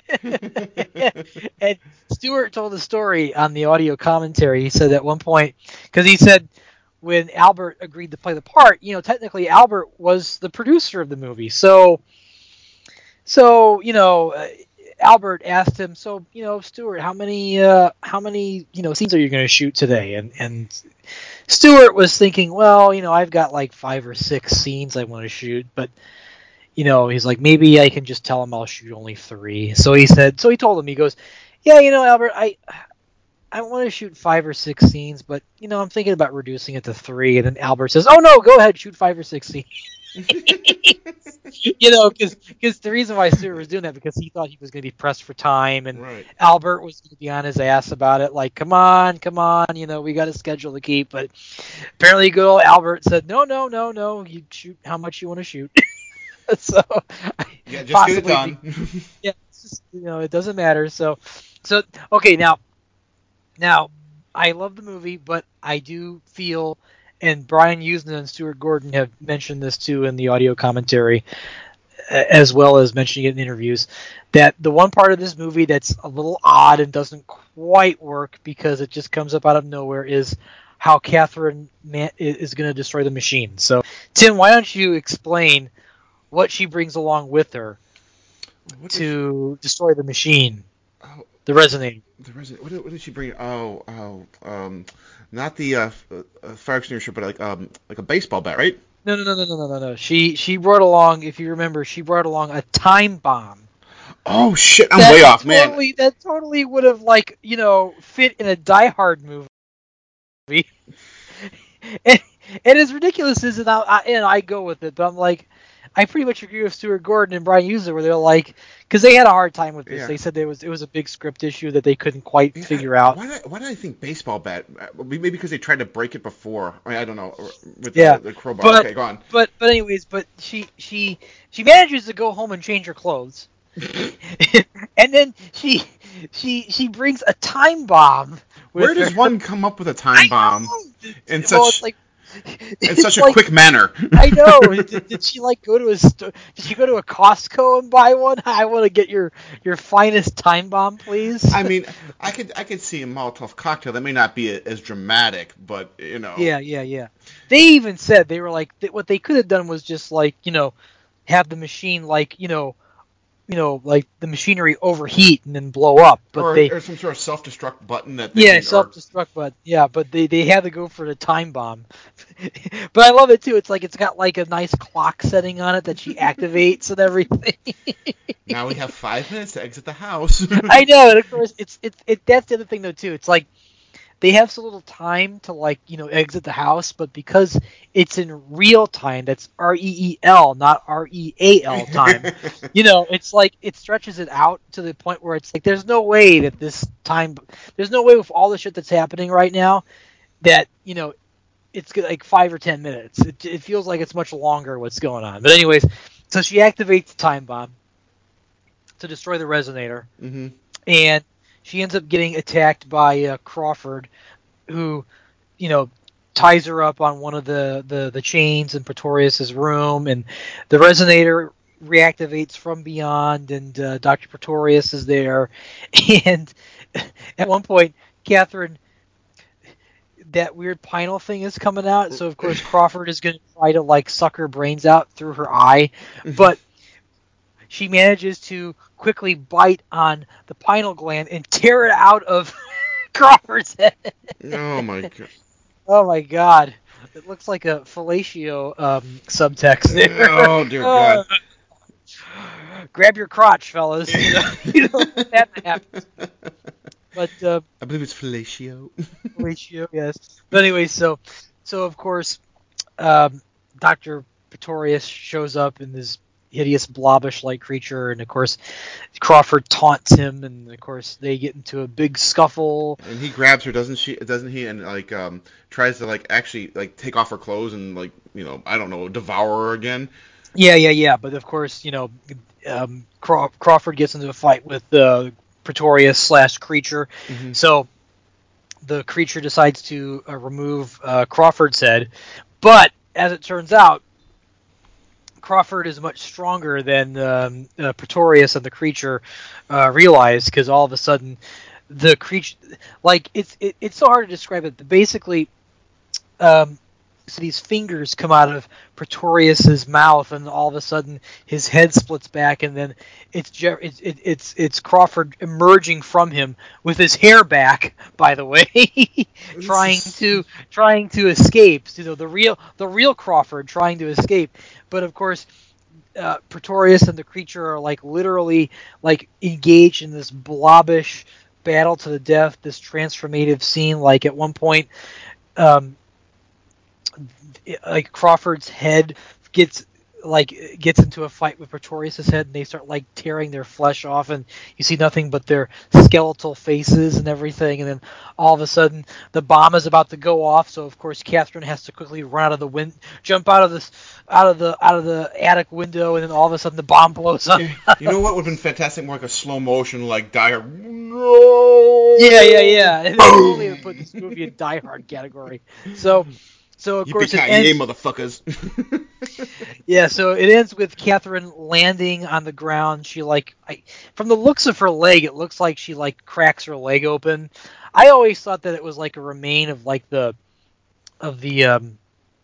And Stewart told the story on the audio commentary. He said at one point, because he said when Albert agreed to play the part, you know, technically Albert was the producer of the movie, so. So, you know, uh, Albert asked him, so, you know, Stuart, how many, uh, how many, you know, scenes are you going to shoot today? And, and Stuart was thinking, well, you know, I've got like five or six scenes I want to shoot, but, you know, he's like, maybe I can just tell him I'll shoot only three. So he said, so he told him, he goes, yeah, you know, Albert, I, I want to shoot five or six scenes, but, you know, I'm thinking about reducing it to three. And then Albert says, oh, no, go ahead, shoot five or six scenes. You know, because the reason why Stuart was doing that, because he thought he was going to be pressed for time, and right. Albert was going to be on his ass about it, like, come on, come on, you know, we got a schedule to keep. But apparently good old Albert said, no, no, no, no, you shoot how much you want to shoot. So, yeah, just get it done. Yeah, it's just, you know, it doesn't matter. So, so okay, now, now, I love the movie, but I do feel, and Brian Usna and Stuart Gordon have mentioned this too in the audio commentary, as well as mentioning it in interviews, that the one part of this movie that's a little odd and doesn't quite work because it just comes up out of nowhere is how Catherine is going to destroy the machine. So, Tim, why don't you explain what she brings along with her what to she... destroy the machine, oh, the resonator. The resonator. What did, what did she bring? Oh, oh, um, not the uh, uh, fire extinguisher, but like um, like a baseball bat, right? No, no, no, no, no, no, no, no. She she brought along, if you remember, she brought along a time bomb. Oh shit! I'm that way off, totally, man. That totally would have like you know fit in a Die Hard movie. and, and as ridiculous as it, I, and I go with it, but I'm like. I pretty much agree with Stuart Gordon and Brian Usna where they're like, because they had a hard time with this. Yeah. They said there was it was a big script issue that they couldn't quite yeah, figure out. Why did, I, why did I think baseball bat? Maybe because they tried to break it before. I, mean, I don't know. With yeah. the, the crowbar. But, okay, go on. But but anyways, but she she she manages to go home and change her clothes, and then she she she brings a time bomb. With Where does her. one come up with a time bomb in well, such? It's like, in such a like, quick manner. I know. Did, did she like go to a st- did she go to a Costco and buy one? I want to get your, your finest time bomb, please. I mean, I could I could see a Molotov cocktail. That may not be a, as dramatic, but you know. Yeah, yeah, yeah. They even said they were like th- what they could have done was just like you know have the machine like you know. You know, like the machinery overheat and then blow up, but or, they or some sort of self-destruct button that they yeah, can, self-destruct or... button, yeah, but they, they had to go for the time bomb. But I love it too. It's like it's got like a nice clock setting on it that she activates and everything. Now we have five minutes to exit the house. I know, and of course it's it's it. That's the other thing though too. It's like they have so little time to like you know exit the house, but because it's in real time, that's R E E L, not R E A L time. You know, it's like it stretches it out to the point where it's like there's no way that this time, there's no way with all the shit that's happening right now that you know it's like five or ten minutes. It, it feels like it's much longer what's going on. But anyways, so she activates the time bomb to destroy the resonator, mm-hmm. and she ends up getting attacked by uh, Crawford, who, you know, ties her up on one of the, the, the chains in Pretorius's room, and the resonator reactivates from beyond, and uh, Doctor Pretorius is there, and at one point, Catherine, that weird pinal thing is coming out, so of course Crawford is going to try to like suck her brains out through her eye, but she manages to quickly bite on the pineal gland and tear it out of Crawford's head. Oh my god! Oh my god! It looks like a fellatio um, subtext there. Oh dear god! Uh, grab your crotch, fellas. You know, you know that happens. But uh, I believe it's fellatio. Fellatio, yes. But anyway, so so of course, um, Doctor Pretorius shows up in this hideous blobish-like creature, and of course Crawford taunts him, and of course they get into a big scuffle. And he grabs her, doesn't she? Doesn't he? And like um tries to like actually like take off her clothes and like you know I don't know devour her again. Yeah, yeah, yeah. But of course you know um, Craw- Crawford gets into a fight with uh, Pretorius slash creature, mm-hmm. so the creature decides to uh, remove uh, Crawford's head, but as it turns out, Crawford is much stronger than um, uh, Pretorius and the creature uh, realize, because all of a sudden the creature, like it's it, it's so hard to describe it. But basically, um, these fingers come out of Pretorius's mouth, and all of a sudden his head splits back, and then it's Je- it's it, it's it's Crawford emerging from him with his hair back. By the way, trying to trying to escape. You know, the real the real Crawford trying to escape, but of course. Uh, Pretorius and the creature are like literally like engaged in this blobbish battle to the death, this transformative scene. Like at one point, um, like Crawford's head gets like gets into a fight with Pretorius's head, and they start like tearing their flesh off, and you see nothing but their skeletal faces and everything. And then all of a sudden, the bomb is about to go off. So of course, Catherine has to quickly run out of the wind, jump out of this, out of the out of the attic window, and then all of a sudden the bomb blows up. You know what would have been fantastic? More like a slow motion, like Die Hard. No! Yeah, yeah, yeah. And they totally would put this movie in Die Hard category. So. So of course it ends. Motherfuckers. Yeah, so it ends with Catherine landing on the ground. She like, I, from the looks of her leg, it looks like she like cracks her leg open. I always thought that it was like a remain of like the, of the um,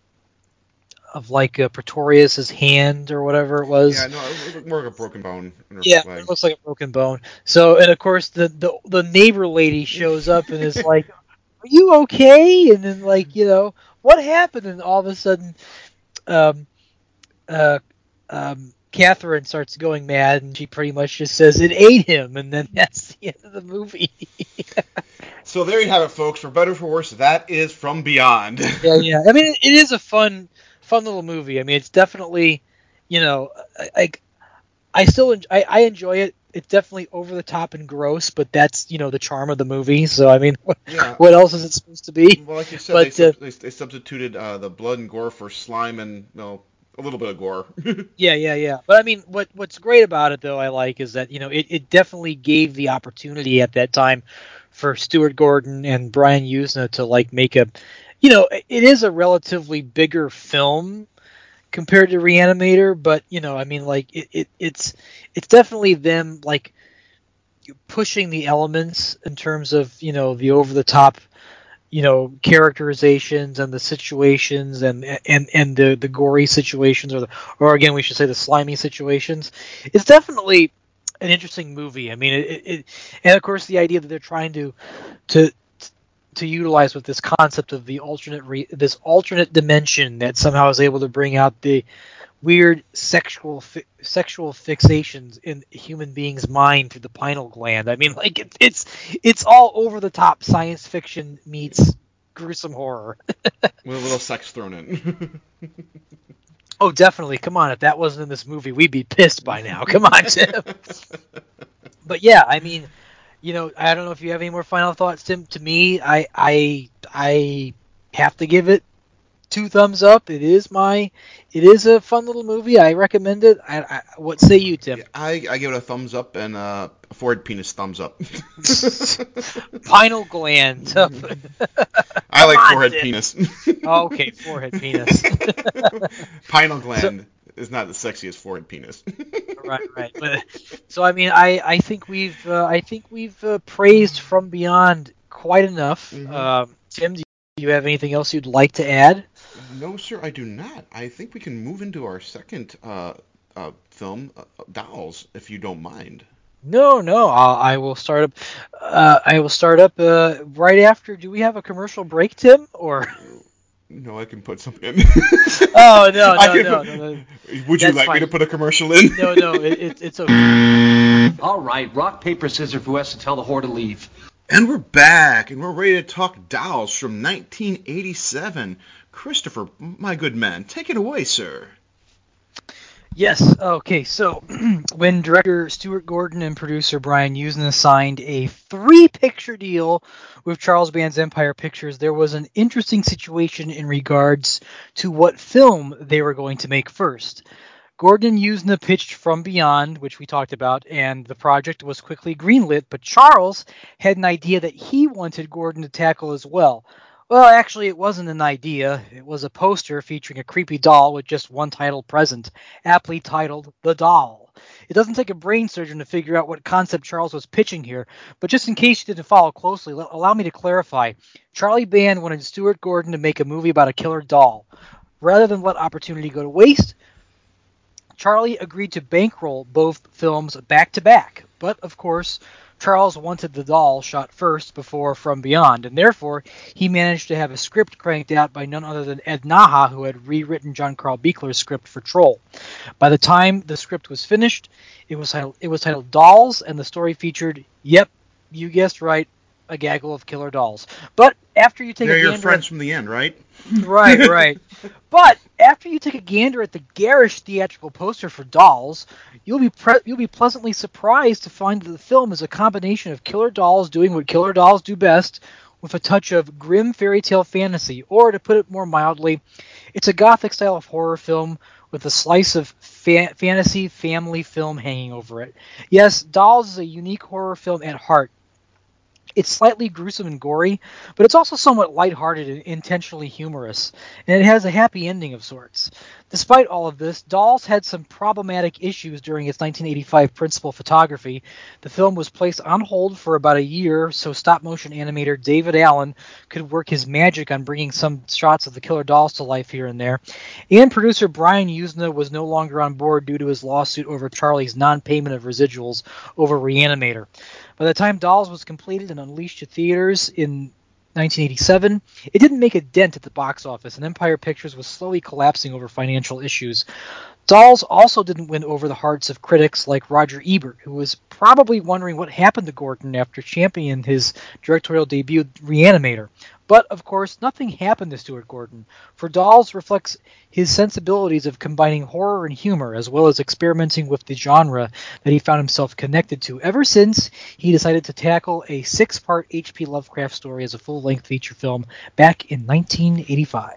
of like uh, Pretorius's hand or whatever it was. Yeah, no, it was more like a broken bone. In her Yeah, leg. it looks like a broken bone. So and of course the the the neighbor lady shows up and is like, "Are you okay?" And then like you know. What happened? And all of a sudden, um, uh, um, Catherine starts going mad, and she pretty much just says it ate him, and then that's the end of the movie. So there you have it, folks. For better or for worse, that is From Beyond. yeah, yeah. I mean, it, it is a fun, fun little movie. I mean, it's definitely, you know, like I, I still en- I, I enjoy it. It's definitely over the top and gross, but that's you know the charm of the movie. So I mean, what, yeah. what else is it supposed to be? Well, like you said, but, they, uh, sub- they, they substituted uh, the blood and gore for slime and you know, a little bit of gore. yeah, yeah, yeah. But I mean, what what's great about it though, I like, is that you know it, it definitely gave the opportunity at that time for Stuart Gordon and Brian Usna to like make a, you know, it is a relatively bigger film compared to Reanimator, but you know, I mean, like it, it it's it's definitely them like pushing the elements in terms of you know the over the top, you know, characterizations and the situations and and and the the gory situations or the or again we should say the slimy situations. It's definitely an interesting movie. I mean, it, it and of course the idea that they're trying to to to utilize with this concept of the alternate re, this alternate dimension that somehow is able to bring out the weird sexual fi- sexual fixations in a human being's mind through the pineal gland. I mean, like it, it's it's all over the top science fiction meets gruesome horror. With a little sex thrown in. Oh, definitely. Come on, if that wasn't in this movie, we'd be pissed by now. Come on, Tim. But yeah, I mean, you know, I don't know if you have any more final thoughts, Tim. To me, I I I have to give it two thumbs up. It is my, it is a fun little movie. I recommend it. I, I, what say you, Tim? I, I give it a thumbs up and uh, a forehead penis thumbs up. Pineal gland. I like on, forehead Tim. penis. Oh, okay, forehead penis. Pineal gland So, is not the sexiest forehead penis. right, right. But so I mean, I, I think we've uh, I think we've uh, praised From Beyond quite enough. Mm-hmm. Um, Tim, do you have anything else you'd like to add? No, sir, I do not. I think we can move into our second uh, uh, film, uh, Dolls, if you don't mind. No, no. I'll, I will start up. Uh, I will start up uh, right after. Do we have a commercial break, Tim? Or no, I can put something in. oh no, I no, can no, put... no, no. Would you That's like fine. me to put a commercial in? No, no. It, it, it's okay. All right, rock, paper, scissors, who has to tell the whore to leave? And we're back, and we're ready to talk Dolls from nineteen eighty-seven. Christopher, my good man, take it away, sir. Yes. Okay. So, when director Stuart Gordon and producer Brian Usna signed a three-picture deal with Charles Band's Empire Pictures, there was an interesting situation in regards to what film they were going to make first. Gordon and Usna pitched From Beyond, which we talked about, and the project was quickly greenlit, but Charles had an idea that he wanted Gordon to tackle as well. Well, actually, it wasn't an idea. It was a poster featuring a creepy doll with just one title present, aptly titled The Doll. It doesn't take a brain surgeon to figure out what concept Charles was pitching here, but just in case you didn't follow closely, let, allow me to clarify. Charlie Band wanted Stuart Gordon to make a movie about a killer doll. Rather than let opportunity go to waste, Charlie agreed to bankroll both films back-to-back. But, of course, Charles wanted the doll shot first before From Beyond, and therefore he managed to have a script cranked out by none other than Ed Naha, who had rewritten John Carl Buechler's script for Troll. By the time the script was finished, it was titled, it was titled Dolls, and the story featured, yep, you guessed right, a gaggle of killer dolls. But after you take They're a your gander friends at, from the end, right? right, right. But after you take a gander at the garish theatrical poster for Dolls, you'll be pre- you'll be pleasantly surprised to find that the film is a combination of killer dolls doing what killer dolls do best, with a touch of grim fairy tale fantasy, or to put it more mildly, it's a gothic style of horror film with a slice of fa- fantasy family film hanging over it. Yes, Dolls is a unique horror film at heart. It's slightly gruesome and gory, but it's also somewhat lighthearted and intentionally humorous, and it has a happy ending of sorts. Despite all of this, Dolls had some problematic issues during its nineteen eighty-five principal photography. The film was placed on hold for about a year so stop-motion animator David Allen could work his magic on bringing some shots of the killer dolls to life here and there, and producer Brian Usna was no longer on board due to his lawsuit over Charlie's non-payment of residuals over Reanimator. By the time Dolls was completed and unleashed to theaters in nineteen eighty-seven, it didn't make a dent at the box office, and Empire Pictures was slowly collapsing over financial issues. Dolls also didn't win over the hearts of critics like Roger Ebert, who was probably wondering what happened to Gordon after championing his directorial debut, Reanimator. But, of course, nothing happened to Stuart Gordon, for Dolls reflects his sensibilities of combining horror and humor, as well as experimenting with the genre that he found himself connected to ever since he decided to tackle a six-part H P Lovecraft story as a full-length feature film back in nineteen eighty-five.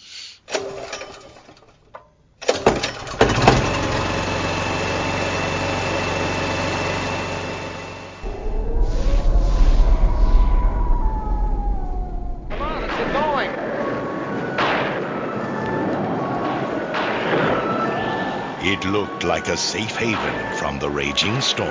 It looked like a safe haven from the raging storm.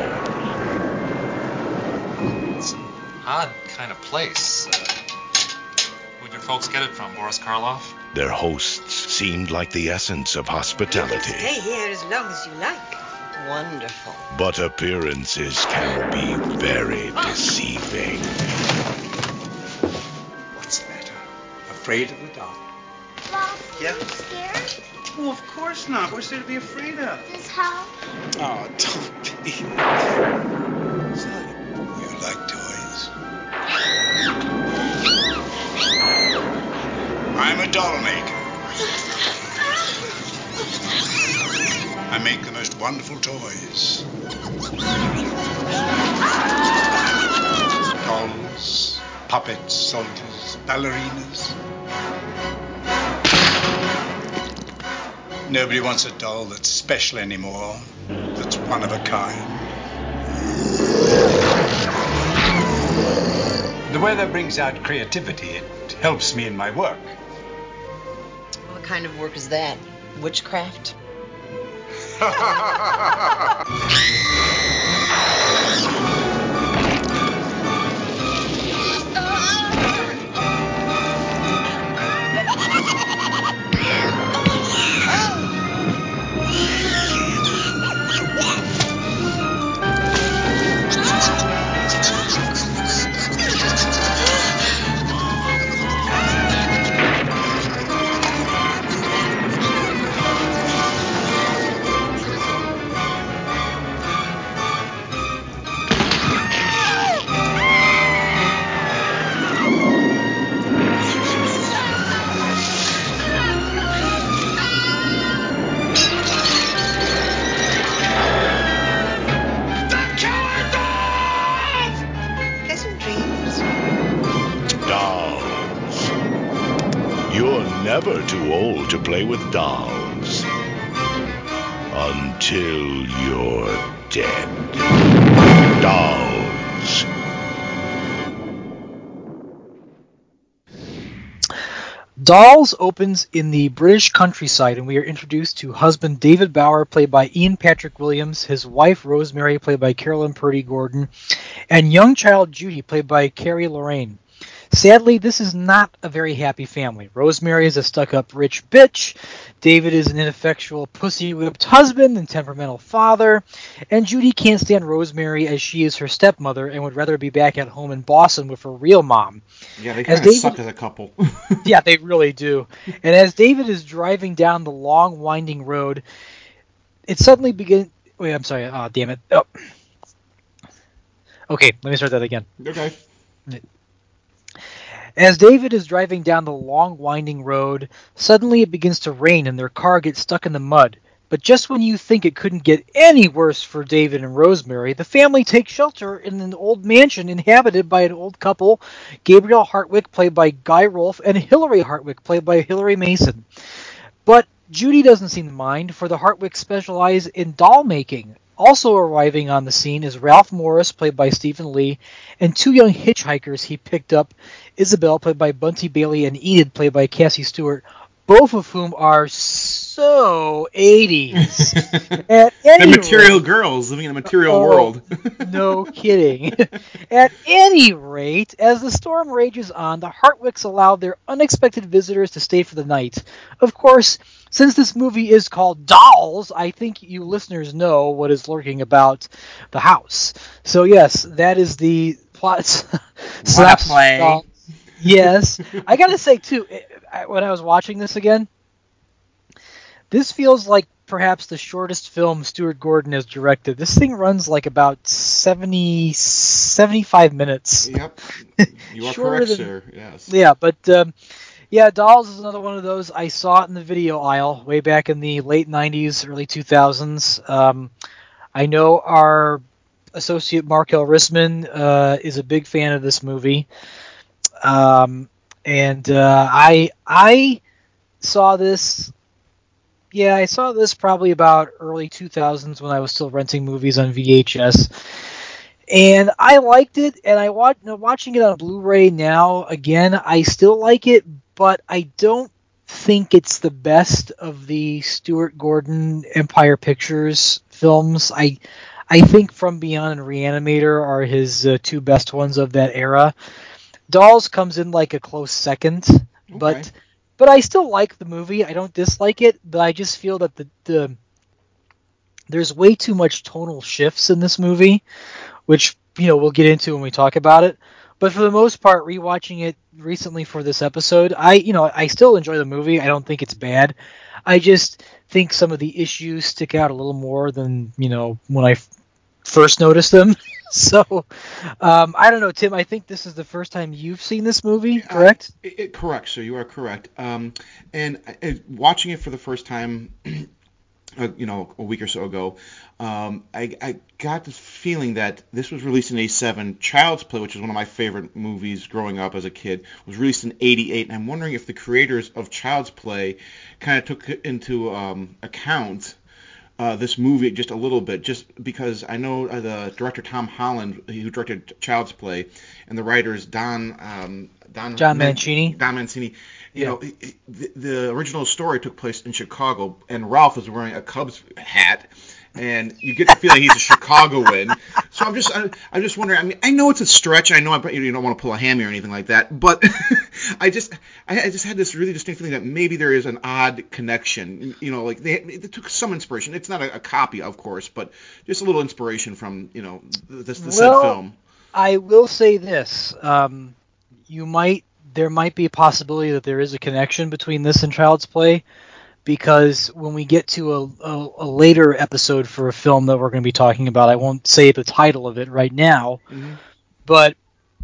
It's an odd kind of place. Uh, who'd your folks get it from, Boris Karloff? Their hosts seemed like the essence of hospitality. You can stay here as long as you like. Wonderful. But appearances can be very deceiving. What's the matter? Afraid of the dark? Bob, Yeah? are you scared? Oh, of course not. What's there to be afraid of? This house? Oh, don't be. Son, you like toys? I'm a doll maker. I make the most wonderful toys. Dolls, puppets, soldiers, ballerinas. Nobody wants a doll that's special anymore, that's one of a kind. The weather brings out creativity. It helps me in my work. What kind of work is that? Witchcraft? You're never too old to play with dolls. Until you're dead. Dolls. Dolls opens in the British countryside, and we are introduced to husband David Bower, played by Ian Patrick Williams, his wife Rosemary, played by Carolyn Purdy Gordon, and young child Judy, played by Carrie Lorraine. Sadly, this is not a very happy family. Rosemary is a stuck-up rich bitch, David is an ineffectual, pussy-whipped husband and temperamental father, and Judy can't stand Rosemary as she is her stepmother and would rather be back at home in Boston with her real mom. Yeah, they kind of suck as a couple. Yeah, they really do. And as David is driving down the long, winding road, it suddenly begins... Wait, I'm sorry. Oh, damn it. Oh. Okay, let me start that again. Okay. As David is driving down the long, winding road, suddenly it begins to rain and their car gets stuck in the mud. But just when you think it couldn't get any worse for David and Rosemary, the family takes shelter in an old mansion inhabited by an old couple, Gabriel Hartwick, played by Guy Rolfe, and Hilary Hartwick, played by Hilary Mason. But Judy doesn't seem to mind, for the Hartwicks specialize in doll making. Also arriving on the scene is Ralph Morris, played by Stephen Lee, and two young hitchhikers he picked up, Isabel, played by Bunty Bailey, and Enid, played by Cassie Stewart, both of whom are so eighties. At any They're material rate, girls living in a material oh, world. No kidding. At any rate, as the storm rages on, the Hartwicks allow their unexpected visitors to stay for the night. Of course, since this movie is called Dolls, I think you listeners know what is lurking about the house. So yes, that is the plot. Wanna play? Yes. I gotta say, too, when I was watching this again, this feels like perhaps the shortest film Stuart Gordon has directed. This thing runs like about seventy, seventy-five minutes. Yep. You are Shorter correct, than- sir. Yes. Yeah, but um, yeah, Dolls is another one of those. I saw it in the video aisle way back in the late nineties, early two thousands. Um, I know our associate Mark L. Rissman uh, is a big fan of this movie. Um, and uh, I I saw this... Yeah, I saw this probably about early two thousands when I was still renting movies on V H S. And I liked it, and I watch, you know, watching it on Blu-ray now, again, I still like it, but I don't think it's the best of the Stuart Gordon Empire Pictures films. I I think From Beyond and Reanimator are his uh, two best ones of that era. Dolls comes in like a close second, okay. but but I still like the movie. I don't dislike it, but I just feel that the, the there's way too much tonal shifts in this movie, which, you know, we'll get into when we talk about it. But for the most part, rewatching it recently for this episode, I, you know, I still enjoy the movie. I don't think it's bad. I just think some of the issues stick out a little more than, you know, when I f- first noticed them. So, um, I don't know, Tim, I think this is the first time you've seen this movie, correct? Uh, it, it, correct, sir. You are correct. Um, and uh, watching it for the first time, uh, you know, a week or so ago, um, I, I got this feeling that this was released in eighty-seven. Child's Play, which is one of my favorite movies growing up as a kid, was released in eighty-eight. And I'm wondering if the creators of Child's Play kind of took into um, account Uh, this movie just a little bit, just because I know uh, the director Tom Holland, who directed Child's Play, and the writers Don um, Don John Man- Mancini. Don Mancini. You Yeah. know, the, the original story took place in Chicago, and Ralph was wearing a Cubs hat, and you get the feeling he's a Chicagoan. So I'm just, I, I'm just wondering. I mean, I know it's a stretch. I know I, you don't want to pull a hammy or anything like that, but I just, I, I just had this really distinct feeling that maybe there is an odd connection. You know, like they, they took some inspiration. It's not a, a copy, of course, but just a little inspiration from, you know, this the said Well, film. I will say this: um, you might, there might be a possibility that there is a connection between this and Child's Play, because when we get to a, a, a later episode for a film that we're going to be talking about, I won't say the title of it right now, Mm-hmm. but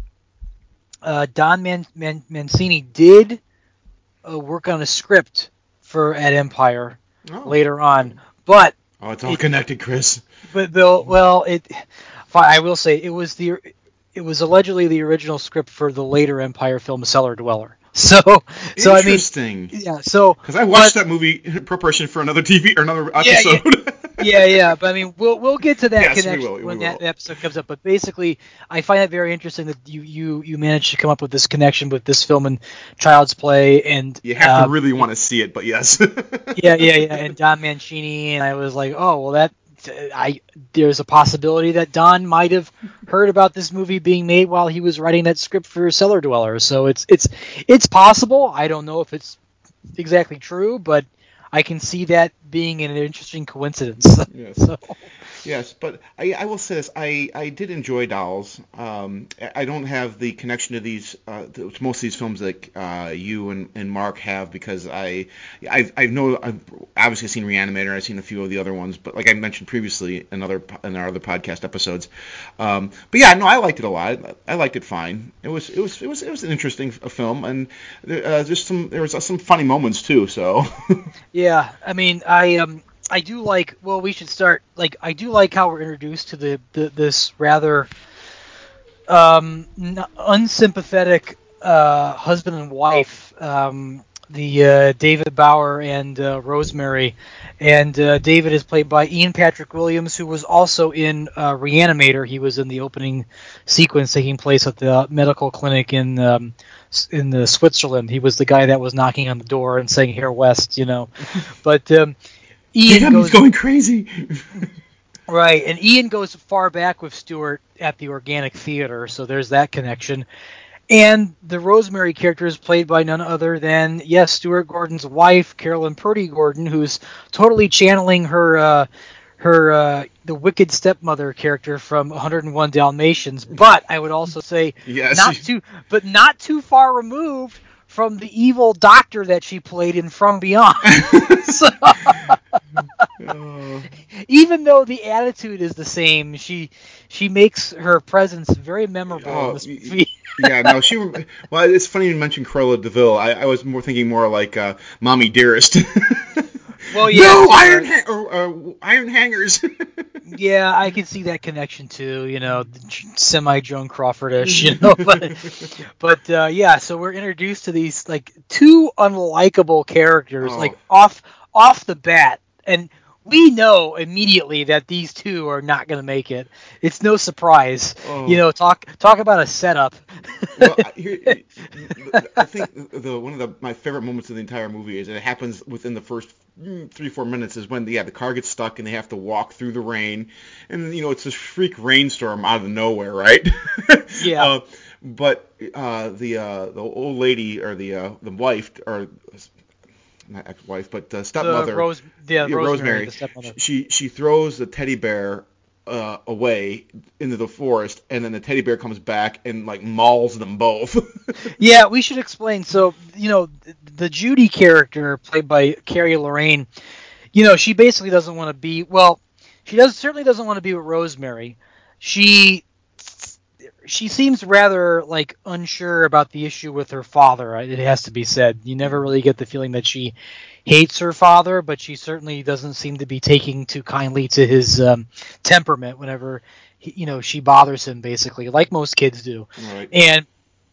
uh, Don Man- Man- Mancini did uh, work on a script for at Empire Oh. later on, but Oh, it's all it, connected, Chris. But though, well, it, I will say it was the, it was allegedly the original script for the later Empire film Cellar Dweller. So, so I mean, Interesting. yeah. So because I watched but, that movie in preparation for another T V or another yeah, episode. yeah, yeah, but I mean, we'll we'll get to that Yes, we connection will, we when will. that episode comes up. But basically, I find it very interesting that you you you managed to come up with this connection with this film and Child's Play, and You have uh, to really want to see it, but yes. yeah, yeah, yeah, and Don Mancini, and I was like, oh, well, that I there's a possibility that Don might have heard about this movie being made while he was writing that script for Cellar Dwellers. So it's it's it's possible. I don't know if it's exactly true, but I can see that being an interesting coincidence. Yes. So. Yes, but I, I will say this: I, I did enjoy Dolls. Um, I I don't have the connection to these uh, to most of these films like uh, you and, and Mark have, because I I've, I know I've obviously seen Reanimator. I've seen a few of the other ones, but like I mentioned previously in other in our other podcast episodes. Um, but yeah, no, I liked it a lot. I liked it fine. It was it was it was it was an interesting f- film, and uh, just some there was some funny moments too. So Yeah, I mean, I um. I do like. Well, we should start. Like, I do like how we're introduced to the, the this rather um, n- unsympathetic uh, husband and wife, um, the uh, David Bauer and uh, Rosemary, and uh, David is played by Ian Patrick Williams, who was also in uh, Reanimator. He was in the opening sequence taking place at the medical clinic in um, in the Switzerland. He was the guy that was knocking on the door and saying "Here West," you know, but. Um, Ian yeah, goes he's going crazy. Right, and Ian goes far back with Stewart at the Organic Theater, so there's that connection. And the Rosemary character is played by none other than, yes, Stuart Gordon's wife, Carolyn Purdy Gordon, who's totally channeling her uh, her uh, the wicked stepmother character from one oh one Dalmatians. But I would also say yes. not too, but not too far removed from the evil doctor that she played in From Beyond. so, oh. Even though the attitude is the same, she she makes her presence very memorable oh, in this movie. yeah, no, she. Well, it's funny you mentioned Cruella DeVille. I, I was more thinking more like uh, Mommy Dearest. Well, yeah, no too, iron right? ha- or, uh, iron hangers. Yeah, I can see that connection too. You know, semi Joan Crawfordish. You know, but but uh, yeah. So we're introduced to these like two unlikable characters, oh. like off off the bat, and we know immediately that these two are not going to make it. It's no surprise. Oh. You know, talk talk about a setup. Well, here, I think the one of the my favorite moments of the entire movie is it happens within the first three four minutes is when yeah the car gets stuck and they have to walk through the rain, and you know it's this freak rainstorm out of nowhere, right? Yeah. uh, but uh, the uh, the old lady or the uh, the wife or not ex-wife but uh, stepmother, the Rose, yeah, yeah, Rosemary, Rosemary, the stepmother. she she throws the teddy bear uh, away into the forest, and then the teddy bear comes back and like mauls them both. Yeah, we should explain. So, you know, the Judy character played by Carrie Lorraine, you know, she basically doesn't want to be, well, she does certainly doesn't want to be with Rosemary. She she seems rather like unsure about the issue with her father. It has to be said. You never really get the feeling that she hates her father, but she certainly doesn't seem to be taking too kindly to his um, temperament whenever he, you know, she bothers him, basically, like most kids do. Right. And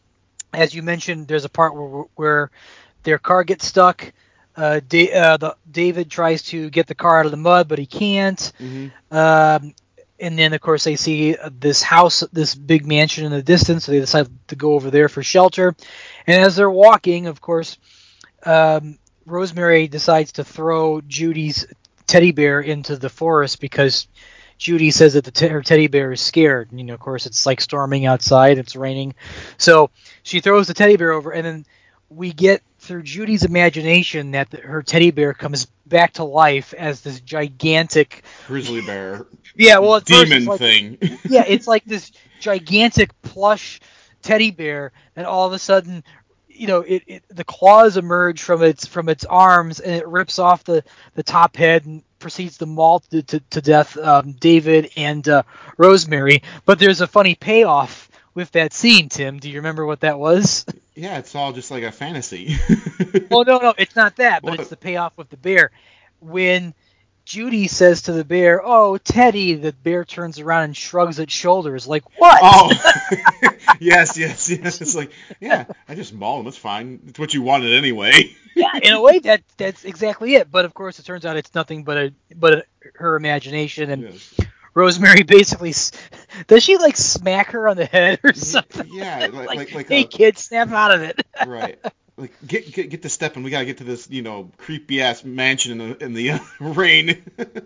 as you mentioned, there's a part where where their car gets stuck. Uh, da- uh, the, David tries to get the car out of the mud, but he can't. Mm-hmm. Um, and then, of course, they see this house, this big mansion in the distance, so they decide to go over there for shelter. And as they're walking, of course, um, Rosemary decides to throw Judy's teddy bear into the forest because Judy says that the t- her teddy bear is scared. And, you know, of course, it's like storming outside, it's raining. So she throws the teddy bear over, and then we get through Judy's imagination that the, her teddy bear comes back to life as this gigantic grizzly bear. Yeah, well, at demon first it's like, thing. Yeah, it's like this gigantic plush teddy bear, and all of a sudden, you know, it, it the claws emerge from its from its arms, and it rips off the, the top head and proceeds to maul to, to, to death um, David and uh, Rosemary. But there's a funny payoff with that scene, Tim. Do you remember what that was? Yeah, it's all just like a fantasy. Oh, no, no, it's not that, but What? it's the payoff with the bear. When Judy says to the bear, "Oh, Teddy." The bear turns around and shrugs its shoulders, like, "What?" Oh, yes, yes, yes. It's like, yeah, I just mauled him. It's fine. It's what you wanted anyway. Yeah, in a way, that that's exactly it. But of course, it turns out it's nothing but a but a, her imagination. And Yes. Rosemary basically does she like smack her on the head or something? Yeah, like like, like, like hey, a, kid, snap out of it. Right. Like get get get to stepping. We gotta get to this, you know, creepy ass mansion in the in the uh, rain.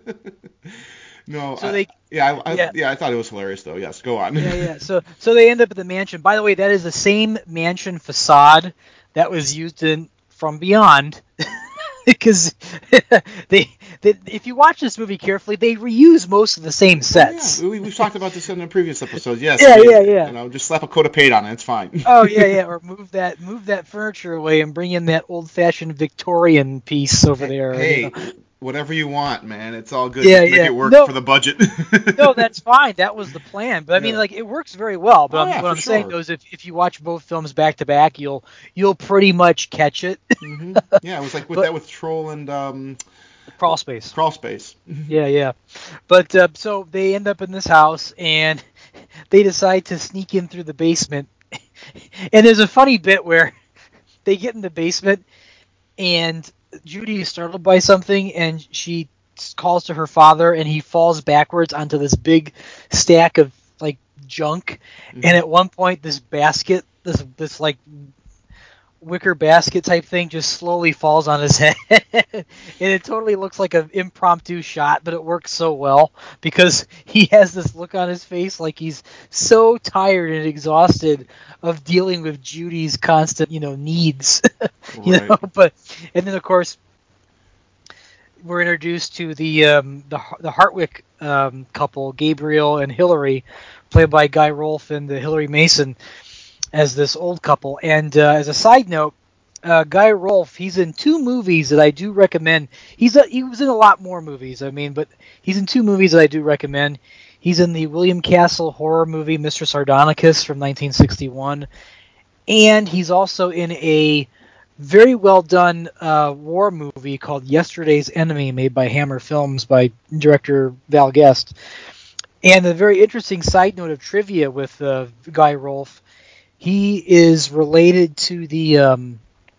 No, So I, they, yeah, I, I, yeah, yeah, I thought it was hilarious though. Yes, go on. yeah, yeah. So so they end up at the mansion. By the way, that is the same mansion facade that was used in From Beyond. Because they, they, if you watch this movie carefully, they reuse most of the same sets. Oh, yeah. we, we've talked about this in the previous episodes. Yes. Yeah, I mean, yeah, yeah. You know, just slap a coat of paint on it. It's fine. Oh yeah, yeah. Or move that, move that furniture away and bring in that old-fashioned Victorian piece over there. Hey, you know? Whatever you want, man. It's all good. Yeah, Make yeah. it work no, for the budget. no, that's fine. That was the plan. But I mean, Yeah. like, it works very well. But Oh, I'm, yeah, what for I'm saying sure. though is, if if you watch both films back to back, you'll you'll pretty much catch it. Mm-hmm. Yeah, it was like with But- that with Troll and um, Crawl Space. Crawl Space. Yeah, yeah. But uh, so they end up in this house and they decide to sneak in through the basement. And there's a funny bit where they get in the basement and Judy is startled by something and she calls to her father and he falls backwards onto this big stack of like junk. Mm-hmm. And at one point this basket, this this like wicker basket type thing just slowly falls on his head. And it totally looks like an impromptu shot, but it works so well because he has this look on his face like he's so tired and exhausted of dealing with Judy's constant, you know, needs. you Right. know, but and then of course we're introduced to the um, the the Hartwick um, couple, Gabriel and Hillary, played by Guy Rolfe and uh, Hillary Mason, as this old couple. And uh, as a side note, uh, Guy Rolfe, he's in two movies that I do recommend. He's a, he was in a lot more movies, I mean, but he's in two movies that I do recommend. He's in the William Castle horror movie Mister Sardonicus from nineteen sixty-one, and he's also in a very well done uh, war movie called Yesterday's Enemy, made by Hammer Films by director Val Guest. And a very interesting side note of trivia with uh, Guy Rolfe, he is related to the um,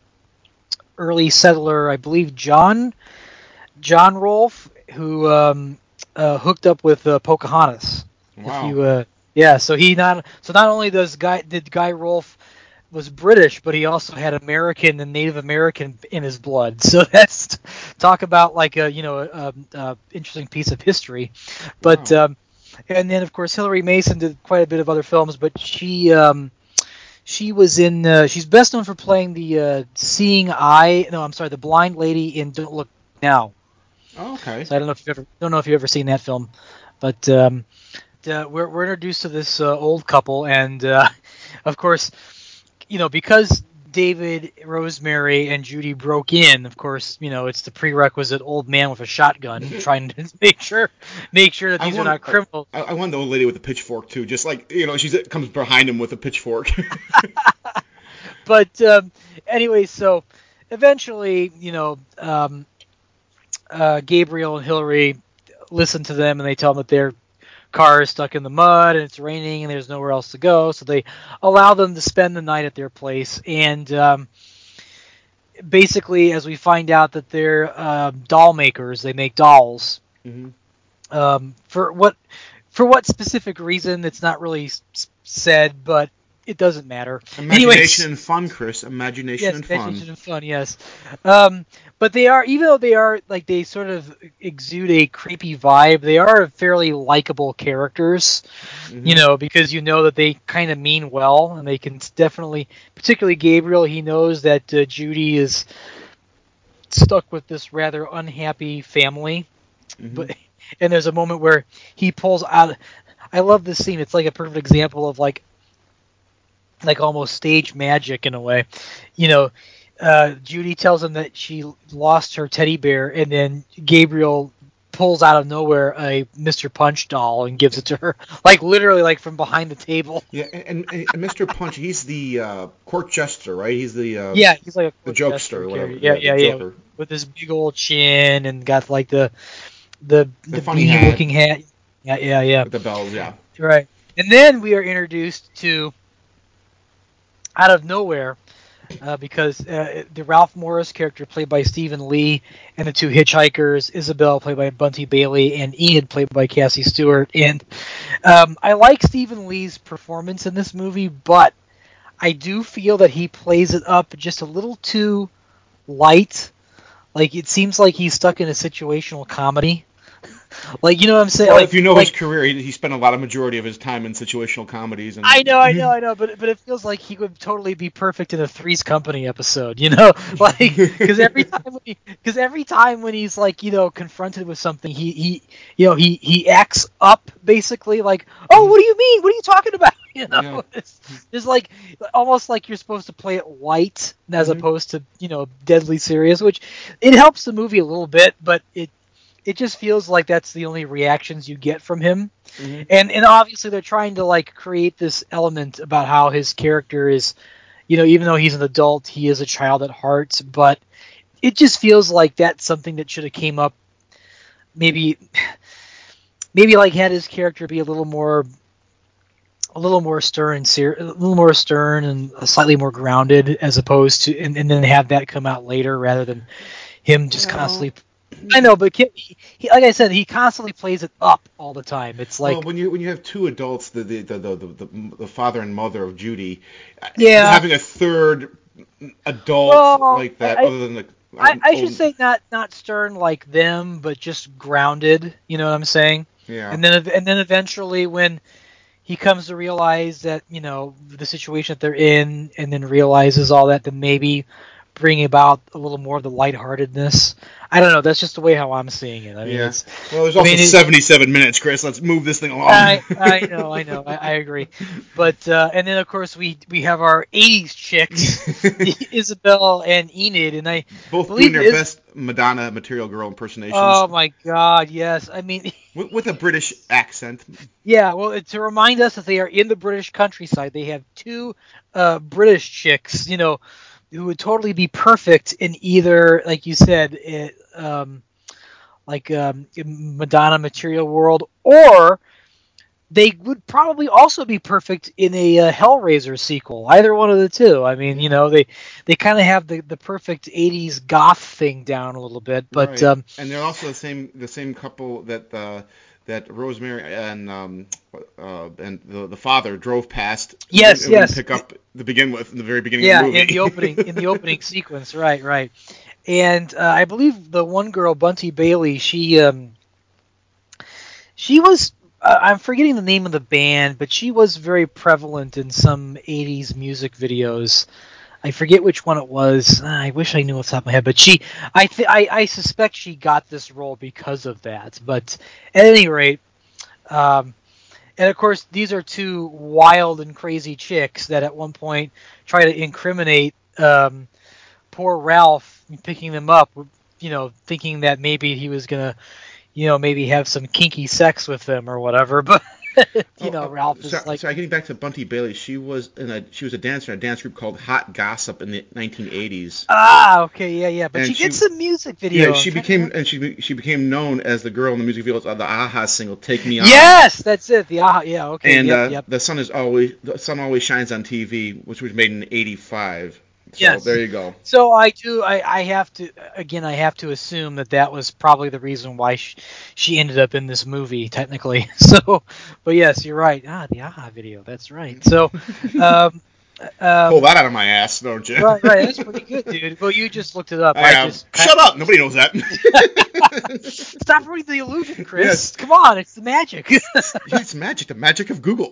early settler, I believe, John John Rolfe, who um, uh, hooked up with uh, Pocahontas. Wow. If you, uh, yeah, so he not so not only does Guy did Guy Rolfe was British, but he also had American and Native American in his blood. So that's talk about like a you know a, a interesting piece of history. But Wow. um, and then of course Hillary Mason did quite a bit of other films, but she um, she was in uh, she's best known for playing the uh, seeing eye. No, I'm sorry, the blind lady in Don't Look Now. Oh, okay. So I don't know if you ever don't know if you've ever seen that film, but um, uh, we're we're introduced to this uh, old couple, and uh, of course, you know, because David, Rosemary, and Judy broke in. Of course, you know, it's the prerequisite old man with a shotgun trying to make sure make sure that these I are want, not criminals. I, I want the old lady with the pitchfork too, just like you know, she comes behind him with a pitchfork. But um, anyway, so eventually, you know, um, uh, Gabriel and Hillary listen to them, and they tell them that their car is stuck in the mud and it's raining and there's nowhere else to go. So they allow them to spend the night at their place. And um, basically, as we find out that they're uh, doll makers, they make dolls. Mm-hmm. Um, for what for what specific reason, it's not really s- said, but it doesn't matter. Imagination Anyways, and fun, Chris. Imagination yes, and fun. imagination and fun, yes. Um, but they are, even though they are, like, they sort of exude a creepy vibe, they are fairly likable characters, Mm-hmm. you know, because you know that they kind of mean well, and they can definitely, particularly Gabriel, he knows that uh, Judy is stuck with this rather unhappy family. Mm-hmm. But and there's a moment where he pulls out, I love this scene, it's like a perfect example of, like, like almost stage magic in a way. You know, uh, Judy tells him that she lost her teddy bear, and then Gabriel pulls out of nowhere a Mister Punch doll and gives it to her, like literally, like from behind the table. Yeah, and, and, and Mister Punch, he's the uh, court jester, right? He's the uh, Yeah, he's like a the court jokester, jester or whatever. character. Yeah, yeah, the yeah, Joker. with, with this big old chin and got like the the The the, funny beanie hat. looking hat. Yeah, yeah, yeah. With the bells, yeah. Right. And then we are introduced to, out of nowhere, uh, because uh, the Ralph Morris character played by Stephen Lee, and the two hitchhikers, Isabel played by Bunty Bailey, and Enid played by Cassie Stewart. And um, I like Stephen Lee's performance in this movie, but I do feel that he plays it up just a little too light. Like, it seems like he's stuck in a situational comedy. Like, you know what I'm saying? Well, like, if you know like, his career, he, he spent a lot of majority of his time in situational comedies. And I know, I know, I know, but but it feels like he would totally be perfect in a Three's Company episode, you know, like because every time, because every time when he's like, you know, confronted with something, he he, you know, he he acts up basically, like, oh, what do you mean? What are you talking about? You know, Yeah. it's just like almost like you're supposed to play it light as Mhm. opposed to, you know, deadly serious, which it helps the movie a little bit, but it it just feels like that's the only reactions you get from him. Mhm. And and obviously they're trying to like create this element about how his character is, you know, even though he's an adult, he is a child at heart. But it just feels like that's something that should have came up. Maybe, maybe like had his character be a little more, a little more stern and ser- a little more stern and slightly more grounded, as opposed to, and, and then have that come out later rather than him just Well, constantly. I know, but he, he, like I said, he constantly plays it up all the time. It's like, well, when you when you have two adults, the the the the, the, the father and mother of Judy, Yeah. having a third adult Well, like that, I- other than the I, I should old- say not not stern like them, but just grounded. You know what I'm saying? yeah. And then and then eventually when he comes to realize that, you know, the situation that they're in, and then realizes all that, then maybe bring about a little more of the lightheartedness. I don't know. That's just the way how I'm seeing it. I mean, yeah. it's. Well, there's I also mean, it- seventy-seven minutes, Chris. Let's move this thing along. I I know, I know, I, I agree. But uh, and then of course we we have our eighties chicks, Isabel and Enid, and I Both believe doing their Is- best Madonna Material Girl impersonations Oh my God, yes. I mean, with, with a British accent. yeah. Well, to remind us that they are in the British countryside, they have two uh, British chicks, you know, who would totally be perfect in either, like you said, it, um, like um, Madonna Material World, or they would probably also be perfect in a uh, Hellraiser sequel. Either one of the two. I mean, you know, they they kind of have the, the perfect eighties goth thing down a little bit, but Right. um, and they're also the same the same couple that uh, that Rosemary and um, uh, and the the father drove past. Yes, and we yes. Pick up to begin with in the very beginning yeah, of the movie. in the opening in the opening sequence, right, right. And uh, I believe the one girl, Bunty Bailey, she um, she was. Uh, I'm forgetting the name of the band, but she was very prevalent in some eighties music videos. I forget which one it was. I wish I knew off the top of my head, but she, I, th- I, I suspect she got this role because of that. But at any rate, um, and of course, these are two wild and crazy chicks that at one point try to incriminate um, poor Ralph, picking them up, you know, thinking that maybe he was gonna, you know, maybe have some kinky sex with them or whatever. But you know, Oh, uh, Ralph is sorry, like, sorry, getting back to Bunty Bailey, she was in a she was a dancer in a dance group called Hot Gossip in the nineteen eighties. ah, okay, yeah, yeah. But And she she- gets some music video. Yeah, she I'm trying to became remember. and she be- she became known as the girl in the music videos of the Aha single "Take Me On." Yes, that's it. The aha, yeah, okay, And yep, uh, yep. the sun is always the sun always shines on T V, which was made in eighty-five. So Yes. there you go. So I do. I, I have to again. I have to assume that that was probably the reason why she, she ended up in this movie, technically. So, but yes, you're right. Ah, the aha video. That's right. So, um, um, Pull that out of my ass, don't you? right, right. That's pretty good, dude. Well, you just looked it up. I I, have. just Shut up! Nobody knows that. Stop reading the illusion, Chris. Yes. Come on, it's the magic. It's magic, the magic of Google.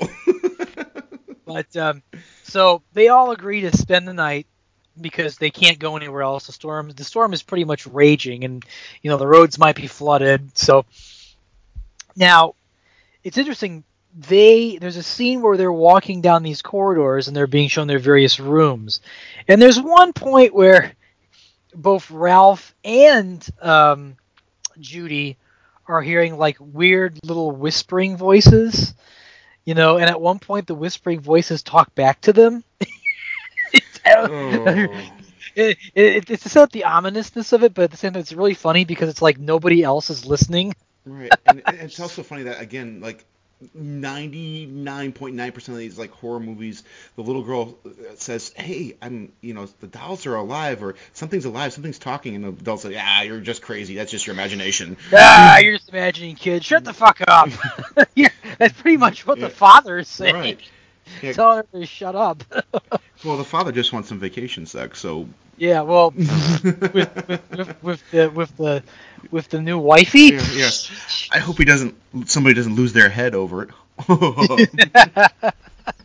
But um, so they all agree to spend the night because they can't go anywhere else. The storm, the storm is pretty much raging, and you know the roads might be flooded. So now it's interesting. They there's a scene where they're walking down these corridors and they're being shown their various rooms, and there's one point where both Ralph and um, Judy are hearing like weird little whispering voices. You know, and at one point the whispering voices talk back to them. Oh. It, it, it's to set up the ominousness of it, but at the same time, it's really funny because it's like nobody else is listening. Right, and, and it's also funny that again, like ninety-nine point nine percent of these like horror movies, the little girl says, "Hey, I'm, you know, the dolls are alive, or something's alive, something's talking," and the adults say, "Ah, you're just crazy. That's just your imagination." Ah, you're just imagining, kid. Shut the fuck up. Yeah, that's pretty much what Yeah. the father is saying. Right. Yeah. Telling her to shut up. Well, the father just wants some vacation sex, so. Yeah, well, with, with, with, with the with the with the new wifey. Yeah, yeah. I hope he doesn't. Somebody doesn't lose their head over it.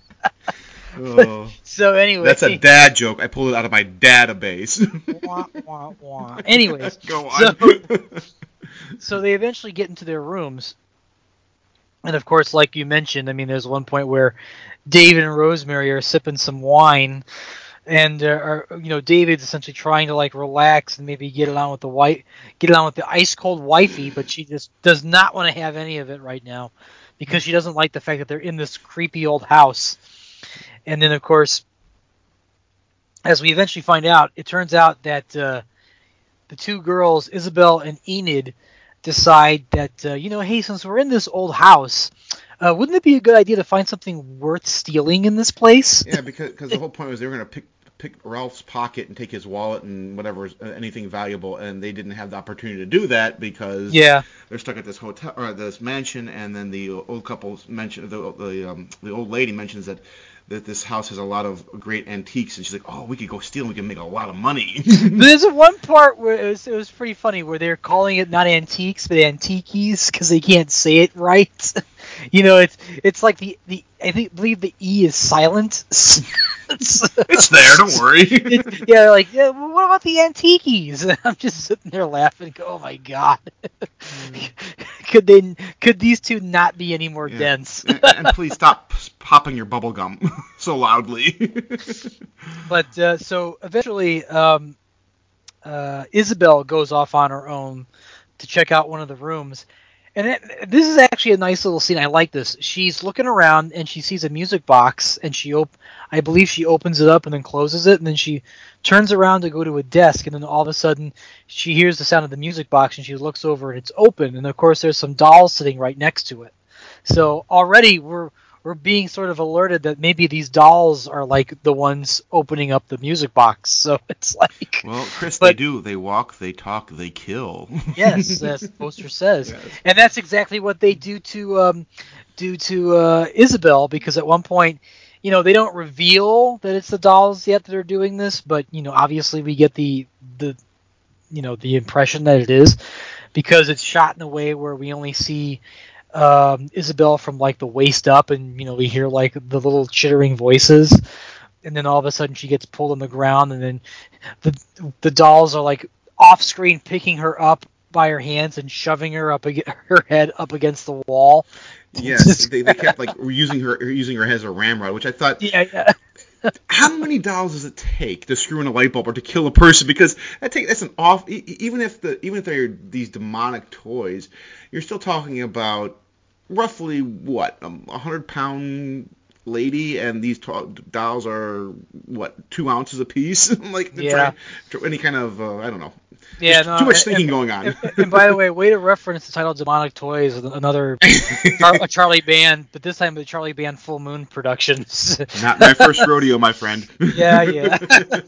Oh. So anyway, that's a dad joke. I pulled it out of my database. wah, wah, wah. Anyways, go on. So, so they eventually get into their rooms, and of course, like you mentioned, I mean, there's one point where David and Rosemary are sipping some wine. And uh, are, you know, David's essentially trying to like relax and maybe get along with the white, get along with the ice cold wifey, but she just does not want to have any of it right now because she doesn't like the fact that they're in this creepy old house. And then, of course, as we eventually find out, it turns out that uh, the two girls, Isabel and Enid, decide that uh, you know, hey, since we're in this old house, uh, wouldn't it be a good idea to find something worth stealing in this place? Yeah, because cause the whole point was they were going to pick. pick Ralph's pocket and take his wallet and whatever, anything valuable, and they didn't have the opportunity to do that because yeah. they're stuck at this hotel or this mansion, and then the old couple mention the the um, the old lady mentions that that this house has a lot of great antiques, and she's like, oh, we could go steal and we can make a lot of money. There's one part where it was, it was pretty funny where they're calling it not antiques but antiques because they can't say it right. You know, it's it's like the, the I think believe the E is silent. It's there, don't worry. It's, yeah, they're like, yeah, well, what about the antiques? And I'm just sitting there laughing, go, oh my god. could they could these two not be any more yeah. dense? and, and please stop popping your bubble gum so loudly. But uh, so eventually um, uh, Isabel goes off on her own to check out one of the rooms. And it, this is actually a nice little scene. I like this. She's looking around and she sees a music box, and she op- I believe she opens it up and then closes it, and then she turns around to go to a desk, and then all of a sudden she hears the sound of the music box, and she looks over and it's open, and of course there's some dolls sitting right next to it. So already we're we're being sort of alerted that maybe these dolls are like the ones opening up the music box. So it's like, well, Chris, but, they do. They walk, they talk, they kill. Yes, as the poster says, yes. And that's exactly what they do to um, do to uh, Isabel. Because at one point, you know, they don't reveal that it's the dolls yet that are doing this, but you know, obviously we get the the you know the impression that it is because it's shot in a way where we only see um, Isabel from like the waist up, and you know we hear like the little chittering voices, and then all of a sudden she gets pulled on the ground, and then the the dolls are like off screen picking her up by her hands and shoving her up ag- her head up against the wall. Yes, they, they kept like using her using her as a ramrod, which I thought. Yeah. yeah. How many dolls does it take to screw in a light bulb or to kill a person? Because that take that's an off. Even if the even if they're these demonic toys, you're still talking about roughly what a hundred pound lady, and these to- dolls are what two ounces apiece. Like yeah. trying, any kind of uh, I don't know. Yeah, There's no, too much and, thinking and, going on. And, and by the way, way to reference the title "Demonic Toys," another Char- a Charlie Band, but this time the Charlie Band Full Moon Productions. Not my first rodeo, my friend. Yeah, yeah.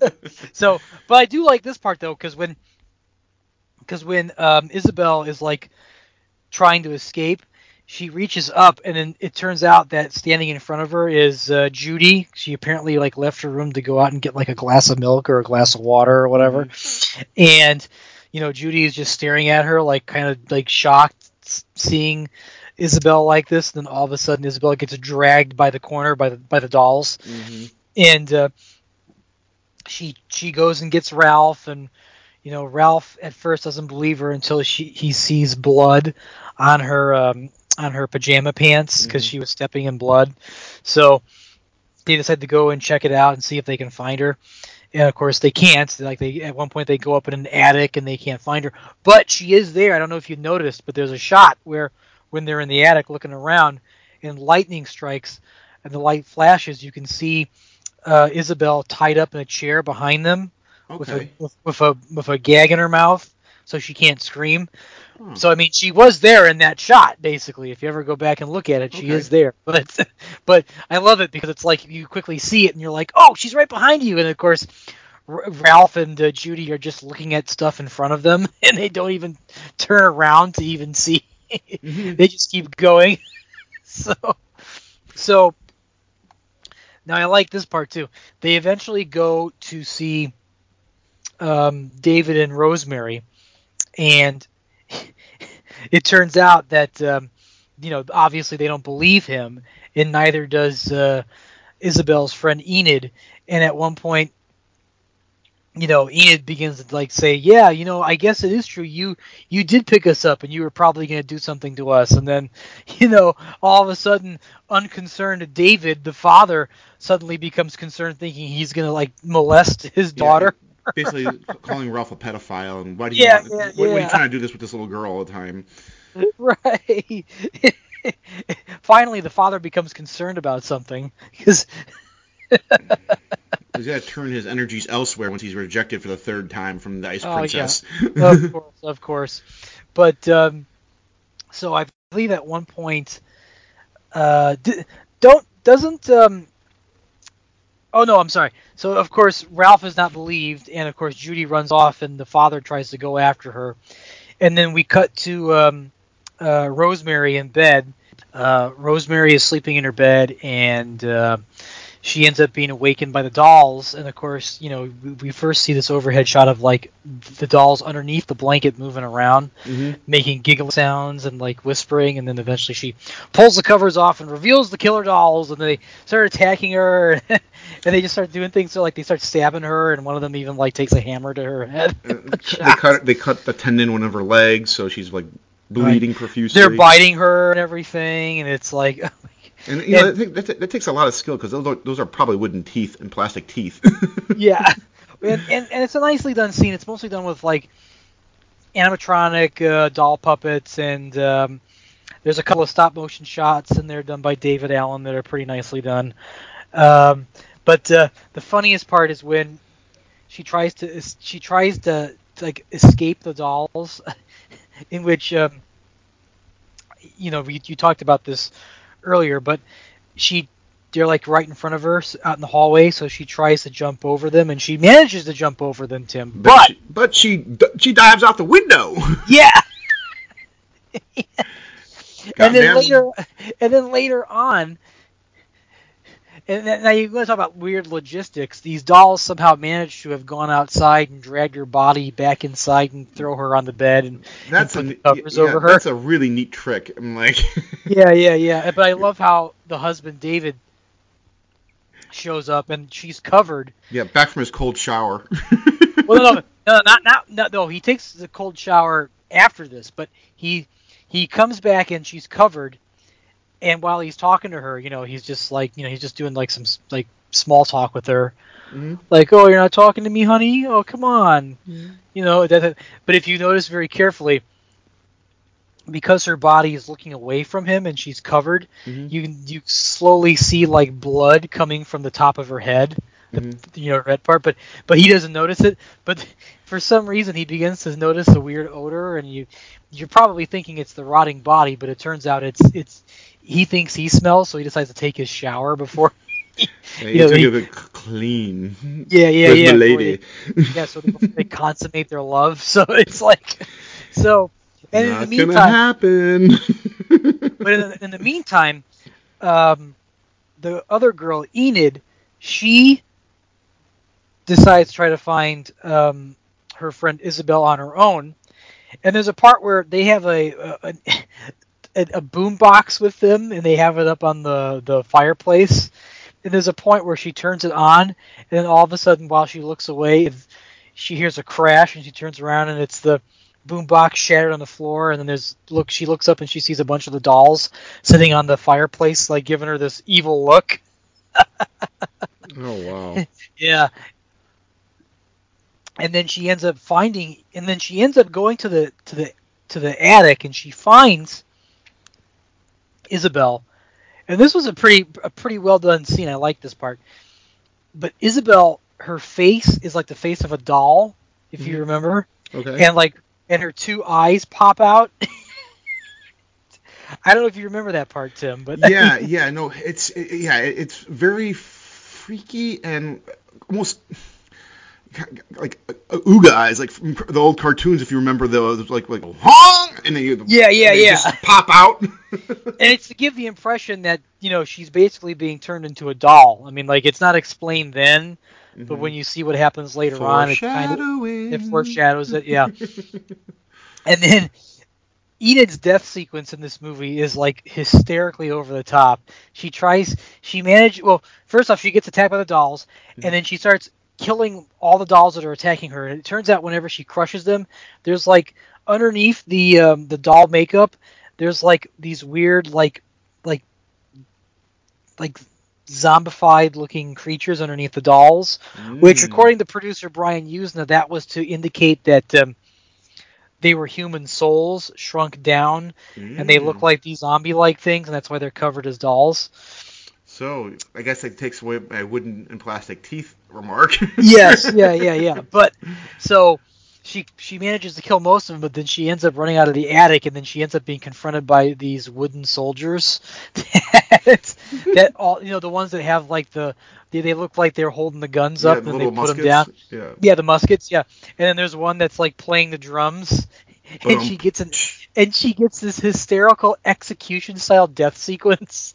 So, but I do like this part though, because when, because when um, Isabel is like trying to escape, she reaches up, and then it turns out that standing in front of her is uh, Judy. She apparently like left her room to go out and get like a glass of milk or a glass of water or whatever. Mm-hmm. And you know, Judy is just staring at her, like kind of like shocked, seeing Isabel like this. And then all of a sudden, Isabel gets dragged by the corner by the by the dolls, mm-hmm. and uh, she she goes and gets Ralph, and you know, Ralph at first doesn't believe her until she he sees blood on her. Um, on her pajama pants because mm-hmm. she was stepping in blood. So they decide to go and check it out and see if they can find her. And of course they can't. Like they at one point they go up in an attic and they can't find her. But she is there. I don't know if you noticed, but there's a shot where when they're in the attic looking around and lightning strikes and the light flashes, you can see uh, Isabel tied up in a chair behind them okay. with, a, with, with a with a gag in her mouth so she can't scream. Hmm. So I mean, she was there in that shot, basically. If you ever go back and look at it, she Okay. is there. But but I love it because it's like you quickly see it and you're like, oh, she's right behind you. And of course, R- Ralph and uh, Judy are just looking at stuff in front of them, and they don't even turn around to even see. Mm-hmm. They just keep going. so so now I like this part too. They eventually go to see um, David and Rosemary, and it turns out that um, you know, obviously they don't believe him, and neither does uh, Isabel's friend Enid. And at one point, you know, Enid begins to like say, "Yeah, you know, I guess it is true. You you did pick us up, and you were probably going to do something to us." And then, you know, all of a sudden, unconcerned David, the father, suddenly becomes concerned, thinking he's going to like molest his daughter. Yeah, basically calling Ralph a pedophile, and why do you Yeah, want? yeah, Why, why are you yeah. trying to do this with this little girl all the time? Right. Finally, the father becomes concerned about something because He's got to turn his energies elsewhere once he's rejected for the third time from the Ice oh Princess. yeah, of course, of course. But um, so I believe at one point, uh, d- don't doesn't um. Oh no, I'm sorry. So of course Ralph is not believed, and of course Judy runs off, and the father tries to go after her, and then we cut to um, uh, Rosemary in bed. Uh, Rosemary is sleeping in her bed, and uh, she ends up being awakened by the dolls. And of course, you know, we, we first see this overhead shot of like the dolls underneath the blanket moving around, Mm-hmm. making giggle sounds and like whispering. And then eventually she pulls the covers off and reveals the killer dolls, and they start attacking her. And they just start doing things. So like they start stabbing her, and one of them even like takes a hammer to her head. Uh, they cut they cut the tendon in one of her legs, so she's like bleeding Right. profusely. They're biting her and everything, and it's like. And you know, And- I think that, that takes a lot of skill because those are, those are probably wooden teeth and plastic teeth. Yeah, and, and and it's a nicely done scene. It's mostly done with like animatronic uh, doll puppets, and um, there's a couple of stop motion shots, and they're done by David Allen that are pretty nicely done. Um, but uh, the funniest part is when she tries to she tries to, to like escape the dolls, in which um, you know we, you talked about this earlier, but she they're like right in front of her out in the hallway, so she tries to jump over them, and she manages to jump over them, Tim. But But she, but she she dives out the window. yeah. And then Goddamn. later, and then later on, and then, now you're going to talk about weird logistics. These dolls somehow managed to have gone outside and dragged her body back inside and throw her on the bed and, That's and put a the covers yeah, over her. That's a really neat trick. I'm like. Yeah, yeah, yeah. But I love how the husband David shows up and she's covered. Yeah, back from his cold shower. Well, no, no, no, not, not, no, no. He takes the cold shower after this, but he he comes back and she's covered. And while he's talking to her, you know, he's just like, you know, he's just doing like some like small talk with her, mm-hmm. like, "Oh, you're not talking to me, honey? Oh, come on," mm-hmm. you know. That, that, but if you notice very carefully, because her body is looking away from him and she's covered, Mm-hmm. you you slowly see like blood coming from the top of her head, the mm-hmm. you know red part. But but he doesn't notice it. But for some reason, he begins to notice a weird odor, and you you're probably thinking it's the rotting body, but it turns out it's it's he thinks he smells, so he decides to take his shower before. He, Yeah, you know, he he, took it clean. Yeah, yeah, With yeah. my lady. They, yeah, so they, they consummate their love. So it's like, so, and Not in the gonna meantime, happen. but in the, in the meantime, um, the other girl, Enid, she decides to try to find um, her friend Isabel on her own. And there's a part where they have a a, a, a boom box with them, and they have it up on the, the fireplace. And there's a point where she turns it on, and then all of a sudden, while she looks away, she hears a crash, and she turns around, and it's the boombox shattered on the floor. And then there's look, she looks up, and she sees a bunch of the dolls sitting on the fireplace, like giving her this evil look. Oh wow! Yeah. And then she ends up finding, and then she ends up going to the to the to the attic, and she finds Isabel. And this was a pretty a pretty well done scene. I like this part. But Isabel, her face is like the face of a doll, if mm-hmm. you remember. Okay. And like and her two eyes pop out. I don't know if you remember that part, Tim, but yeah, yeah, no, it's it, yeah, it, it's very freaky and almost like uh, ooga eyes, like from the old cartoons. If you remember those, like like Hong, and then you, yeah, yeah, they yeah, just pop out. And it's to give the impression that you know she's basically being turned into a doll. I mean, like it's not explained then, mm-hmm. but when you see what happens later on, it kind of it foreshadows it. Yeah, and then Enid's death sequence in this movie is like hysterically over the top. She tries, she manages. Well, first off, she gets attacked by the dolls, mm-hmm. and then she starts killing all the dolls that are attacking her. And it turns out whenever she crushes them, there's like underneath the um, the doll makeup, there's like these weird like like like zombified looking creatures underneath the dolls, mm. which according to producer Brian Usna, that was to indicate that um, they were human souls shrunk down, mm. and they look like these zombie-like things, and that's why they're covered as dolls. So I guess that takes away my wooden and plastic teeth remark. Yes, yeah, yeah, yeah. But so she she manages to kill most of them, but then she ends up running out of the attic, and then she ends up being confronted by these wooden soldiers. that, that all you know, the ones that have like the they, they look like they're holding the guns yeah, up, the and they put muskets. them down. Yeah, yeah, the muskets. Yeah, and then there's one that's like playing the drums, and um, she gets an and she gets this hysterical execution style death sequence.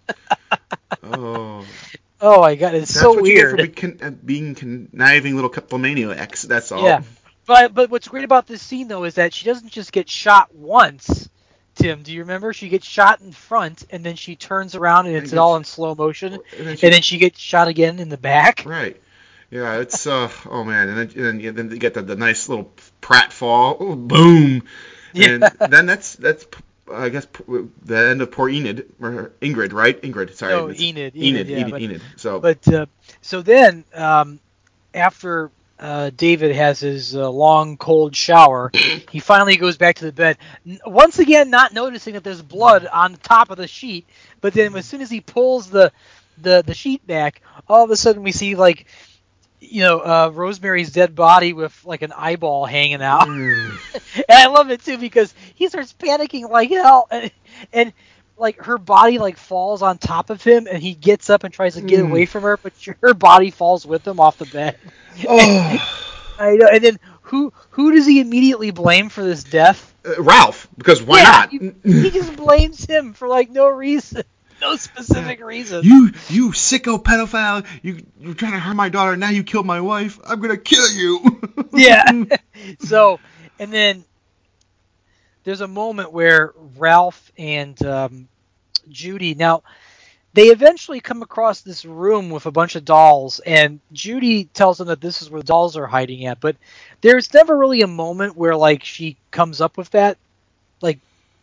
oh. Oh my god, it's That's so what weird. You get for being, being conniving little kleptomaniacs. That's all. Yeah, but but what's great about this scene though is that she doesn't just get shot once. Tim, do you remember? She gets shot in front, and then she turns around, and it's gets, all in slow motion, and then, she, and then she gets shot again in the back. Right. Yeah, it's uh oh man, and then and then, then you get the, the nice little pratfall, oh, boom, and yeah. then that's that's. I guess the end of poor Enid, or Ingrid, right? Ingrid, sorry. No, Enid. Enid, Enid, yeah, Enid, but, Enid. So, but uh, so then um, after uh, David has his uh, long, cold shower, he finally goes back to the bed. Once again, not noticing that there's blood on the top of the sheet. But then, as soon as he pulls the the the sheet back, all of a sudden we see like. You know, uh, Rosemary's dead body with like an eyeball hanging out, mm. and I love it too because he starts panicking like hell, and, and like her body like falls on top of him, and he gets up and tries to get mm. away from her, but her body falls with him off the bed. Oh, I know. And then who who does he immediately blame for this death? Uh, Ralph, because why yeah, not? He, he just blames him for like no reason. No specific reason. You, you sicko pedophile! You, you're trying to hurt my daughter. Now you killed my wife. I'm gonna kill you. yeah. So, and then there's a moment where Ralph and um, Judy. Now, they eventually come across this room with a bunch of dolls, and Judy tells them that this is where the dolls are hiding at. But there's never really a moment where like she comes up with that like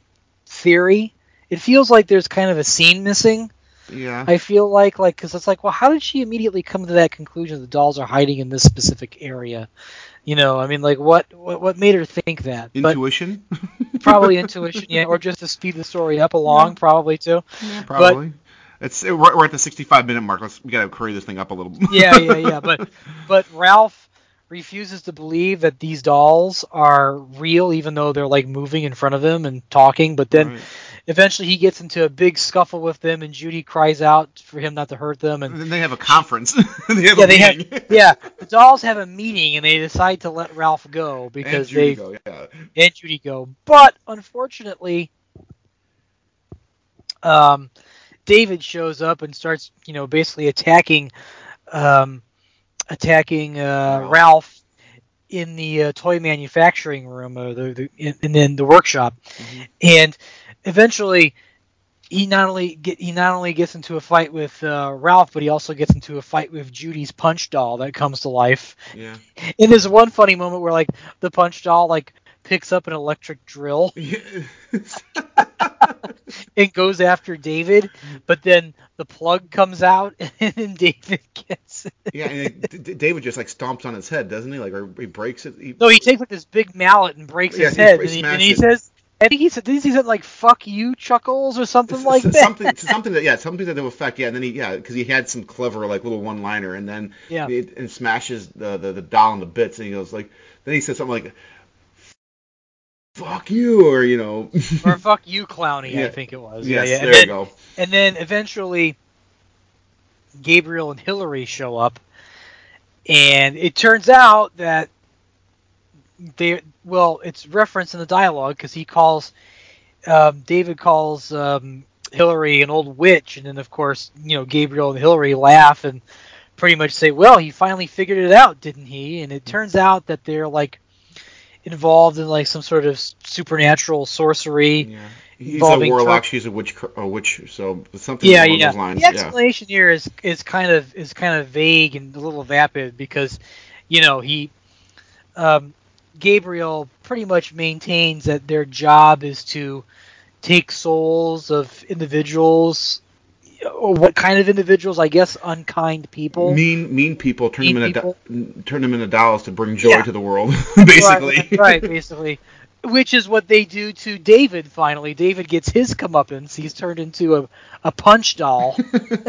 theory. It feels like there's kind of a scene missing. Yeah. I feel like, like, because it's like, well, how did she immediately come to that conclusion? The dolls are hiding in this specific area. You know, I mean, like, what, what, what made her think that? Intuition. But probably intuition, yeah, or just to speed the story up along, yeah. probably too. Yeah, probably. But, it's we're at the sixty-five minute mark. Let's we gotta hurry this thing up a little. yeah, yeah, yeah. But but Ralph refuses to believe that these dolls are real, even though they're like moving in front of him and talking. But then. Right. Eventually, he gets into a big scuffle with them, and Judy cries out for him not to hurt them. And then they have a conference. they have yeah, a they meeting. have, yeah, the dolls have a meeting, and they decide to let Ralph go because and Judy they go, yeah. and Judy go. But unfortunately, um, David shows up and starts, you know, basically attacking, um, attacking uh, Ralph. Ralph in the uh, toy manufacturing room, or the, the in, and then the workshop, mm-hmm. and eventually he not only get he not only gets into a fight with uh, Ralph, but he also gets into a fight with Judy's punch doll that comes to life. Yeah. And there's one funny moment where like the punch doll like picks up an electric drill yes. and goes after David, but then the plug comes out and then David gets it. Yeah, and D- David just like stomps on his head, doesn't he? Like, or he breaks it. He... No, he takes like this big mallet and breaks yeah, his head, he, and he, he and he says. I think he said, didn't he say like "fuck you" chuckles or something like that? Something, something that, yeah, something that will affect, yeah. And then he, yeah, because he had some clever like little one-liner, and then yeah, it, and smashes the, the the doll into bits, and he goes like, then he says something like, fuck you, or, you know. Or fuck you, Clowney, Yeah. I think it was. Yes, yeah, yeah. there and then, you go. And then eventually Gabriel and Hillary show up, and it turns out that they, well, it's referenced in the dialogue because he calls, um, David calls um, Hillary an old witch, and then of course, you know, Gabriel and Hillary laugh and pretty much say, well, he finally figured it out, didn't he? And it turns out that they're like involved in like some sort of supernatural sorcery. Yeah. He's a involving warlock. Tur- She's a witch. A witch. So something yeah, along yeah. those lines. The explanation here is is kind of is kind of vague and a little vapid because, you know, he, um, Gabriel pretty much maintains that their job is to take souls of individuals. Or what kind of individuals? I guess unkind people. Mean, mean people. Turn Mean them into people. do- turn them into dolls to bring joy Yeah. to the world. Basically. Right, right, right, basically. Which is what they do to David, finally. David gets his comeuppance. He's turned into a, a punch doll.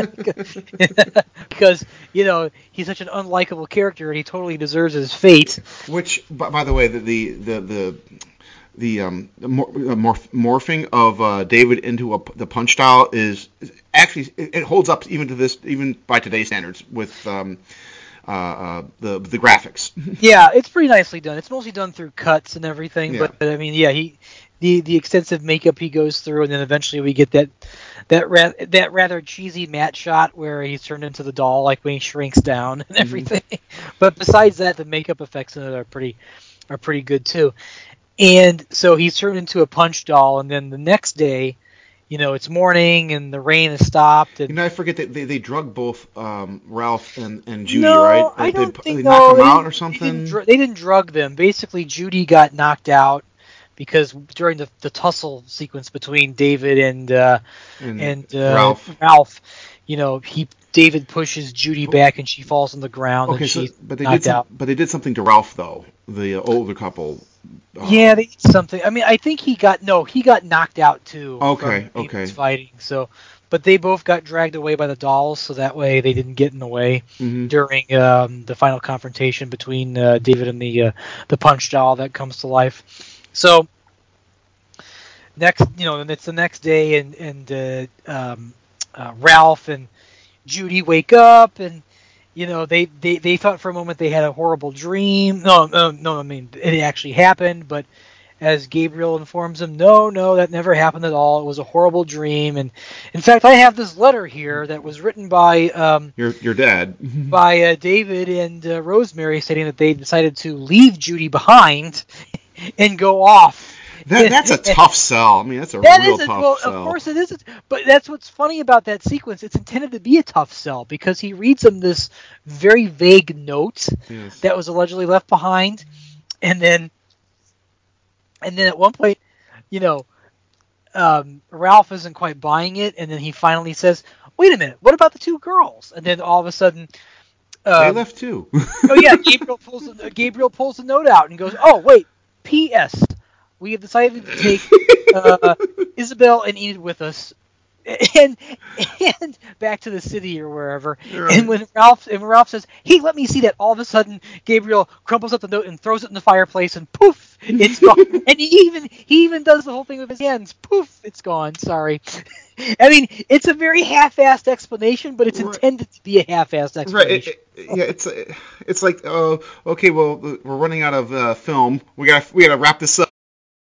Because, you know, he's such an unlikable character and he totally deserves his fate. Which, by, by the way, the the the the, the um the mor- the morph- morphing of uh, David into a, the punch doll is, is actually it, it holds up even to this, even by today's standards with um uh, uh the the graphics. Yeah, it's pretty nicely done. It's mostly done through cuts and everything, Yeah. but, but I mean, yeah, he the the extensive makeup he goes through, and then eventually we get that that ra- that rather cheesy matte shot where he's turned into the doll, like when he shrinks down and everything. Mm-hmm. But besides that, the makeup effects in it are pretty are pretty good too. And so he's turned into a punch doll, and then the next day, you know, it's morning and the rain has stopped. And You know, I forget that they, they drug both um, Ralph and, and Judy, no, right? They, I don't they, think they no, knock them they out didn't- or They something. didn't, dr- they didn't drug them. Basically, Judy got knocked out because during the, the tussle sequence between David and uh, And and uh, Ralph. Ralph, you know, he David pushes Judy back and she falls on the ground Okay, and so she's but they knocked did some, out. but they did something to Ralph though, the uh, older couple. Um, Yeah, they did something. I mean, I think he got no, he got knocked out too. Okay, from David's okay. fighting. So, but they both got dragged away by the dolls, so that way they didn't get in the way Mhm. during um, the final confrontation between uh, David and the uh, the punch doll that comes to life. So next, you know, and it's the next day, and and uh, um, uh, Ralph and Judy wake up, and you know they, they, they thought for a moment they had a horrible dream. No, no, no. I mean, it actually happened, but as Gabriel informs them, no, no, that never happened at all. It was a horrible dream, and in fact, I have this letter here that was written by um, Your your dad. by uh, David and uh, Rosemary, stating that they decided to leave Judy behind and go off. That that's a tough sell. I mean, that's a That real is a, tough well, sell. of course it is. But that's what's funny about that sequence. It's intended to be a tough sell because he reads them this very vague note Yes. that was allegedly left behind, and then, and then at one point, you know, um, Ralph isn't quite buying it, and then he finally says, "Wait a minute, what about the two girls?" And then all of a sudden, um, They left too. oh yeah, Gabriel pulls the, Gabriel pulls the note out and goes, "Oh wait, P S We have decided to take uh, Isabel and Enid with us, and and back to the city or wherever." Right. And when Ralph and when Ralph says, "Hey, let me see that," all of a sudden Gabriel crumples up the note and throws it in the fireplace, and poof, it's gone. And he even he even does the whole thing with his hands. Poof, it's gone. Sorry. I mean, it's a very half-assed explanation, but it's Right. intended to be a half-assed Right. explanation. It, it, yeah. It's it's like, oh, okay. Well, we're running out of uh, film. We got we got to wrap this up.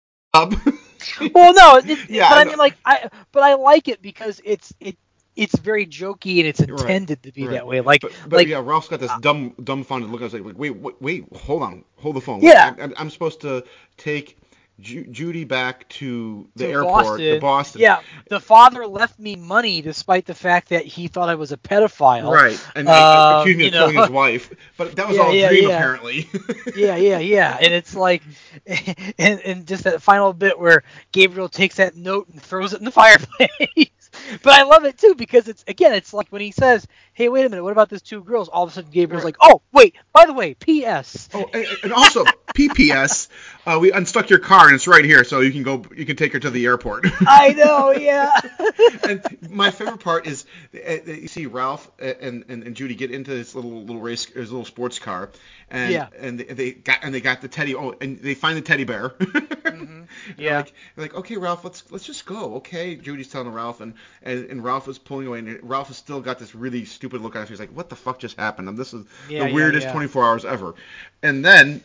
Well, no, it, Yeah, but I I know. mean, like, I but I like it because it's it it's very jokey and it's intended to be Right. that way. Like, But, but like yeah, Ralph's got this dumb, dumbfounded look. I was like, wait, wait, wait, hold on, hold the phone. Yeah. I'm, I'm supposed to take Ju- Judy back to the to airport, Boston. to Boston. Yeah, the father left me money despite the fact that he thought I was a pedophile. Right, and Um, uh, accused me you of killing know. his wife, but that was Yeah, all a yeah, dream yeah. apparently. Yeah, yeah, yeah. And it's like, and, and just that final bit where Gabriel takes that note and throws it in the fireplace. But I love it too because it's again, it's like when he says, "Hey, wait a minute, what about those two girls?" All of a sudden, Gabriel's like, "Oh, wait, by the way, P S" Oh, and, and also P P S. Uh, we unstuck your car and it's right here, so you can go. You can take her to the airport. I know, yeah. And my favorite part is uh, you see Ralph and, and, and Judy get into this little little race, his little sports car, and yeah. and they, they got and they got the teddy. Oh, and they find the teddy bear. Mm-hmm. Yeah. Like, like, okay, Ralph, let's let's just go. Okay, Judy's telling Ralph, and, and, and Ralph is pulling away, and Ralph has still got this really stupid look on his face. He's like, what the fuck just happened? And this is yeah, the weirdest yeah, yeah. twenty-four hours ever. And then,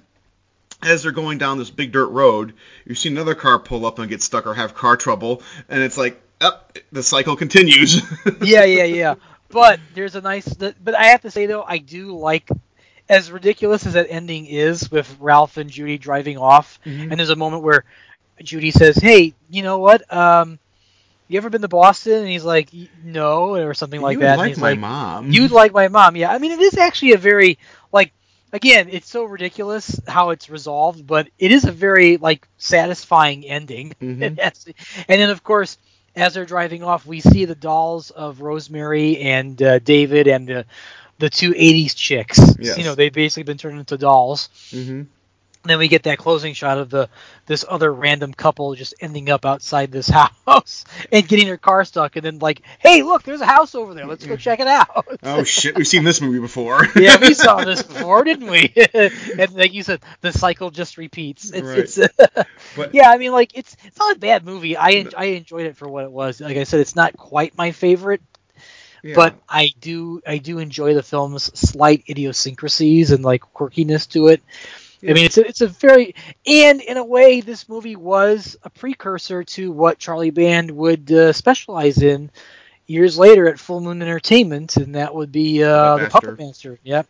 as they're going down this big dirt road, you see another car pull up and get stuck or have car trouble, and it's like, oh, the cycle continues. yeah, yeah, yeah. But there's a nice. But I have to say though, I do like. As ridiculous as that ending is with Ralph and Judy driving off, mm-hmm. and there's a moment where Judy says, "Hey, you know what? Um, you ever been to Boston?" And he's like, "No," or something like You'd that. like and he's my like, mom. You'd like my mom. Yeah, I mean, it is actually a very like. Again, it's so ridiculous how it's resolved, but it is a very like satisfying ending. Mm-hmm. And then, of course, as they're driving off, we see the dolls of Rosemary and uh, David and the. The two eighties chicks. Yes. You know, they've basically been turned into dolls. Mm-hmm. Then we get that closing shot of the this other random couple just ending up outside this house and getting their car stuck, and then like, hey, look, there's a house over there. Let's go check it out. Oh shit, we've seen this movie before. Yeah, we saw this before, didn't we? And like you said, the cycle just repeats. It's, right. it's uh, but, yeah, I mean, like it's it's not a bad movie. I I enjoyed it for what it was. Like I said, it's not quite my favorite. Yeah. But I do I do enjoy the film's slight idiosyncrasies and like quirkiness to it. Yeah. I mean, it's a, it's a very and in a way, this movie was a precursor to what Charlie Band would uh, specialize in years later at Full Moon Entertainment, and that would be uh, the Puppet Master. Yep.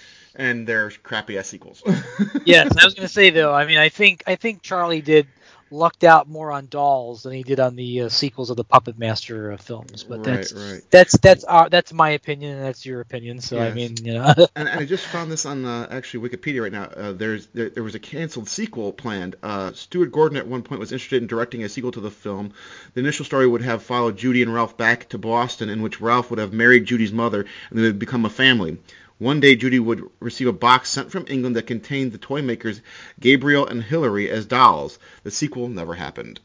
And their crappy ass sequels. Yes, I was going to say though. I mean, I think I think Charlie did. Lucked out more on dolls than he did on the uh, sequels of the Puppet Master uh, films, but right, that's right. that's that's our, that's my opinion and that's your opinion. So yes. I mean, you know. and, and I just found this on uh, actually Wikipedia right now. Uh, there's there, there was a canceled sequel planned. Uh, Stuart Gordon at one point was interested in directing a sequel to the film. The initial story would have followed Judy and Ralph back to Boston, in which Ralph would have married Judy's mother, and they would become a family. One day, Judy would receive a box sent from England that contained the toy makers Gabriel and Hilary as dolls. The sequel never happened.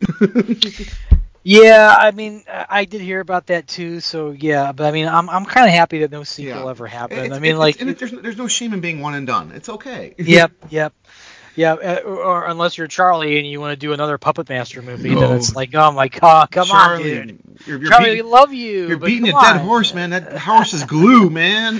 Yeah, I mean, I did hear about that too. So yeah, but I mean, I'm I'm kind of happy that no sequel yeah. ever happened. It's, I mean, it's, like, it's, it, there's there's no shame in being one and done. It's okay. Yep, yep. Yeah, uh, or, or unless you're Charlie and you want to do another Puppet Master movie, no. then it's like, oh my god, come Charlie, on, dude. You're, you're Charlie, beating, we love you. You're but beating a on. dead horse, man. That horse is glue, man.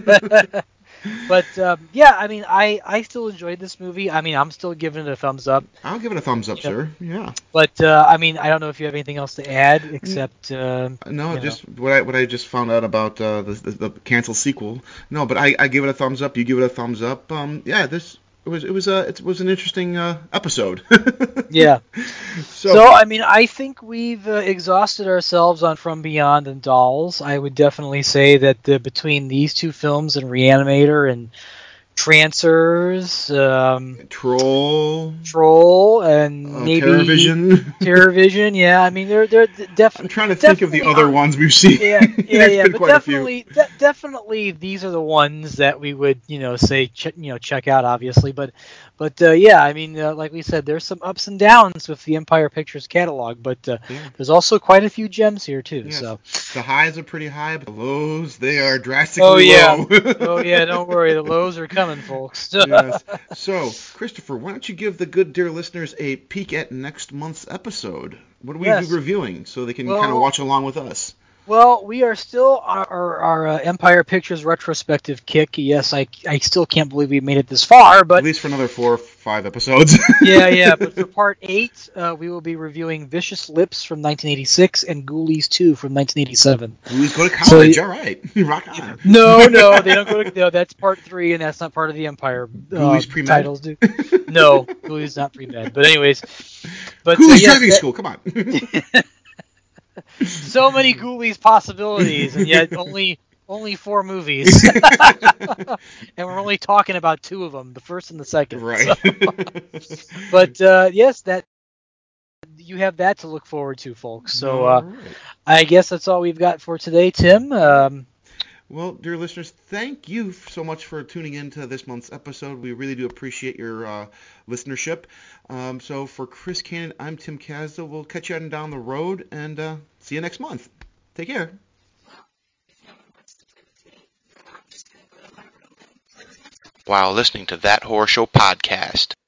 But um, yeah, I mean, I, I still enjoyed this movie. I mean, I'm still giving it a thumbs up. I'll give it a thumbs up, sir. Yeah. But uh, I mean, I don't know if you have anything else to add except. Uh, no, just know. what I what I just found out about uh, the, the the canceled sequel. No, but I, I give it a thumbs up. You give it a thumbs up. Um, yeah, this. It was it was a it was an interesting uh, episode. Yeah. So, so I mean, I think we've uh, exhausted ourselves on From Beyond and Dolls. I would definitely say that uh, between these two films and Reanimator and Trancers, um, Troll, Troll, and uh, maybe Terrorvision. Terrorvision. Yeah, I mean, they're they're definitely. I'm trying to think of the other ones we've seen. Yeah, yeah, yeah. But quite definitely, de- definitely, these are the ones that we would, you know, say, ch- you know, check out. Obviously, but, but uh, yeah, I mean, uh, like we said, there's some ups and downs with the Empire Pictures catalog, but uh, yeah. there's also quite a few gems here too. Yes. So the highs are pretty high, but the lows they are drastically oh, yeah. low. Oh yeah, don't worry, the lows are coming, folks. Yes. So, Christopher, why don't you give the good dear listeners a peek at next month's episode? What are we yes. reviewing so they can well, kind of watch along with us? Well, we are still our, our, our uh, Empire Pictures retrospective kick. Yes, I, I still can't believe we made it this far, but at least for another four or five episodes. yeah, yeah. But for part eight, uh, we will be reviewing Vicious Lips from nineteen eighty-six and Ghoulies two from nineteen eighty-seven. Ghoulies go to college. So, all right, rock on. No, no, they don't go to. No, that's part three, and that's not part of the Empire uh, Ghoulies pre-med? Titles. Do no, Ghoulies not pre-med. But anyways, but Ghoulies uh, yes, driving that, school. Come on. So many Ghoulies possibilities, and yet only only four movies. And we're only talking about two of them, the first and the second. Right. So. But uh, yes, that you have that to look forward to, folks. So uh, All right. I guess that's all we've got for today, Tim. Um, Well, dear listeners, thank you so much for tuning in to this month's episode. We really do appreciate your uh, listenership. Um, so for Chris Cannon, I'm Tim Kazda. We'll catch you on down the road, and uh, see you next month. Take care. While listening to That Horror Show podcast.